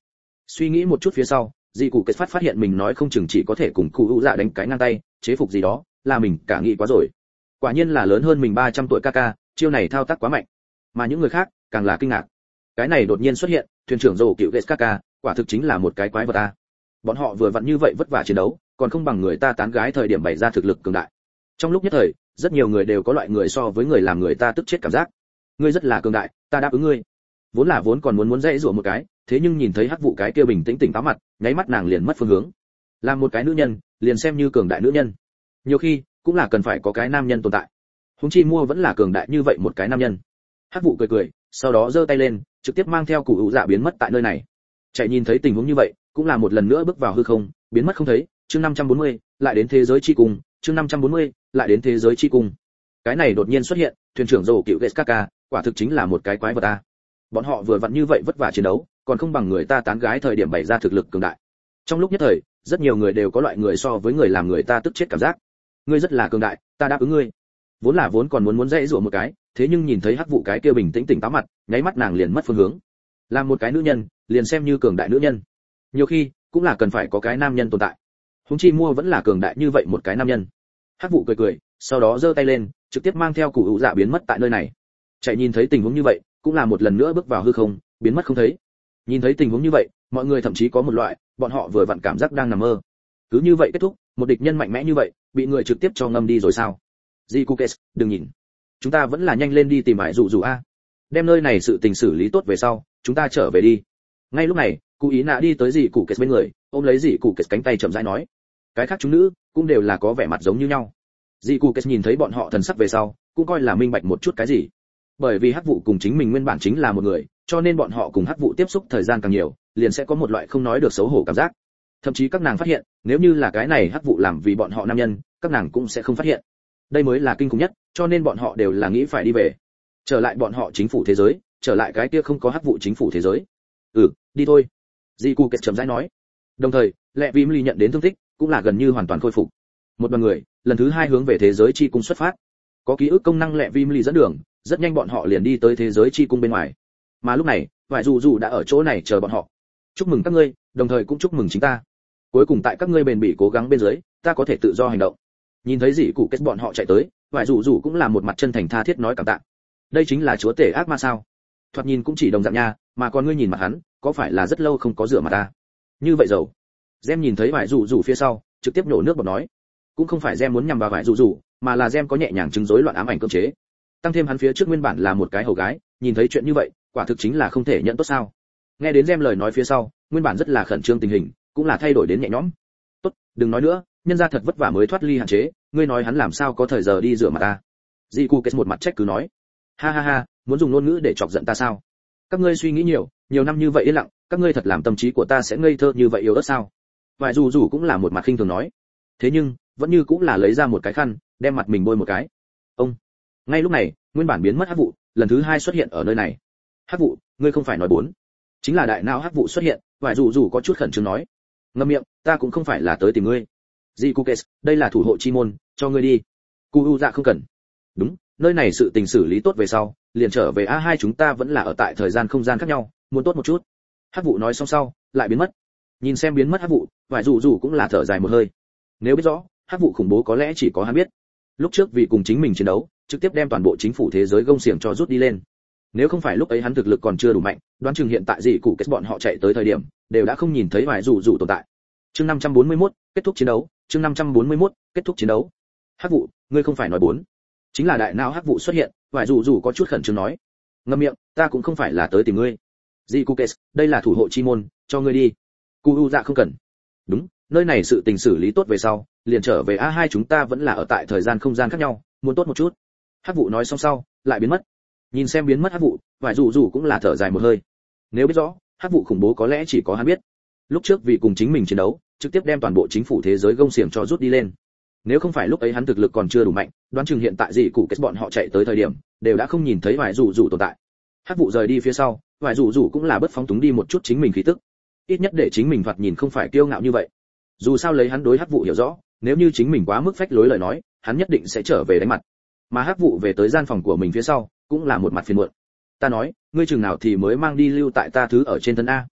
Suy nghĩ một chút phía sau, dị cụ kết phát phát hiện mình nói không chừng chỉ có thể cùng cụ hữu dạ đánh cái ngang tay, chế phục gì đó, là mình cả nghĩ quá rồi. Quả nhiên là lớn hơn mình ba trăm tuổi ca ca, chiêu này thao tác quá mạnh. Mà những người khác càng là kinh ngạc. Cái này đột nhiên xuất hiện, thuyền trưởng rồ cựu Kaka, quả thực chính là một cái quái vật ta. Bọn họ vừa vặn như vậy vất vả chiến đấu, còn không bằng người ta tán gái thời điểm bày ra thực lực cường đại. Trong lúc nhất thời, rất nhiều người đều có loại người so với người làm người ta tức chết cảm giác. Ngươi rất là cường đại, ta đáp ứng ngươi. Vốn là vốn còn muốn muốn dãy rủa một cái, thế nhưng nhìn thấy hắc vụ cái kia bình tĩnh tỉnh táo mặt, nháy mắt nàng liền mất phương hướng. Làm một cái nữ nhân, liền xem như cường đại nữ nhân, nhiều khi cũng là cần phải có cái nam nhân tồn tại. Huống chi mua vẫn là cường đại như vậy một cái nam nhân. Hắc vụ cười cười, sau đó giơ tay lên, trực tiếp mang theo cụ hữu dạ biến mất tại nơi này. Chạy nhìn thấy tình huống như vậy, cũng là một lần nữa bước vào hư không, biến mất không thấy. Chương năm trăm bốn mươi, lại đến thế giới chi cùng, chương năm trăm bốn mươi, lại đến thế giới chi cùng. Cái này đột nhiên xuất hiện, thuyền trưởng rồ cựu Kaka, quả thực chính là một cái quái vật ta. Bọn họ vừa vặn như vậy vất vả chiến đấu, còn không bằng người ta tán gái thời điểm bày ra thực lực cường đại. Trong lúc nhất thời, rất nhiều người đều có loại người so với người làm người ta tức chết cảm giác. Ngươi rất là cường đại, ta đáp ứng ngươi. Vốn là vốn còn muốn muốn dãy rủa một cái, thế nhưng nhìn thấy hắc vụ cái kia bình tĩnh tỉnh táo mặt, nháy mắt nàng liền mất phương hướng. Làm một cái nữ nhân, liền xem như cường đại nữ nhân, nhiều khi cũng là cần phải có cái nam nhân tồn tại. Huống chi mua vẫn là cường đại như vậy một cái nam nhân. Hắc vụ cười cười, sau đó giơ tay lên, trực tiếp mang theo cụ hữu dạ biến mất tại nơi này. Chạy nhìn thấy tình huống như vậy, cũng là một lần nữa bước vào hư không, biến mất không thấy. Nhìn thấy tình huống như vậy, mọi người thậm chí có một loại, bọn họ vừa vặn cảm giác đang nằm mơ. Cứ như vậy kết thúc, một địch nhân mạnh mẽ như vậy, bị người trực tiếp cho ngâm đi rồi sao? Jikukes, đừng nhìn. Chúng ta vẫn là nhanh lên đi tìm Hải Dụ Dụ a. Đem nơi này sự tình xử lý tốt về sau, chúng ta trở về đi. Ngay lúc này, Cụ Ý Nạ đi tới Jikukes bên người, ôm lấy Jikukes cánh tay chậm rãi nói. Cái khác chúng nữ cũng đều là có vẻ mặt giống như nhau. Jikukes nhìn thấy bọn họ thần sắc về sau, cũng coi là minh bạch một chút cái gì. Bởi vì hắc vụ cùng chính mình nguyên bản chính là một người, cho nên bọn họ cùng hắc vụ tiếp xúc thời gian càng nhiều, liền sẽ có một loại không nói được xấu hổ cảm giác. Thậm chí các nàng phát hiện, nếu như là cái này hắc vụ làm vì bọn họ nam nhân, các nàng cũng sẽ không phát hiện. Đây mới là kinh khủng nhất, cho nên bọn họ đều là nghĩ phải đi về, trở lại bọn họ chính phủ thế giới, trở lại cái kia không có hắc vụ chính phủ thế giới. Ừ, đi thôi. Jiku kết chậm rãi nói. Đồng thời, Lệ Vim Ly nhận đến thương tích, cũng là gần như hoàn toàn khôi phục. Một đoàn người, lần thứ hai hướng về thế giới chi cung xuất phát. Có ký ức công năng Lệ Vim Ly dẫn đường, rất nhanh bọn họ liền đi tới thế giới chi cung bên ngoài. Mà lúc này, Vải Dụ Dụ đã ở chỗ này chờ bọn họ. Chúc mừng các ngươi, đồng thời cũng chúc mừng chính ta. Cuối cùng tại các ngươi bền bỉ cố gắng bên dưới, ta có thể tự do hành động. Nhìn thấy dị cụ kết bọn họ chạy tới, Vải Dụ Dụ cũng là một mặt chân thành tha thiết nói cảm tạ. Đây chính là chúa tể ác ma sao? Thoạt nhìn cũng chỉ đồng dạng nha, mà còn ngươi nhìn mặt hắn, có phải là rất lâu không có rửa mặt ta? Như vậy rồi. Gem nhìn thấy Vải Dụ Dụ phía sau, trực tiếp nổ nước bọt nói, cũng không phải Gem muốn nhằm vào Vải Dụ Dụ, mà là Gem có nhẹ nhàng chứng rối loạn ám ảnh cưỡng chế. Tăng thêm hắn phía trước nguyên bản là một cái hầu gái, nhìn thấy chuyện như vậy, quả thực chính là không thể nhận tốt sao? Nghe đến Gem lời nói phía sau, nguyên bản rất là khẩn trương tình hình, cũng là thay đổi đến nhẹ nhõm. Tốt, đừng nói nữa, nhân gia thật vất vả mới thoát ly hạn chế, ngươi nói hắn làm sao có thời giờ đi rửa mặt ta? Jiku kết một mặt trách cứ nói, ha ha ha, muốn dùng ngôn ngữ để chọc giận ta sao? Các ngươi suy nghĩ nhiều, nhiều năm như vậy yên lặng, các ngươi thật làm tâm trí của ta sẽ ngây thơ như vậy yếu ớt sao? Vài dù dù cũng là một mặt khinh thường nói, thế nhưng vẫn như cũng là lấy ra một cái khăn, đem mặt mình bôi một cái. Ông. Ngay lúc này, nguyên bản biến mất hắc vụ, lần thứ hai xuất hiện ở nơi này. Hắc vụ, ngươi không phải nói bốn, chính là đại não hắc vụ xuất hiện, vài dù dù có chút khẩn trương nói, ngậm miệng, ta cũng không phải là tới tìm ngươi. Jikukes, đây là thủ hộ chi môn, cho ngươi đi. Cu dạ không cần. Đúng, nơi này sự tình xử lý tốt về sau, liền trở về a hai chúng ta vẫn là ở tại thời gian không gian khác nhau, muốn tốt một chút. Hắc vụ nói xong sau, lại biến mất. Nhìn xem biến mất hắc vụ, vài dù dù cũng là thở dài một hơi. Nếu biết rõ, hắc vụ khủng bố có lẽ chỉ có hắn biết. Lúc trước vì cùng chính mình chiến đấu, trực tiếp đem toàn bộ chính phủ thế giới gông xiềng cho rút đi lên. Nếu không phải lúc ấy hắn thực lực còn chưa đủ mạnh, đoán chừng hiện tại gì cụ kết bọn họ chạy tới thời điểm, đều đã không nhìn thấy vài dù dù tồn tại. Chương năm trăm bốn mươi mốt, kết thúc chiến đấu, chương năm trăm bốn mươi mốt, kết thúc chiến đấu. Hắc vụ, ngươi không phải nói bốn, chính là đại não hắc vụ xuất hiện, vài dù dù có chút khẩn trương nói, ngậm miệng, ta cũng không phải là tới tìm ngươi. Jikukes, đây là thủ hộ chi môn, cho ngươi đi. Cu dạ không cần. Đúng, nơi này sự tình xử lý tốt về sau, liền trở về a hai chúng ta vẫn là ở tại thời gian không gian khác nhau, muốn tốt một chút. Hắc vụ nói xong sau, lại biến mất. Nhìn xem biến mất hắc vụ, vài dù dù cũng là thở dài một hơi. Nếu biết rõ, hắc vụ khủng bố có lẽ chỉ có hắn biết. Lúc trước vì cùng chính mình chiến đấu, trực tiếp đem toàn bộ chính phủ thế giới gông xiềng cho rút đi lên. Nếu không phải lúc ấy hắn thực lực còn chưa đủ mạnh, đoán chừng hiện tại gì cụ kết bọn họ chạy tới thời điểm, đều đã không nhìn thấy vài dù dù tồn tại. Hắc vụ rời đi phía sau, vài dù dù cũng là bất phóng túng đi một chút chính mình khí tức. Ít nhất để chính mình thoạt nhìn không phải kiêu ngạo như vậy. Dù sao lấy hắn đối hắc vụ hiểu rõ, nếu như chính mình quá mức phách lối lời nói, hắn nhất định sẽ trở về đánh mặt. Mà hắc vụ về tới gian phòng của mình phía sau, cũng là một mặt phiền muộn. Ta nói, ngươi chừng nào thì mới mang đi lưu tại ta thứ ở trên thân a?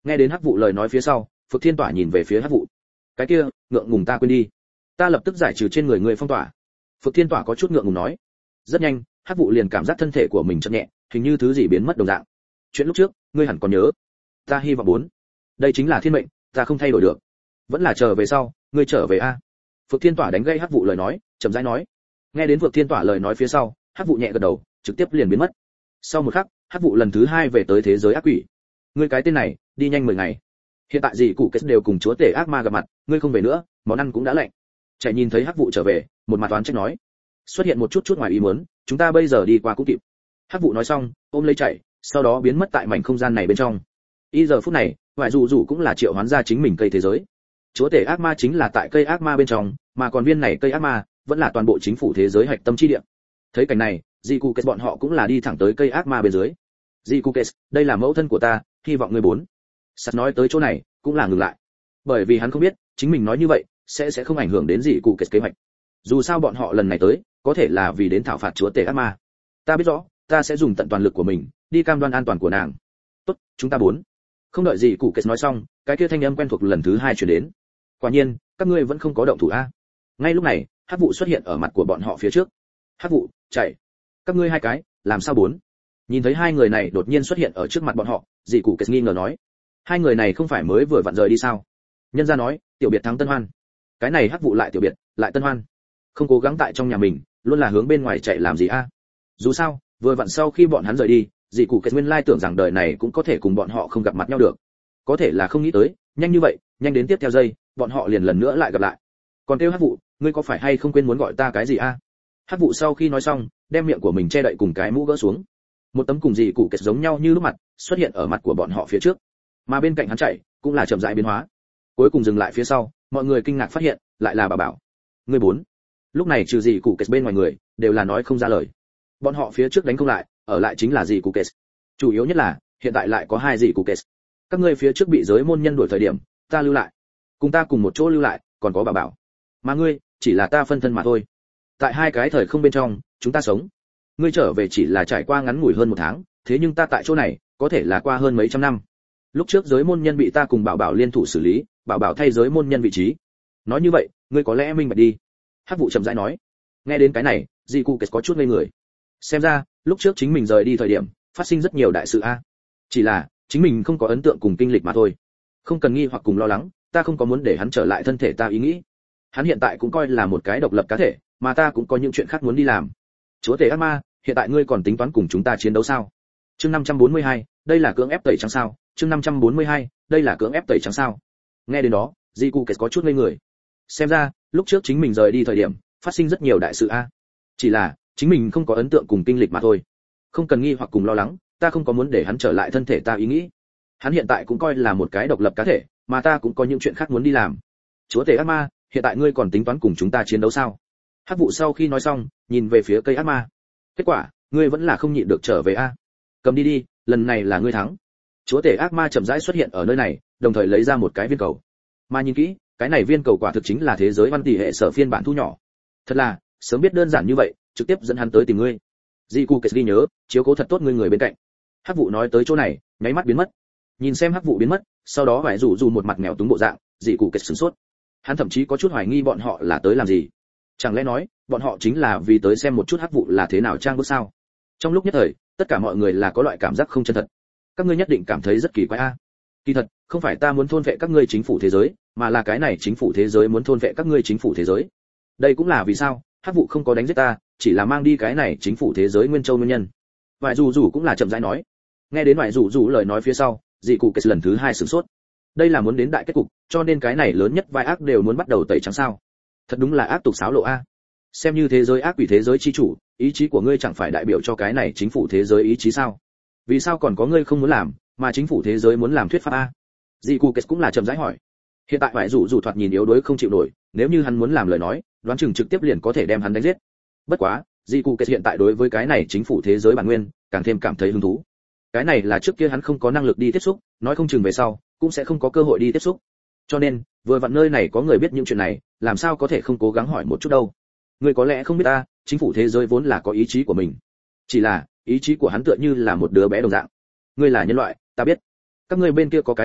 Nghe đến Hắc vụ lời nói phía sau, Phượng Thiên Tỏa nhìn về phía Hắc vụ. Cái kia, ngượng ngùng ta quên đi, ta lập tức giải trừ trên người ngươi phong tỏa. Phượng Thiên Tỏa có chút ngượng ngùng nói. Rất nhanh, Hắc vụ liền cảm giác thân thể của mình chậm nhẹ, hình như thứ gì biến mất đồng dạng. Chuyện lúc trước, ngươi hẳn còn nhớ. Ta hy vọng bốn. Đây chính là thiên mệnh, ta không thay đổi được. Vẫn là chờ về sau, ngươi trở về a. Phượng Thiên Tỏa đánh gây Hắc vụ lời nói, chậm rãi nói. Nghe đến Phượng Thiên Tỏa lời nói phía sau, Hắc vụ nhẹ gật đầu, trực tiếp liền biến mất. Sau một khắc, Hắc vụ lần thứ hai về tới thế giới ác quỷ. Ngươi cái tên này, đi nhanh mười ngày. Hiện tại gì cụ kết đều cùng chúa tể ác ma gặp mặt, ngươi không về nữa, món ăn cũng đã lạnh. Chạy nhìn thấy Hắc vụ trở về, một mặt toán trách nói. Xuất hiện một chút chút ngoài ý muốn, chúng ta bây giờ đi qua cũng kịp. Hắc vụ nói xong, ôm lấy chạy, sau đó biến mất tại mảnh không gian này bên trong. Y giờ phút này, ngoại dù dù cũng là triệu hoán ra chính mình cây thế giới. Chúa tể ác ma chính là tại cây ác ma bên trong, mà còn viên này cây ác ma vẫn là toàn bộ chính phủ thế giới hạch tâm chi địa. Thấy cảnh này, Jikuket bọn họ cũng là đi thẳng tới cây ác ma bên dưới. Jikuket, đây là mẫu thân của ta, hy vọng ngươi bốn. Sắt nói tới chỗ này, cũng là ngừng lại. Bởi vì hắn không biết, chính mình nói như vậy sẽ sẽ không ảnh hưởng đến Jikuket kế hoạch. Dù sao bọn họ lần này tới, có thể là vì đến thảo phạt chúa tể ác ma. Ta biết rõ, ta sẽ dùng tận toàn lực của mình, đi cam đoan an toàn của nàng. Tốt, chúng ta bốn. Không đợi Jikuket nói xong, cái kia thanh âm quen thuộc lần thứ hai truyền đến. Quả nhiên, các ngươi vẫn không có động thủ a. Ngay lúc này, Hắc vụ xuất hiện ở mặt của bọn họ phía trước. Hắc vụ, chạy. Các ngươi hai cái, làm sao bốn? Nhìn thấy hai người này đột nhiên xuất hiện ở trước mặt bọn họ, dì cụ kết nghi ngờ nói. Hai người này không phải mới vừa vặn rời đi sao? Nhân gia nói, tiểu biệt thắng tân hoan. Cái này Hắc vụ lại tiểu biệt, lại tân hoan. Không cố gắng tại trong nhà mình, luôn là hướng bên ngoài chạy làm gì a? Dù sao, vừa vặn sau khi bọn hắn rời đi, dì cụ kết nguyên lai tưởng rằng đời này cũng có thể cùng bọn họ không gặp mặt nhau được. Có thể là không nghĩ tới, nhanh như vậy, nhanh đến tiếp theo giây, bọn họ liền lần nữa lại gặp lại. Còn kêu Hắc vụ, ngươi có phải hay không quên muốn gọi ta cái gì a? Hắc vụ sau khi nói xong, đem miệng của mình che đậy cùng cái mũ gỡ xuống. Một tấm cùng gì cụ kết giống nhau như lúc mặt, xuất hiện ở mặt của bọn họ phía trước. Mà bên cạnh hắn chạy, cũng là chậm rãi biến hóa. Cuối cùng dừng lại phía sau, mọi người kinh ngạc phát hiện, lại là bà bảo. Ngươi bốn. Lúc này trừ gì cụ kết bên ngoài người, đều là nói không ra lời. Bọn họ phía trước đánh không lại, ở lại chính là gì cụ kết. Chủ yếu nhất là, hiện tại lại có hai gì cụ kết. Các ngươi phía trước bị giới môn nhân đuổi thời điểm, ta lưu lại. Cùng ta cùng một chỗ lưu lại, còn có bà bảo. Mà ngươi, chỉ là ta phân thân mà thôi. Tại hai cái thời không bên trong, chúng ta sống. Ngươi trở về chỉ là trải qua ngắn ngủi hơn một tháng, thế nhưng ta tại chỗ này, có thể là qua hơn mấy trăm năm. Lúc trước giới môn nhân bị ta cùng bảo bảo liên thủ xử lý, bảo bảo thay giới môn nhân vị trí. Nói như vậy, ngươi có lẽ minh bạch đi. Hắc vụ chậm rãi nói. Nghe đến cái này, Jiku có chút ngây người. Xem ra, lúc trước chính mình rời đi thời điểm, phát sinh rất nhiều đại sự a. Chỉ là, chính mình không có ấn tượng cùng kinh lịch mà thôi. Không cần nghi hoặc cùng lo lắng, ta không có muốn để hắn trở lại thân thể ta ý nghĩ. Hắn hiện tại cũng coi là một cái độc lập cá thể, mà ta cũng có những chuyện khác muốn đi làm. Chúa tể ác ma, hiện tại ngươi còn tính toán cùng chúng ta chiến đấu sao? Chương năm trăm bốn mươi hai, đây là cưỡng ép tẩy trắng sao? Chương năm trăm bốn mươi hai, đây là cưỡng ép tẩy trắng sao? Nghe đến đó, Jiku có chút ngây người. Xem ra, lúc trước chính mình rời đi thời điểm, phát sinh rất nhiều đại sự a. Chỉ là, chính mình không có ấn tượng cùng kinh lịch mà thôi. Không cần nghi hoặc cùng lo lắng, ta không có muốn để hắn trở lại thân thể ta ý nghĩ. Hắn hiện tại cũng coi là một cái độc lập cá thể, mà ta cũng có những chuyện khác muốn đi làm. Chúa tể ác ma, hiện tại ngươi còn tính toán cùng chúng ta chiến đấu sao? Hắc vụ sau khi nói xong, nhìn về phía cây ác ma. Kết quả, ngươi vẫn là không nhịn được trở về a. Cầm đi đi, lần này là ngươi thắng. Chúa tể ác ma chậm rãi xuất hiện ở nơi này, đồng thời lấy ra một cái viên cầu. Mà nhìn kỹ, cái này viên cầu quả thực chính là thế giới văn tỷ hệ sở phiên bản thu nhỏ. Thật là, sớm biết đơn giản như vậy, trực tiếp dẫn hắn tới tìm ngươi. Jiku ghi nhớ, chiếu cố thật tốt ngươi người bên cạnh. Hắc vụ nói tới chỗ này, nháy mắt biến mất. Nhìn xem Hắc vụ biến mất, sau đó vải rủ rủ một mặt nghèo túng bộ dạng, Jiku sửng sốt. Hắn thậm chí có chút hoài nghi bọn họ là tới làm gì. Chẳng lẽ nói, bọn họ chính là vì tới xem một chút Hắc vụ là thế nào trang bước sao? Trong lúc nhất thời, tất cả mọi người là có loại cảm giác không chân thật. Các ngươi nhất định cảm thấy rất kỳ quái a. Kỳ thật, không phải ta muốn thôn vệ các ngươi chính phủ thế giới, mà là cái này chính phủ thế giới muốn thôn vệ các ngươi chính phủ thế giới. Đây cũng là vì sao, Hắc vụ không có đánh giết ta, chỉ là mang đi cái này chính phủ thế giới nguyên châu nguyên nhân. Vài rủ rủ cũng là chậm rãi nói. Nghe đến vài rủ rủ lời nói phía sau, dị cụ kết lần thứ hai sửng sốt. Đây là muốn đến đại kết cục, cho nên cái này lớn nhất vai ác đều muốn bắt đầu tẩy trắng sao? Thật đúng là ác tục xáo lộ a. Xem như thế giới ác quỷ thế giới chi chủ, ý chí của ngươi chẳng phải đại biểu cho cái này chính phủ thế giới ý chí sao? Vì sao còn có ngươi không muốn làm, mà chính phủ thế giới muốn làm thuyết pháp a? Dị cụ kết cũng là chậm rãi hỏi. Hiện tại vài rủ rủ thoạt nhìn yếu đuối không chịu nổi, nếu như hắn muốn làm lời nói, đoán chừng trực tiếp liền có thể đem hắn đánh giết. Bất quá, dị cụ kết hiện tại đối với cái này chính phủ thế giới bản nguyên, càng thêm cảm thấy hứng thú. Cái này là trước kia hắn không có năng lực đi tiếp xúc, nói không chừng về sau cũng sẽ không có cơ hội đi tiếp xúc. Cho nên, vừa vặn nơi này có người biết những chuyện này, làm sao có thể không cố gắng hỏi một chút đâu. Người có lẽ không biết ta, chính phủ thế giới vốn là có ý chí của mình. Chỉ là, ý chí của hắn tựa như là một đứa bé đồng dạng. Ngươi là nhân loại, ta biết. Các ngươi bên kia có cái truyền thuyết,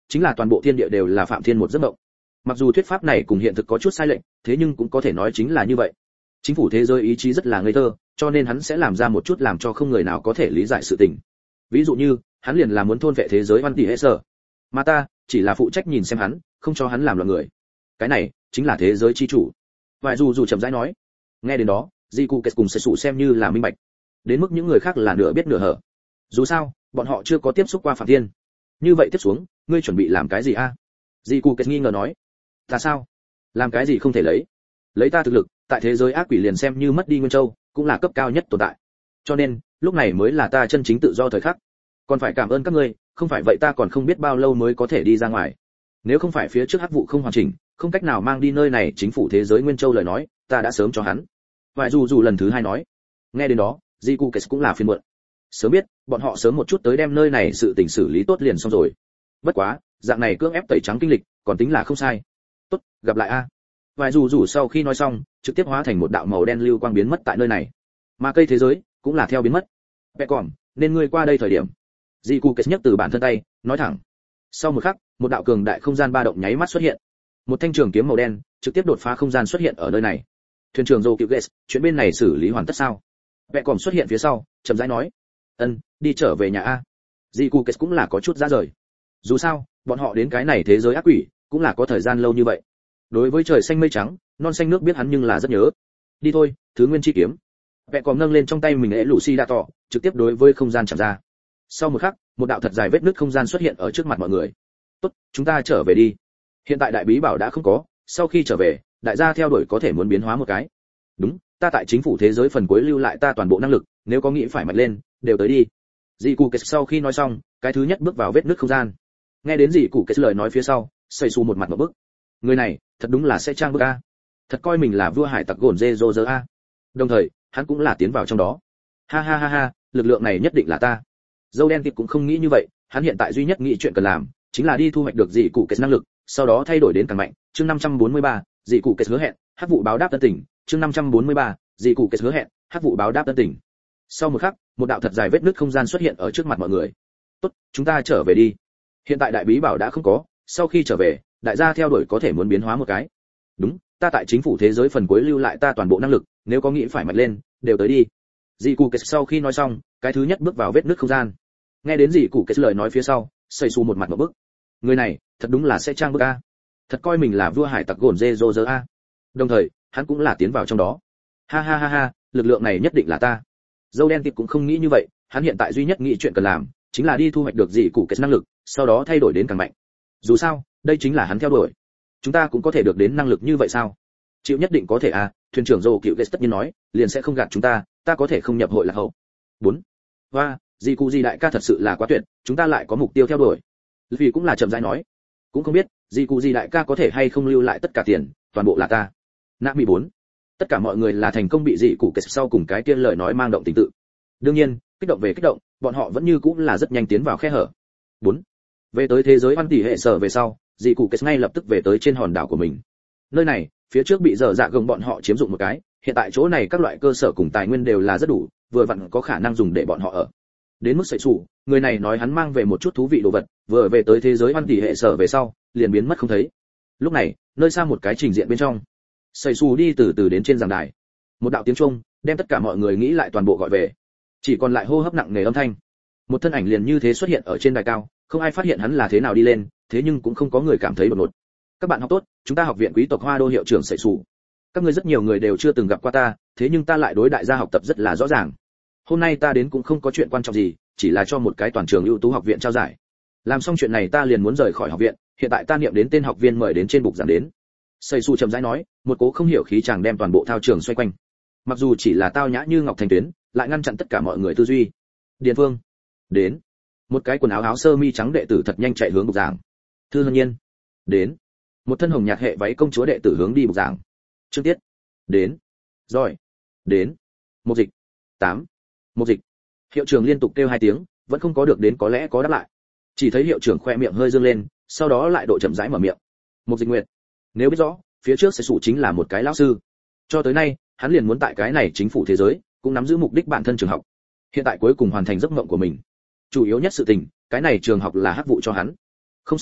chính là toàn bộ thiên địa đều là phạm thiên một giấc mộng. Mặc dù thuyết pháp này cùng hiện thực có chút sai lệch, thế nhưng cũng có thể nói chính là như vậy. Chính phủ thế giới ý chí rất là ngây thơ, cho nên hắn sẽ làm ra một chút làm cho không người nào có thể lý giải sự tình. Ví dụ như, hắn liền là muốn thôn vệ thế giới Văn Tỷ Hệ Sở, mà ta chỉ là phụ trách nhìn xem hắn, không cho hắn làm loạn người. Cái này chính là thế giới chi chủ. Vài dù dù chậm rãi nói. Nghe đến đó, Jiku kết cùng sẽ sụ xem như là minh bạch. Đến mức những người khác là nửa biết nửa hở. Dù sao, bọn họ chưa có tiếp xúc qua Phạm Thiên. Như vậy tiếp xuống, ngươi chuẩn bị làm cái gì a? À? Jiku kết nghi ngờ nói. Ta sao? Làm cái gì không thể lấy? Lấy ta thực lực, tại thế giới ác quỷ liền xem như mất đi Nguyên Châu, cũng là cấp cao nhất tồn tại. Cho nên, lúc này mới là ta chân chính tự do thời khắc. Còn phải cảm ơn các ngươi, không phải vậy ta còn không biết bao lâu mới có thể đi ra ngoài. Nếu không phải phía trước hắc vụ không hoàn chỉnh, không cách nào mang đi nơi này chính phủ thế giới Nguyên Châu lời nói, ta đã sớm cho hắn. Vài dù dù lần thứ hai nói. Nghe đến đó, Jiku Kes cũng là phiền muộn. Sớm biết, bọn họ sớm một chút tới đem nơi này sự tình xử lý tốt liền xong rồi. Bất quá, dạng này cưỡng ép tẩy trắng kinh lịch, còn tính là không sai. Tốt, gặp lại a. Vài dù dù sau khi nói xong, trực tiếp hóa thành một đạo màu đen lưu quang biến mất tại nơi này. Mà cây thế giới cũng là theo biến mất. Vẽ còn, nên ngươi qua đây thời điểm. Jiku Kes nhấc từ bản thân tay, nói thẳng. Sau một khắc, một đạo cường đại không gian ba động nháy mắt xuất hiện. Một thanh trường kiếm màu đen trực tiếp đột phá không gian xuất hiện ở nơi này. Thuyền trưởng Joe Kipges, chuyện bên này xử lý hoàn tất sao? Vẽ còn xuất hiện phía sau, chậm rãi nói. Ân, đi trở về nhà a. Jiku Kes cũng là có chút ra rời. Dù sao, bọn họ đến cái này thế giới ác quỷ, cũng là có thời gian lâu như vậy. Đối với trời xanh mây trắng, non xanh nước biết hắn nhưng là rất nhớ. Đi thôi, thứ nguyên chi kiếm. Vẽ còn nâng lên trong tay mình ế Lucy đã tỏ, trực tiếp đối với không gian chạm ra. Sau một khắc, một đạo thật dài vết nứt không gian xuất hiện ở trước mặt mọi người. Tốt, chúng ta trở về đi. Hiện tại đại bí bảo đã không có, sau khi trở về, đại gia theo đuổi có thể muốn biến hóa một cái. Đúng, ta tại chính phủ thế giới phần cuối lưu lại ta toàn bộ năng lực, nếu có nghĩ phải mạnh lên, đều tới đi. Jiku Kes sau khi nói xong, cái thứ nhất bước vào vết nứt không gian. Nghe đến Jiku Kes lời nói phía sau, Sẩy Su một mặt ngộp bức. Người này, thật đúng là sẽ trang bức a. Thật coi mình là vua hải tặc gồn dê rô rơ a. Đồng thời, hắn cũng là tiến vào trong đó. Ha ha ha ha, lực lượng này nhất định là ta. Dâu đen kịp cũng không nghĩ như vậy, hắn hiện tại duy nhất nghĩ chuyện cần làm, chính là đi thu hoạch được Jiku Kes năng lực, sau đó thay đổi đến càng mạnh. Chương năm trăm bốn mươi ba, Jiku Kes hứa hẹn, hắc vụ báo đáp tân tỉnh. Chương năm trăm bốn mươi ba, Jiku Kes hứa hẹn, hắc vụ báo đáp tân tỉnh. Sau một khắc, một đạo thật dài vết nứt không gian xuất hiện ở trước mặt mọi người. Tốt, chúng ta trở về đi. Hiện tại đại bí bảo đã không có, sau khi trở về, đại gia theo đuổi có thể muốn biến hóa một cái. Đúng, ta tại chính phủ thế giới phần cuối lưu lại ta toàn bộ năng lực, nếu có nghĩ phải mạnh lên, đều tới đi. Jiku Kes sau khi nói xong, cái thứ nhất bước vào vết nứt không gian. Nghe đến Jiku Kes lời nói phía sau, Sẩy Su một mặt ngộp bức. Người này, thật đúng là sẽ trang bức a. Thật coi mình là vua hải tặc gồn dê rô rơ a. Đồng thời, hắn cũng là tiến vào trong đó. Ha ha ha ha, lực lượng này nhất định là ta. Dâu đen kịp cũng không nghĩ như vậy, hắn hiện tại duy nhất nghĩ chuyện cần làm, chính là đi thu hoạch được Jiku Kes năng lực, sau đó thay đổi đến càng mạnh. Dù sao, đây chính là hắn theo đuổi. Chúng ta cũng có thể được đến năng lực như vậy sao? Chịu nhất định có thể à, thuyền trưởng Joe Kipges tất nhiên nói, liền sẽ không gạt chúng ta, ta có thể không nhập hội lạc hậu. bốn. Và, Jiku Ji đại ca thật sự là quá tuyệt, chúng ta lại có mục tiêu theo đuổi. Vì cũng là chậm rãi nói, cũng không biết, Jiku Ji đại ca có thể hay không lưu lại tất cả tiền, toàn bộ là ta. Nami bốn. Tất cả mọi người là thành công bị Jiku Kes sau cùng cái tiên lời nói mang động tình tự. Đương nhiên, kích động về kích động, bọn họ vẫn như cũng là rất nhanh tiến vào khe hở. bốn. Về tới thế giới Văn Tỷ Hệ Sở về sau, Jiku Kes ngay lập tức về tới trên hòn đảo của mình. Nơi này, phía trước bị dở dạ gồng bọn họ chiếm dụng một cái, hiện tại chỗ này các loại cơ sở cùng tài nguyên đều là rất đủ, vừa vặn có khả năng dùng để bọn họ ở. Đến mức Sẩy Su, người này nói hắn mang về một chút thú vị đồ vật, vừa về tới thế giới Văn Tỷ Hệ Sở về sau, liền biến mất không thấy. Lúc này, nơi xa một cái trình diện bên trong, Sẩy Su đi từ từ đến trên giảng đài. Một đạo tiếng chuông, đem tất cả mọi người nghĩ lại toàn bộ gọi về. Chỉ còn lại hô hấp nặng nề âm thanh. Một thân ảnh liền như thế xuất hiện ở trên đài cao, không ai phát hiện hắn là thế nào đi lên, thế nhưng cũng không có người cảm thấy đột ngột. Các bạn học tốt, chúng ta học viện quý tộc Hoa Đô hiệu trưởng Sẩy Su. Các ngươi rất nhiều người đều chưa từng gặp qua ta, thế nhưng ta lại đối đại gia học tập rất là rõ ràng. Hôm nay ta đến cũng không có chuyện quan trọng gì, chỉ là cho một cái toàn trường ưu tú học viện trao giải. Làm xong chuyện này ta liền muốn rời khỏi học viện, hiện tại ta niệm đến tên học viên mời đến trên bục giảng đến. Sẩy Su chậm rãi nói, một cố không hiểu khí chàng đem toàn bộ thao trường xoay quanh. Mặc dù chỉ là tao nhã như ngọc thành tuyến, lại ngăn chặn tất cả mọi người tư duy. Điền Phương, đến. Một cái quần áo áo sơ mi trắng đệ tử thật nhanh chạy hướng bục giảng. Thư Hân Nhiên, đến. Một thân hồng nhạt hệ váy công chúa đệ tử hướng đi bục giảng. Trương Tiết, đến. Rồi, đến. Một dịch, tám. Một dịch. Hiệu trưởng liên tục kêu hai tiếng, vẫn không có được đến có lẽ có đáp lại. Chỉ thấy hiệu trưởng khoe miệng hơi dương lên, sau đó lại độ chậm rãi mở miệng. Một dịch nguyệt. Nếu biết rõ, phía trước Sẩy Su chính là một cái lão sư. Cho tới nay, hắn liền muốn tại cái này chính phủ thế giới, cũng nắm giữ mục đích bản thân trường học. Hiện tại cuối cùng hoàn thành giấc mộng của mình. Chủ yếu nhất sự tình, cái này trường học là hắc vụ cho hắn. Không sai,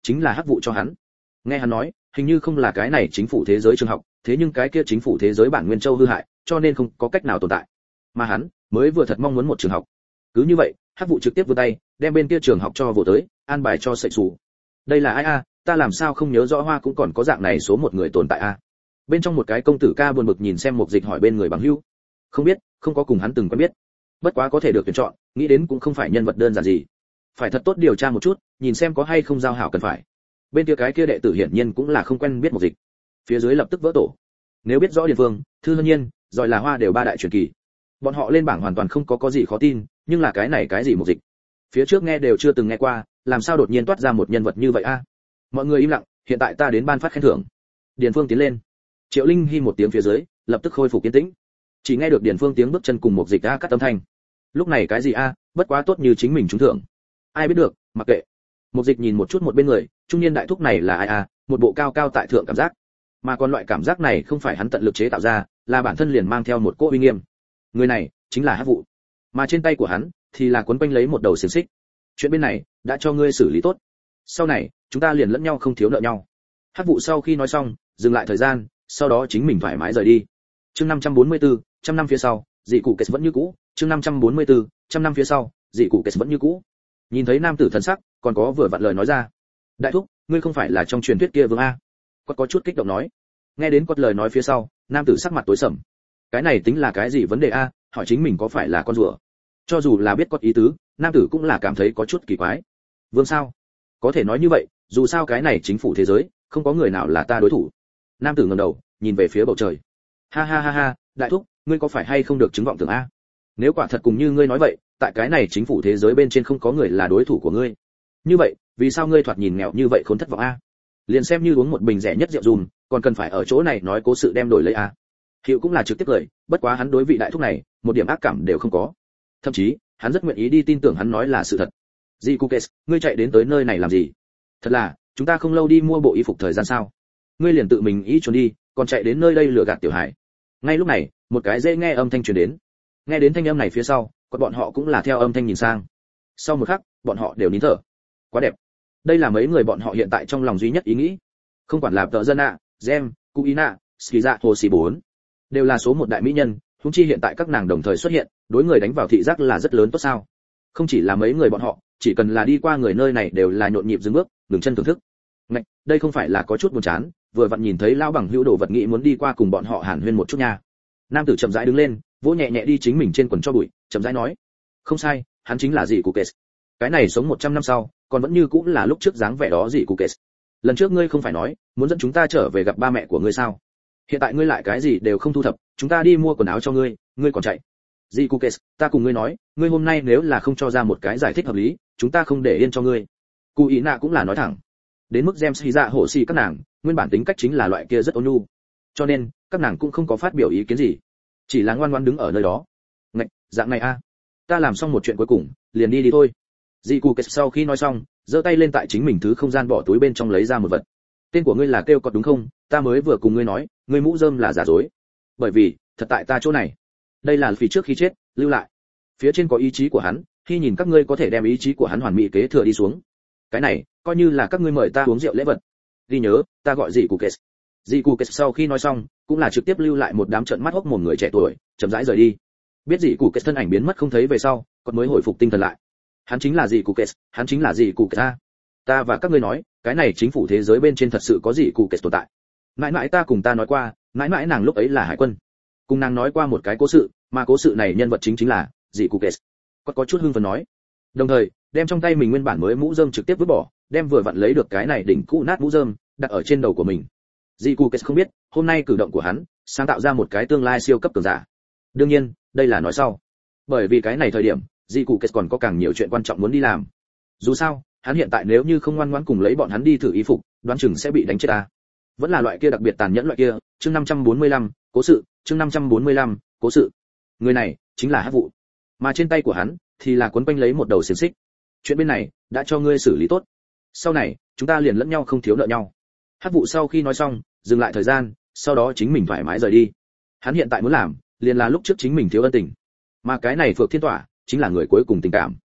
chính là hắc vụ cho hắn. Nghe hắn nói, hình như không là cái này chính phủ thế giới trường học, thế nhưng cái kia chính phủ thế giới bản nguyên châu hư hại, cho nên không có cách nào tồn tại. Mà hắn mới vừa thật mong muốn một trường học. Cứ như vậy, hắc vụ trực tiếp vươn tay, đem bên kia trường học cho vồ tới, an bài cho sậy sủ. Đây là ai a, ta làm sao không nhớ rõ Hoa cũng còn có dạng này số một người tồn tại a. Bên trong một cái công tử ca buồn bực nhìn xem Mục Dịch hỏi bên người bằng hữu. Không biết, không có cùng hắn từng quen biết. Bất quá có thể được tuyển chọn, nghĩ đến cũng không phải nhân vật đơn giản gì. Phải thật tốt điều tra một chút, nhìn xem có hay không giao hảo cần phải. Bên kia cái kia đệ tử hiển nhiên cũng là không quen biết Mục Dịch. Phía dưới lập tức vỡ tổ. Nếu biết rõ Điền Vương, Thư Hân Nhiên, rồi là Hoa đều ba đại truyền kỳ. Bọn họ lên bảng hoàn toàn không có có gì khó tin, nhưng là cái này cái gì Mục Dịch. Phía trước nghe đều chưa từng nghe qua, làm sao đột nhiên toát ra một nhân vật như vậy a? Mọi người im lặng, hiện tại ta đến ban phát khen thưởng. Điền Phương tiến lên. Triệu Linh hi một tiếng phía dưới, lập tức khôi phục yên tĩnh. Chỉ nghe được Điền Phương tiếng bước chân cùng Mục Dịch a cắt âm thanh. Lúc này cái gì a, bất quá tốt như chính mình trúng thưởng. Ai biết được, mặc kệ. Mục Dịch nhìn một chút một bên người, trung niên đại thúc này là ai a, một bộ cao cao tại thượng cảm giác. Mà còn loại cảm giác này không phải hắn tận lực chế tạo ra, là bản thân liền mang theo một cỗ uy nghiêm. Người này chính là Hắc Vụ. Mà trên tay của hắn thì là quấn quanh lấy một đầu xiềng xích. Chuyện bên này đã cho ngươi xử lý tốt. Sau này, chúng ta liền lẫn nhau không thiếu nợ nhau. Hắc Vụ sau khi nói xong, dừng lại thời gian, sau đó chính mình thoải mái rời đi. Chương năm trăm bốn mươi tư, trăm năm phía sau, dị cụ kết vẫn như cũ. Chương năm trăm bốn mươi tư, trăm năm phía sau, dị cụ kết vẫn như cũ. Nhìn thấy nam tử thần sắc, còn có vừa vặn lời nói ra. Đại thúc, ngươi không phải là trong truyền thuyết kia vương a? Quật có chút kích động nói. Nghe đến quật lời nói phía sau, nam tử sắc mặt tối sầm. Cái này tính là cái gì vấn đề a? Hỏi chính mình có phải là con rùa? Cho dù là biết quật ý tứ, nam tử cũng là cảm thấy có chút kỳ quái. Vương sao? Có thể nói như vậy, dù sao cái này chính phủ thế giới, không có người nào là ta đối thủ. Nam tử ngẩng đầu, nhìn về phía bầu trời. Ha ha ha ha, đại thúc, ngươi có phải hay không được chứng vọng tưởng a? Nếu quả thật cùng như ngươi nói vậy, tại cái này chính phủ thế giới bên trên không có người là đối thủ của ngươi. Như vậy, vì sao ngươi thoạt nhìn nghèo như vậy khốn thất vọng a? Liền xem như uống một bình rẻ nhất rượu dùm, còn cần phải ở chỗ này nói cố sự đem đổi lấy a? Hiệu cũng là trực tiếp cười, bất quá hắn đối vị đại thúc này, một điểm ác cảm đều không có. Thậm chí, hắn rất nguyện ý đi tin tưởng hắn nói là sự thật. Di Cukes, ngươi chạy đến tới nơi này làm gì? Thật là, chúng ta không lâu đi mua bộ y phục thời gian sao? Ngươi liền tự mình ý trốn đi, còn chạy đến nơi đây lừa gạt tiểu hải. Ngay lúc này, một cái dễ nghe âm thanh truyền đến. Nghe đến thanh âm này phía sau, còn bọn họ cũng là theo âm thanh nhìn sang. Sau một khắc, bọn họ đều nín thở. Quá đẹp. Đây là mấy người bọn họ hiện tại trong lòng duy nhất ý nghĩ. Không quản là tợ dân ạ, Gem, Kuina, Skiza, Hồ Sĩ bốn, đều là số một đại mỹ nhân, huống chi hiện tại các nàng đồng thời xuất hiện, đối người đánh vào thị giác là rất lớn tốt sao? Không chỉ là mấy người bọn họ, chỉ cần là đi qua người nơi này đều là nhộn nhịp dừng bước, ngừng chân thưởng thức. Ngạch, đây không phải là có chút buồn chán, vừa vặn nhìn thấy lão bằng hữu đồ vật nghĩ muốn đi qua cùng bọn họ hàn huyên một chút nha. Nam tử chậm rãi đứng lên, vỗ nhẹ nhẹ đi chính mình trên quần cho bụi, chậm rãi nói: "Không sai, hắn chính là dị Cukes. Cái này sống một trăm năm sau, còn vẫn như cũng là lúc trước dáng vẻ đó dị Cukes. Lần trước ngươi không phải nói, muốn dẫn chúng ta trở về gặp ba mẹ của ngươi sao? Hiện tại ngươi lại cái gì đều không thu thập, chúng ta đi mua quần áo cho ngươi, ngươi còn chạy. Dị Cukes, ta cùng ngươi nói, ngươi hôm nay nếu là không cho ra một cái giải thích hợp lý, chúng ta không để yên cho ngươi." Cụ Ý Nạ cũng là nói thẳng. Đến mức James Hy dạ hổ xì các nàng, nguyên bản tính cách chính là loại kia rất ôn nhu, cho nên các nàng cũng không có phát biểu ý kiến gì, chỉ là ngoan ngoãn đứng ở nơi đó. Ngạch, dạng này a, ta làm xong một chuyện cuối cùng, liền đi đi thôi. Dị Cukes sau khi nói xong, giơ tay lên tại chính mình thứ không gian bỏ túi bên trong lấy ra một vật. Tên của ngươi là kêu cọt đúng không? Ta mới vừa cùng ngươi nói, ngươi mũ rơm là giả dối. Bởi vì, thật tại ta chỗ này. Đây là phí trước khi chết, lưu lại. Phía trên có ý chí của hắn, khi nhìn các ngươi có thể đem ý chí của hắn hoàn mỹ kế thừa đi xuống. Cái này, coi như là các ngươi mời ta uống rượu lễ vật. Ghi nhớ, ta gọi Dị Cukes. Dị Cukes sau khi nói xong, cũng là trực tiếp lưu lại một đám trợn mắt hốc mồm người trẻ tuổi, chậm rãi rời đi. Biết Dị Cukes thân ảnh biến mất không thấy về sau, còn mới hồi phục tinh thần lại. Hắn chính là Dị Cukes, hắn chính là Dị Cukes a. Ta và các ngươi nói, cái này chính phủ thế giới bên trên thật sự có Dị Cukes tồn tại. Mãi mãi ta cùng ta nói qua, mãi mãi nàng lúc ấy là hải quân. Cùng nàng nói qua một cái cố sự, mà cố sự này nhân vật chính chính là Dị Cukes. Có có chút hưng phấn nói. Đồng thời, đem trong tay mình nguyên bản mới mũ rơm trực tiếp vứt bỏ, đem vừa vặn lấy được cái này đỉnh cũ nát mũ rơm đặt ở trên đầu của mình. Dị Cukes không biết, hôm nay cử động của hắn sáng tạo ra một cái tương lai siêu cấp cường giả. Đương nhiên, đây là nói sau. Bởi vì cái này thời điểm, Dị Cukes còn có càng nhiều chuyện quan trọng muốn đi làm. Dù sao, hắn hiện tại nếu như không ngoan ngoãn cùng lấy bọn hắn đi thử y phục, đoán chừng sẽ bị đánh chết ta. Vẫn là loại kia đặc biệt tàn nhẫn loại kia. Chương năm trăm bốn mươi lăm, cố sự. Chương năm trăm bốn mươi lăm, cố sự. Người này chính là Hắc Vụ, mà trên tay của hắn thì là cuốn quanh lấy một đầu xiềng xích. Chuyện bên này đã cho ngươi xử lý tốt. Sau này, chúng ta liền lẫn nhau không thiếu nợ nhau. Hắc Vụ sau khi nói xong, dừng lại thời gian, sau đó chính mình thoải mái rời đi. Hắn hiện tại muốn làm, liền là lúc trước chính mình thiếu ân tình, mà cái này Phượng Thiên Tỏa chính là người cuối cùng tình cảm.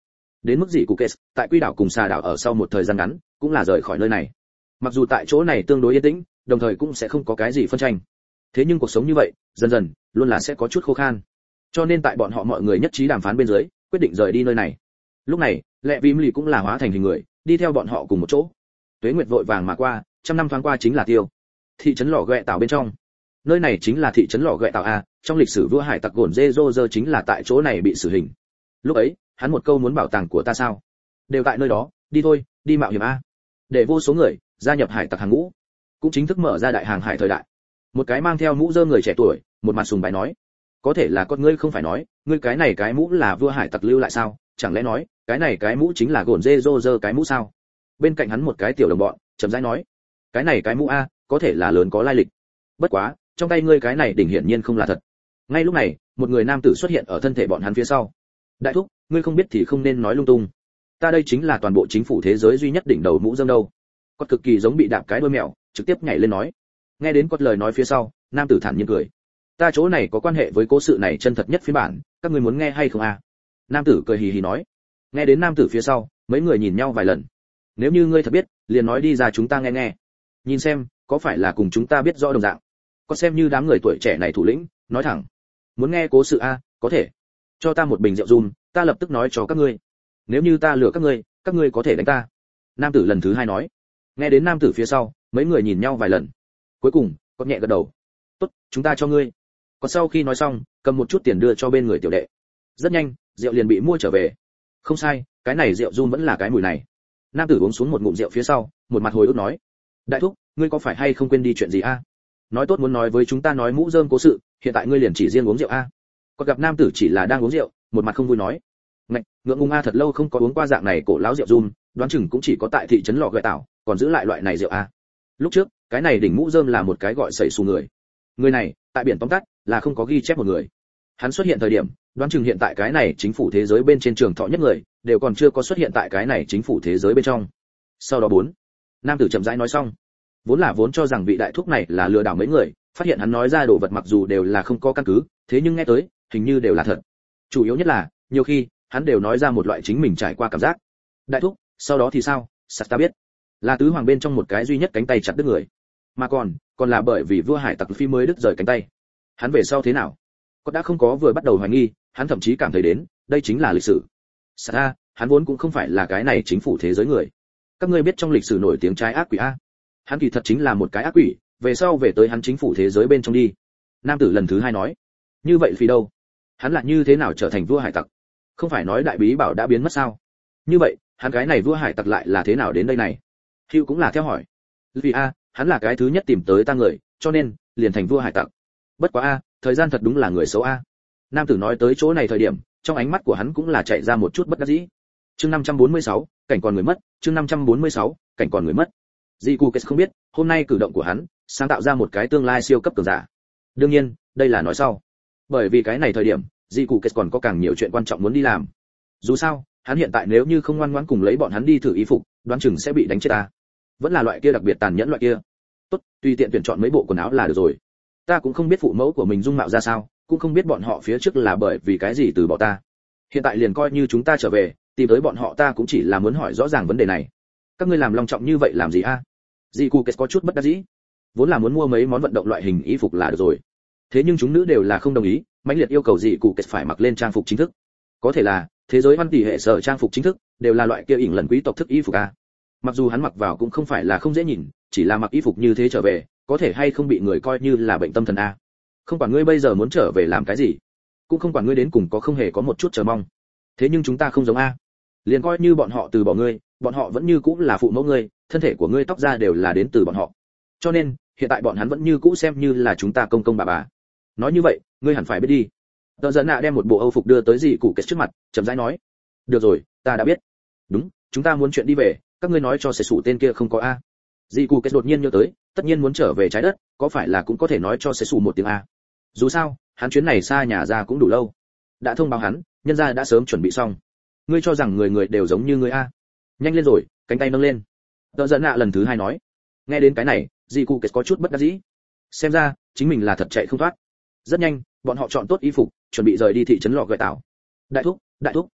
đến mức gì cụ kết tại quy đảo cùng xà đảo ở sau một thời gian ngắn cũng là rời khỏi nơi này. Mặc dù tại chỗ này tương đối yên tĩnh, đồng thời cũng sẽ không có cái gì phân tranh, thế nhưng cuộc sống như vậy dần dần luôn là sẽ có chút khô khan, cho nên tại bọn họ mọi người nhất trí đàm phán bên dưới quyết định rời đi nơi này. Lúc này lệ vim lì cũng là hóa thành hình người đi theo bọn họ cùng một chỗ. Tuế nguyệt vội vàng mà qua, trăm năm thoáng qua chính là tiêu. Thị trấn lò ghẹ tạo bên trong, nơi này chính là thị trấn lò ghẹ tạo a, trong lịch sử vua hải tặc gồn dê rô rơ chính là tại chỗ này bị xử hình. Lúc ấy hắn một câu muốn bảo tàng của ta sao, đều tại nơi đó, đi thôi, đi mạo hiểm a. Để vô số người gia nhập hải tặc hàng ngũ, cũng chính thức mở ra đại hàng hải thời đại. Một cái mang theo mũ rơm người trẻ tuổi một mặt sùng bái nói, có thể là con ngươi không phải nói ngươi cái này cái mũ là vua hải tặc lưu lại sao, chẳng lẽ nói cái này cái mũ chính là gồn dê rô rơ cái mũ sao? Bên cạnh hắn một cái tiểu đồng bọn chậm rãi nói, cái này cái mũ a có thể là lớn có lai lịch, bất quá trong tay ngươi cái này đỉnh hiển nhiên không là thật. Ngay lúc này một người nam tử xuất hiện ở thân thể bọn hắn phía sau. Đại thúc, ngươi không biết thì không nên nói lung tung, ta đây chính là toàn bộ chính phủ thế giới duy nhất đỉnh đầu mũ rơm đâu. Cốt cực kỳ giống bị đạp cái đuôi mèo, trực tiếp nhảy lên nói. Nghe đến Cốt lời nói phía sau, nam tử thản nhiên cười, ta chỗ này có quan hệ với cố sự này chân thật nhất phiên bản, các ngươi muốn nghe hay không a? Nam tử cười hì hì nói. Nghe đến nam tử phía sau, mấy người nhìn nhau vài lần. Nếu như ngươi thật biết, liền nói đi ra chúng ta nghe nghe, nhìn xem có phải là cùng chúng ta biết rõ đồng dạng. Có xem như đám người tuổi trẻ này thủ lĩnh nói thẳng, muốn nghe cố sự a, có thể cho ta một bình rượu rum, ta lập tức nói cho các ngươi. Nếu như ta lừa các ngươi, các ngươi có thể đánh ta. Nam tử lần thứ hai nói. Nghe đến nam tử phía sau, mấy người nhìn nhau vài lần. Cuối cùng có nhẹ gật đầu, tốt, chúng ta cho ngươi. Còn sau khi nói xong, cầm một chút tiền đưa cho bên người tiểu đệ. Rất nhanh rượu liền bị mua trở về. Không sai, cái này rượu rum vẫn là cái mùi này. Nam tử uống xuống một ngụm rượu phía sau, một mặt hồi ức nói, đại thúc, ngươi có phải hay không quên đi chuyện gì a? Nói tốt muốn nói với chúng ta nói mũ rơm cố sự, hiện tại ngươi liền chỉ riêng uống rượu a? Còn gặp nam tử chỉ là đang uống rượu, một mặt không vui nói, ngạch, ngượng ngùng a, thật lâu không có uống qua dạng này cổ lão rượu rum, đoán chừng cũng chỉ có tại thị trấn lò ghẹ tảo còn giữ lại loại này rượu a. Lúc trước cái này đỉnh mũ rơm là một cái gọi sẩy xù người, người này tại biển tóm tắt là không có ghi chép một người. Hắn xuất hiện thời điểm, đoán chừng hiện tại cái này chính phủ thế giới bên trên trường thọ nhất người đều còn chưa có xuất hiện tại cái này chính phủ thế giới bên trong. Sau đó bốn, nam tử chậm rãi nói xong, vốn là vốn cho rằng vị đại thúc này là lừa đảo mấy người, phát hiện hắn nói ra đồ vật mặc dù đều là không có căn cứ, thế nhưng nghe tới hình như đều là thật. Chủ yếu nhất là nhiều khi hắn đều nói ra một loại chính mình trải qua cảm giác. Đại thúc, sau đó thì sao? Sắt ta biết, là tứ hoàng bên trong một cái duy nhất cánh tay chặt đứt người, mà còn còn là bởi vì vua hải tặc phi mới đứt rời cánh tay. Hắn về sau thế nào? Có đã không có vừa bắt đầu hoài nghi, hắn thậm chí cảm thấy đến đây chính là lịch sử. Sắt a, hắn vốn cũng không phải là cái này chính phủ thế giới người. Các ngươi biết trong lịch sử nổi tiếng trái ác quỷ a? Hắn kỳ thật chính là một cái ác quỷ, về sau về tới hắn chính phủ thế giới bên trong đi. Nam tử lần thứ hai nói, như vậy phi đâu? Hắn là như thế nào trở thành vua hải tặc? Không phải nói đại bí bảo đã biến mất sao? Như vậy hắn cái này vua hải tặc lại là thế nào đến đây này? Hugh cũng là theo hỏi. Vì a, hắn là cái thứ nhất tìm tới ta người, cho nên liền thành vua hải tặc. Bất quá a, thời gian thật đúng là người xấu a. Nam tử nói tới chỗ này thời điểm, trong ánh mắt của hắn cũng là chạy ra một chút bất đắc dĩ. Chương năm trăm bốn mươi sáu, cảnh còn người mất, chương năm trăm bốn mươi sáu, cảnh còn người mất. Dị Cụ Kết không biết, hôm nay cử động của hắn sáng tạo ra một cái tương lai siêu cấp cường giả. Đương nhiên, đây là nói sau. Bởi vì cái này thời điểm, Dị Cụ Kết còn có càng nhiều chuyện quan trọng muốn đi làm. Dù sao, hắn hiện tại nếu như không ngoan ngoãn cùng lấy bọn hắn đi thử y phục, đoán chừng sẽ bị đánh chết ta. Vẫn là loại kia đặc biệt tàn nhẫn loại kia. Tốt, tùy tiện tuyển chọn mấy bộ quần áo là được rồi. Ta cũng không biết phụ mẫu của mình dung mạo ra sao, cũng không biết bọn họ phía trước là bởi vì cái gì từ bỏ ta. Hiện tại liền coi như chúng ta trở về, tìm tới bọn họ ta cũng chỉ là muốn hỏi rõ ràng vấn đề này. Các ngươi làm long trọng như vậy làm gì a? Dị Cụ Kết có chút bất đắc dĩ. Vốn là muốn mua mấy món vận động loại hình y phục là được rồi. Thế nhưng chúng nữ đều là không đồng ý, mãnh liệt yêu cầu Dị Cụ Kết phải mặc lên trang phục chính thức. Có thể là thế giới văn tỷ hệ sở trang phục chính thức đều là loại kia ỉn lần quý tộc thức y phục a. Mặc dù hắn mặc vào cũng không phải là không dễ nhìn, chỉ là mặc y phục như thế trở về, có thể hay không bị người coi như là bệnh tâm thần a. Không quản ngươi bây giờ muốn trở về làm cái gì, cũng không quản ngươi đến cùng có không hề có một chút chờ mong. Thế nhưng chúng ta không giống a. Liền coi như bọn họ từ bỏ ngươi, bọn họ vẫn như cũ là phụ mẫu ngươi, thân thể của ngươi tóc da đều là đến từ bọn họ. Cho nên, hiện tại bọn hắn vẫn như cũ xem như là chúng ta công công bà bà. Nói như vậy, ngươi hẳn phải biết đi. Tờ giận nạ đem một bộ âu phục đưa tới Dị Cụ Kết trước mặt, chậm rãi nói, được rồi, ta đã biết. Đúng, chúng ta muốn chuyện đi về, các ngươi nói cho sẽ sủ tên kia không có a. Dị Cụ Kết đột nhiên nhớ tới, tất nhiên muốn trở về trái đất, có phải là cũng có thể nói cho sẽ sủ một tiếng a. Dù sao, hắn chuyến này xa nhà ra cũng đủ lâu. Đã thông báo hắn, nhân gia đã sớm chuẩn bị xong. Ngươi cho rằng người người đều giống như ngươi a? Nhanh lên rồi, cánh tay nâng lên. Tờ giận nạ lần thứ hai nói. Nghe đến cái này, Dị Cụ Kết có chút bất đắc dĩ. Xem ra chính mình là thật chạy không thoát. Rất nhanh, bọn họ chọn tốt y phục, chuẩn bị rời đi thị trấn lò gợi tảo. Đại thúc, đại thúc,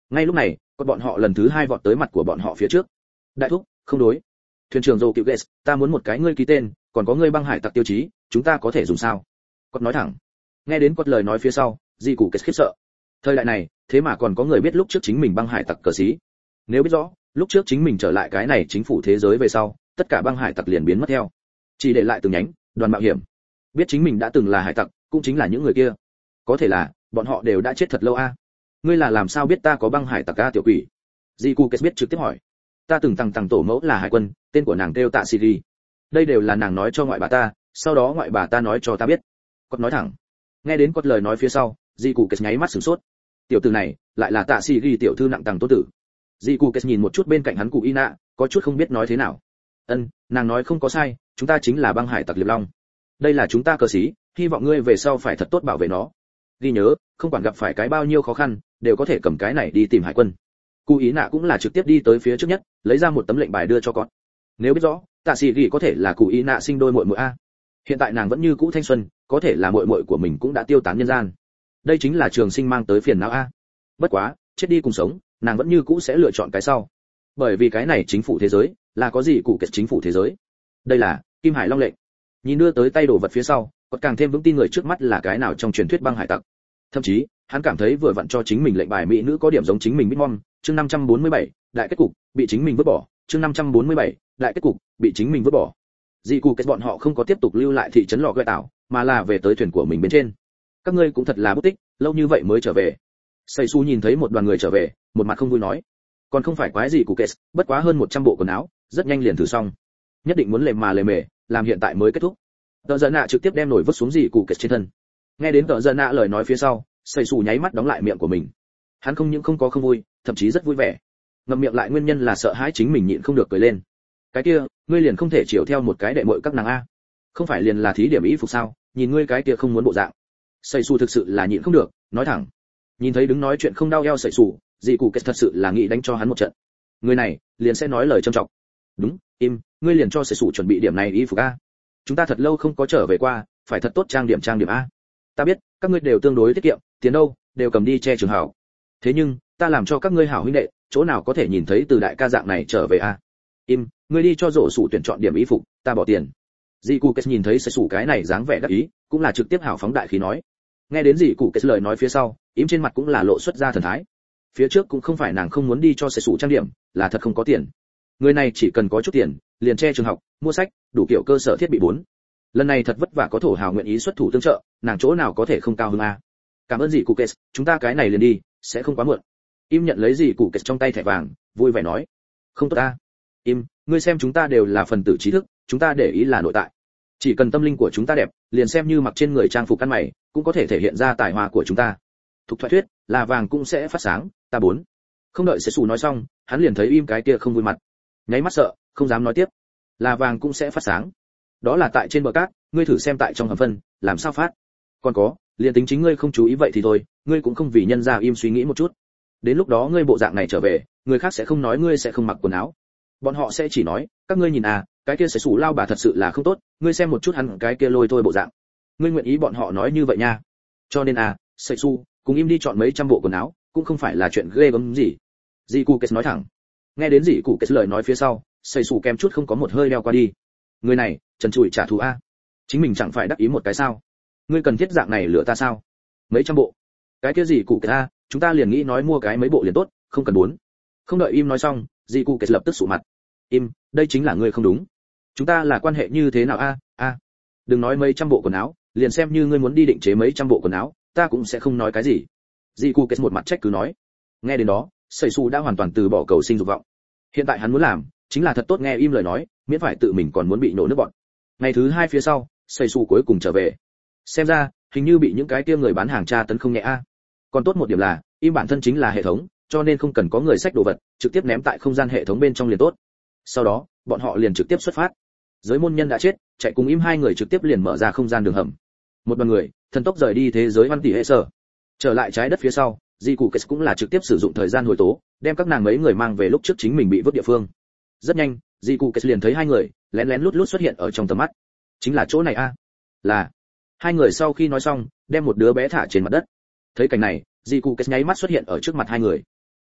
Ngay lúc này còn bọn họ lần thứ hai vọt tới mặt của bọn họ phía trước. Đại thúc, không đối. Thuyền trưởng Joe Cựu ta muốn một cái ngươi ký tên, còn có ngươi băng hải tặc tiêu chí, chúng ta có thể dùng sao? Cốt nói thẳng. Nghe đến Cốt lời nói phía sau, Dị Cụ Kết khiếp sợ. Thời đại này, thế mà còn có người biết lúc trước chính mình băng hải tặc cờ sĩ. Nếu biết rõ, lúc trước chính mình trở lại cái này chính phủ thế giới về sau, tất cả băng hải tặc liền biến mất theo, chỉ để lại từng nhánh đoàn mạo hiểm. Biết chính mình đã từng là hải tặc, cũng chính là những người kia. Có thể là, bọn họ đều đã chết thật lâu a. Ngươi là làm sao biết ta có băng hải tặc a tiểu quỷ? Dị Cụ Kết biết trực tiếp hỏi. Ta từng tầng tầng tổ mẫu là hải quân, tên của nàng kêu Tạ Siri. Đây đều là nàng nói cho ngoại bà ta, sau đó ngoại bà ta nói cho ta biết. Cốt nói thẳng. Nghe đến Cốt lời nói phía sau, Dị Cụ Kết nháy mắt sửng sốt. Tiểu tử này, lại là Tạ Siri tiểu thư nặng tầng tốt tử. Dị Cụ Kết nhìn một chút bên cạnh hắn cụ Ina, có chút không biết nói thế nào. Ân, nàng nói không có sai, chúng ta chính là băng hải tặc Liệp Long. Đây là chúng ta cờ sĩ, hy vọng ngươi về sau phải thật tốt bảo vệ nó. Ghi nhớ, không quản gặp phải cái bao nhiêu khó khăn, đều có thể cầm cái này đi tìm hải quân. Cụ ý nạ cũng là trực tiếp đi tới phía trước nhất, lấy ra một tấm lệnh bài đưa cho con. Nếu biết rõ, Tạ Sĩ Gỉ có thể là cụ ý nạ sinh đôi muội muội a. Hiện tại nàng vẫn như cũ thanh xuân, có thể là muội muội của mình cũng đã tiêu tán nhân gian. Đây chính là trường sinh mang tới phiền não a. Bất quá, chết đi cùng sống, nàng vẫn như cũ sẽ lựa chọn cái sau. Bởi vì cái này chính phủ thế giới, là có gì cụ kết chính phủ thế giới. Đây là Kim Hải Long lệnh. Nhìn đưa tới tay đồ vật phía sau, còn càng thêm vững tin người trước mắt là cái nào trong truyền thuyết băng hải tặc. Thậm chí, hắn cảm thấy vừa vặn cho chính mình lệnh bài mỹ nữ có điểm giống chính mình Bitmom, chương năm trăm bốn mươi bảy, đại kết cục, bị chính mình vứt bỏ, chương năm trăm bốn mươi bảy, đại kết cục, bị chính mình vứt bỏ. Dị cụ kết bọn họ không có tiếp tục lưu lại thị trấn lò gợi tảo, mà là về tới thuyền của mình bên trên. Các ngươi cũng thật là bất tích, lâu như vậy mới trở về. Sầy Su nhìn thấy một đoàn người trở về, một mặt không vui nói, còn không phải quái gì cụ kết, bất quá hơn một trăm bộ quần áo, rất nhanh liền thử xong. Nhất định muốn lề mà lề mề, làm hiện tại mới kết thúc. Tợ Giận Nạ trực tiếp đem nổi vứt xuống dị cụ kết trên thân. Nghe đến Tợ Giận Nạ lời nói phía sau, Sầy Su nháy mắt đóng lại miệng của mình. Hắn không những không có không vui, thậm chí rất vui vẻ. Ngậm miệng lại nguyên nhân là sợ hãi chính mình nhịn không được cười lên. Cái kia, ngươi liền không thể chiều theo một cái đệ muội các nàng a? Không phải liền là thí điểm ý phục sao? Nhìn ngươi cái kia không muốn bộ dạng. Sầy Su thực sự là nhịn không được, nói thẳng. Nhìn thấy đứng nói chuyện không đau eo Sầy Su, dị cụ kết thật sự là nghĩ đánh cho hắn một trận. Người này, liền sẽ nói lời trâm trọng. Đúng, im, ngươi liền cho Sầy Su chuẩn bị điểm này ý phục a. Chúng ta thật lâu không có trở về qua, phải thật tốt trang điểm trang điểm a. Ta biết, các ngươi đều tương đối tiết kiệm, tiền đâu, đều cầm đi che trường hảo. Thế nhưng, ta làm cho các ngươi hảo huynh đệ, chỗ nào có thể nhìn thấy từ đại ca dạng này trở về a? Im, ngươi đi cho rổ sủ tuyển chọn điểm ý phục, ta bỏ tiền. Dị cụ kết nhìn thấy Sầy Su cái này dáng vẻ đắc ý, cũng là trực tiếp hào phóng đại khí nói. Nghe đến dị cụ kết lời nói phía sau, im trên mặt cũng là lộ xuất ra thần thái. Phía trước cũng không phải nàng không muốn đi cho Sầy Su trang điểm, là thật không có tiền. Người này chỉ cần có chút tiền, liền che trường học, mua sách, đủ kiểu cơ sở thiết bị bốn. Lần này thật vất vả có thổ hào nguyện ý xuất thủ tương trợ, nàng chỗ nào có thể không cao hơn a. Cảm ơn dị cụ kết, chúng ta cái này liền đi, sẽ không quá muộn. Im nhận lấy dị cụ kết trong tay thẻ vàng, vui vẻ nói. Không tốt ta. Im, ngươi xem chúng ta đều là phần tử trí thức, chúng ta để ý là nội tại. Chỉ cần tâm linh của chúng ta đẹp, liền xem như mặc trên người trang phục ăn mày, cũng có thể thể hiện ra tài hoa của chúng ta. Thục thoại thuyết, là vàng cũng sẽ phát sáng, ta bốn. Không đợi Sầy Su nói xong, hắn liền thấy im cái kia không vui mặt. Nháy mắt sợ, không dám nói tiếp. Là vàng cũng sẽ phát sáng. Đó là tại trên bờ cát, ngươi thử xem tại trong hầm phân, làm sao phát. Còn có, liền tính chính ngươi không chú ý vậy thì thôi, ngươi cũng không vì nhân ra im suy nghĩ một chút. Đến lúc đó ngươi bộ dạng này trở về, người khác sẽ không nói ngươi sẽ không mặc quần áo. Bọn họ sẽ chỉ nói, các ngươi nhìn à, cái kia Sầy Su lao bà thật sự là không tốt, ngươi xem một chút hắn cái kia lôi thôi bộ dạng. Ngươi nguyện ý bọn họ nói như vậy nha. Cho nên à, Sầy Su, cùng im đi chọn mấy trăm bộ quần áo, cũng không phải là chuyện ghê gớm gì. Dị cụ kết nói thẳng. Nghe đến dị cụ kết lời nói phía sau, Sầy Su kem chút không có một hơi leo qua đi. Người này, trần trụi trả thù a. Chính mình chẳng phải đắc ý một cái sao? Ngươi cần thiết dạng này lựa ta sao? Mấy trăm bộ. Cái kia gì cụ kết a, chúng ta liền nghĩ nói mua cái mấy bộ liền tốt, không cần bốn. Không đợi im nói xong, dị cụ kết lập tức sụ mặt. Im, đây chính là ngươi không đúng. Chúng ta là quan hệ như thế nào a? A. Đừng nói mấy trăm bộ quần áo, liền xem như ngươi muốn đi định chế mấy trăm bộ quần áo, ta cũng sẽ không nói cái gì. Dị cụ kết một mặt trách cứ nói. Nghe đến đó, Sầy Su đã hoàn toàn từ bỏ cầu sinh dục vọng. Hiện tại hắn muốn làm, chính là thật tốt nghe im lời nói, miễn phải tự mình còn muốn bị nổ nước bọn. Ngày thứ hai phía sau, Sầy Su cuối cùng trở về. Xem ra, hình như bị những cái kia người bán hàng tra tấn không nhẹ a. Còn tốt một điểm là, im bản thân chính là hệ thống, cho nên không cần có người xách đồ vật, trực tiếp ném tại không gian hệ thống bên trong liền tốt. Sau đó, bọn họ liền trực tiếp xuất phát. Giới môn nhân đã chết, chạy cùng im hai người trực tiếp liền mở ra không gian đường hầm. Một đoàn người, thần tốc rời đi thế giới văn tỷ hệ sở. Trở lại trái đất phía sau, Dị cụ kết cũng là trực tiếp sử dụng thời gian hồi tố, đem các nàng mấy người mang về lúc trước chính mình bị vứt địa phương. Rất nhanh, Dị cụ kết liền thấy hai người lén lén lút lút xuất hiện ở trong tầm mắt. Chính là chỗ này a. Là. Hai người sau khi nói xong, đem một đứa bé thả trên mặt đất. Thấy cảnh này, Dị cụ kết nháy mắt xuất hiện ở trước mặt hai người.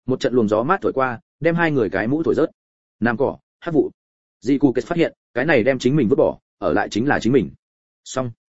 một trận luồng gió mát thổi qua, đem hai người cái mũ thổi rớt. Nam cỏ, hắc vụ. Dị Cụ Kết phát hiện, cái này đem chính mình vứt bỏ, ở lại chính là chính mình. Xong.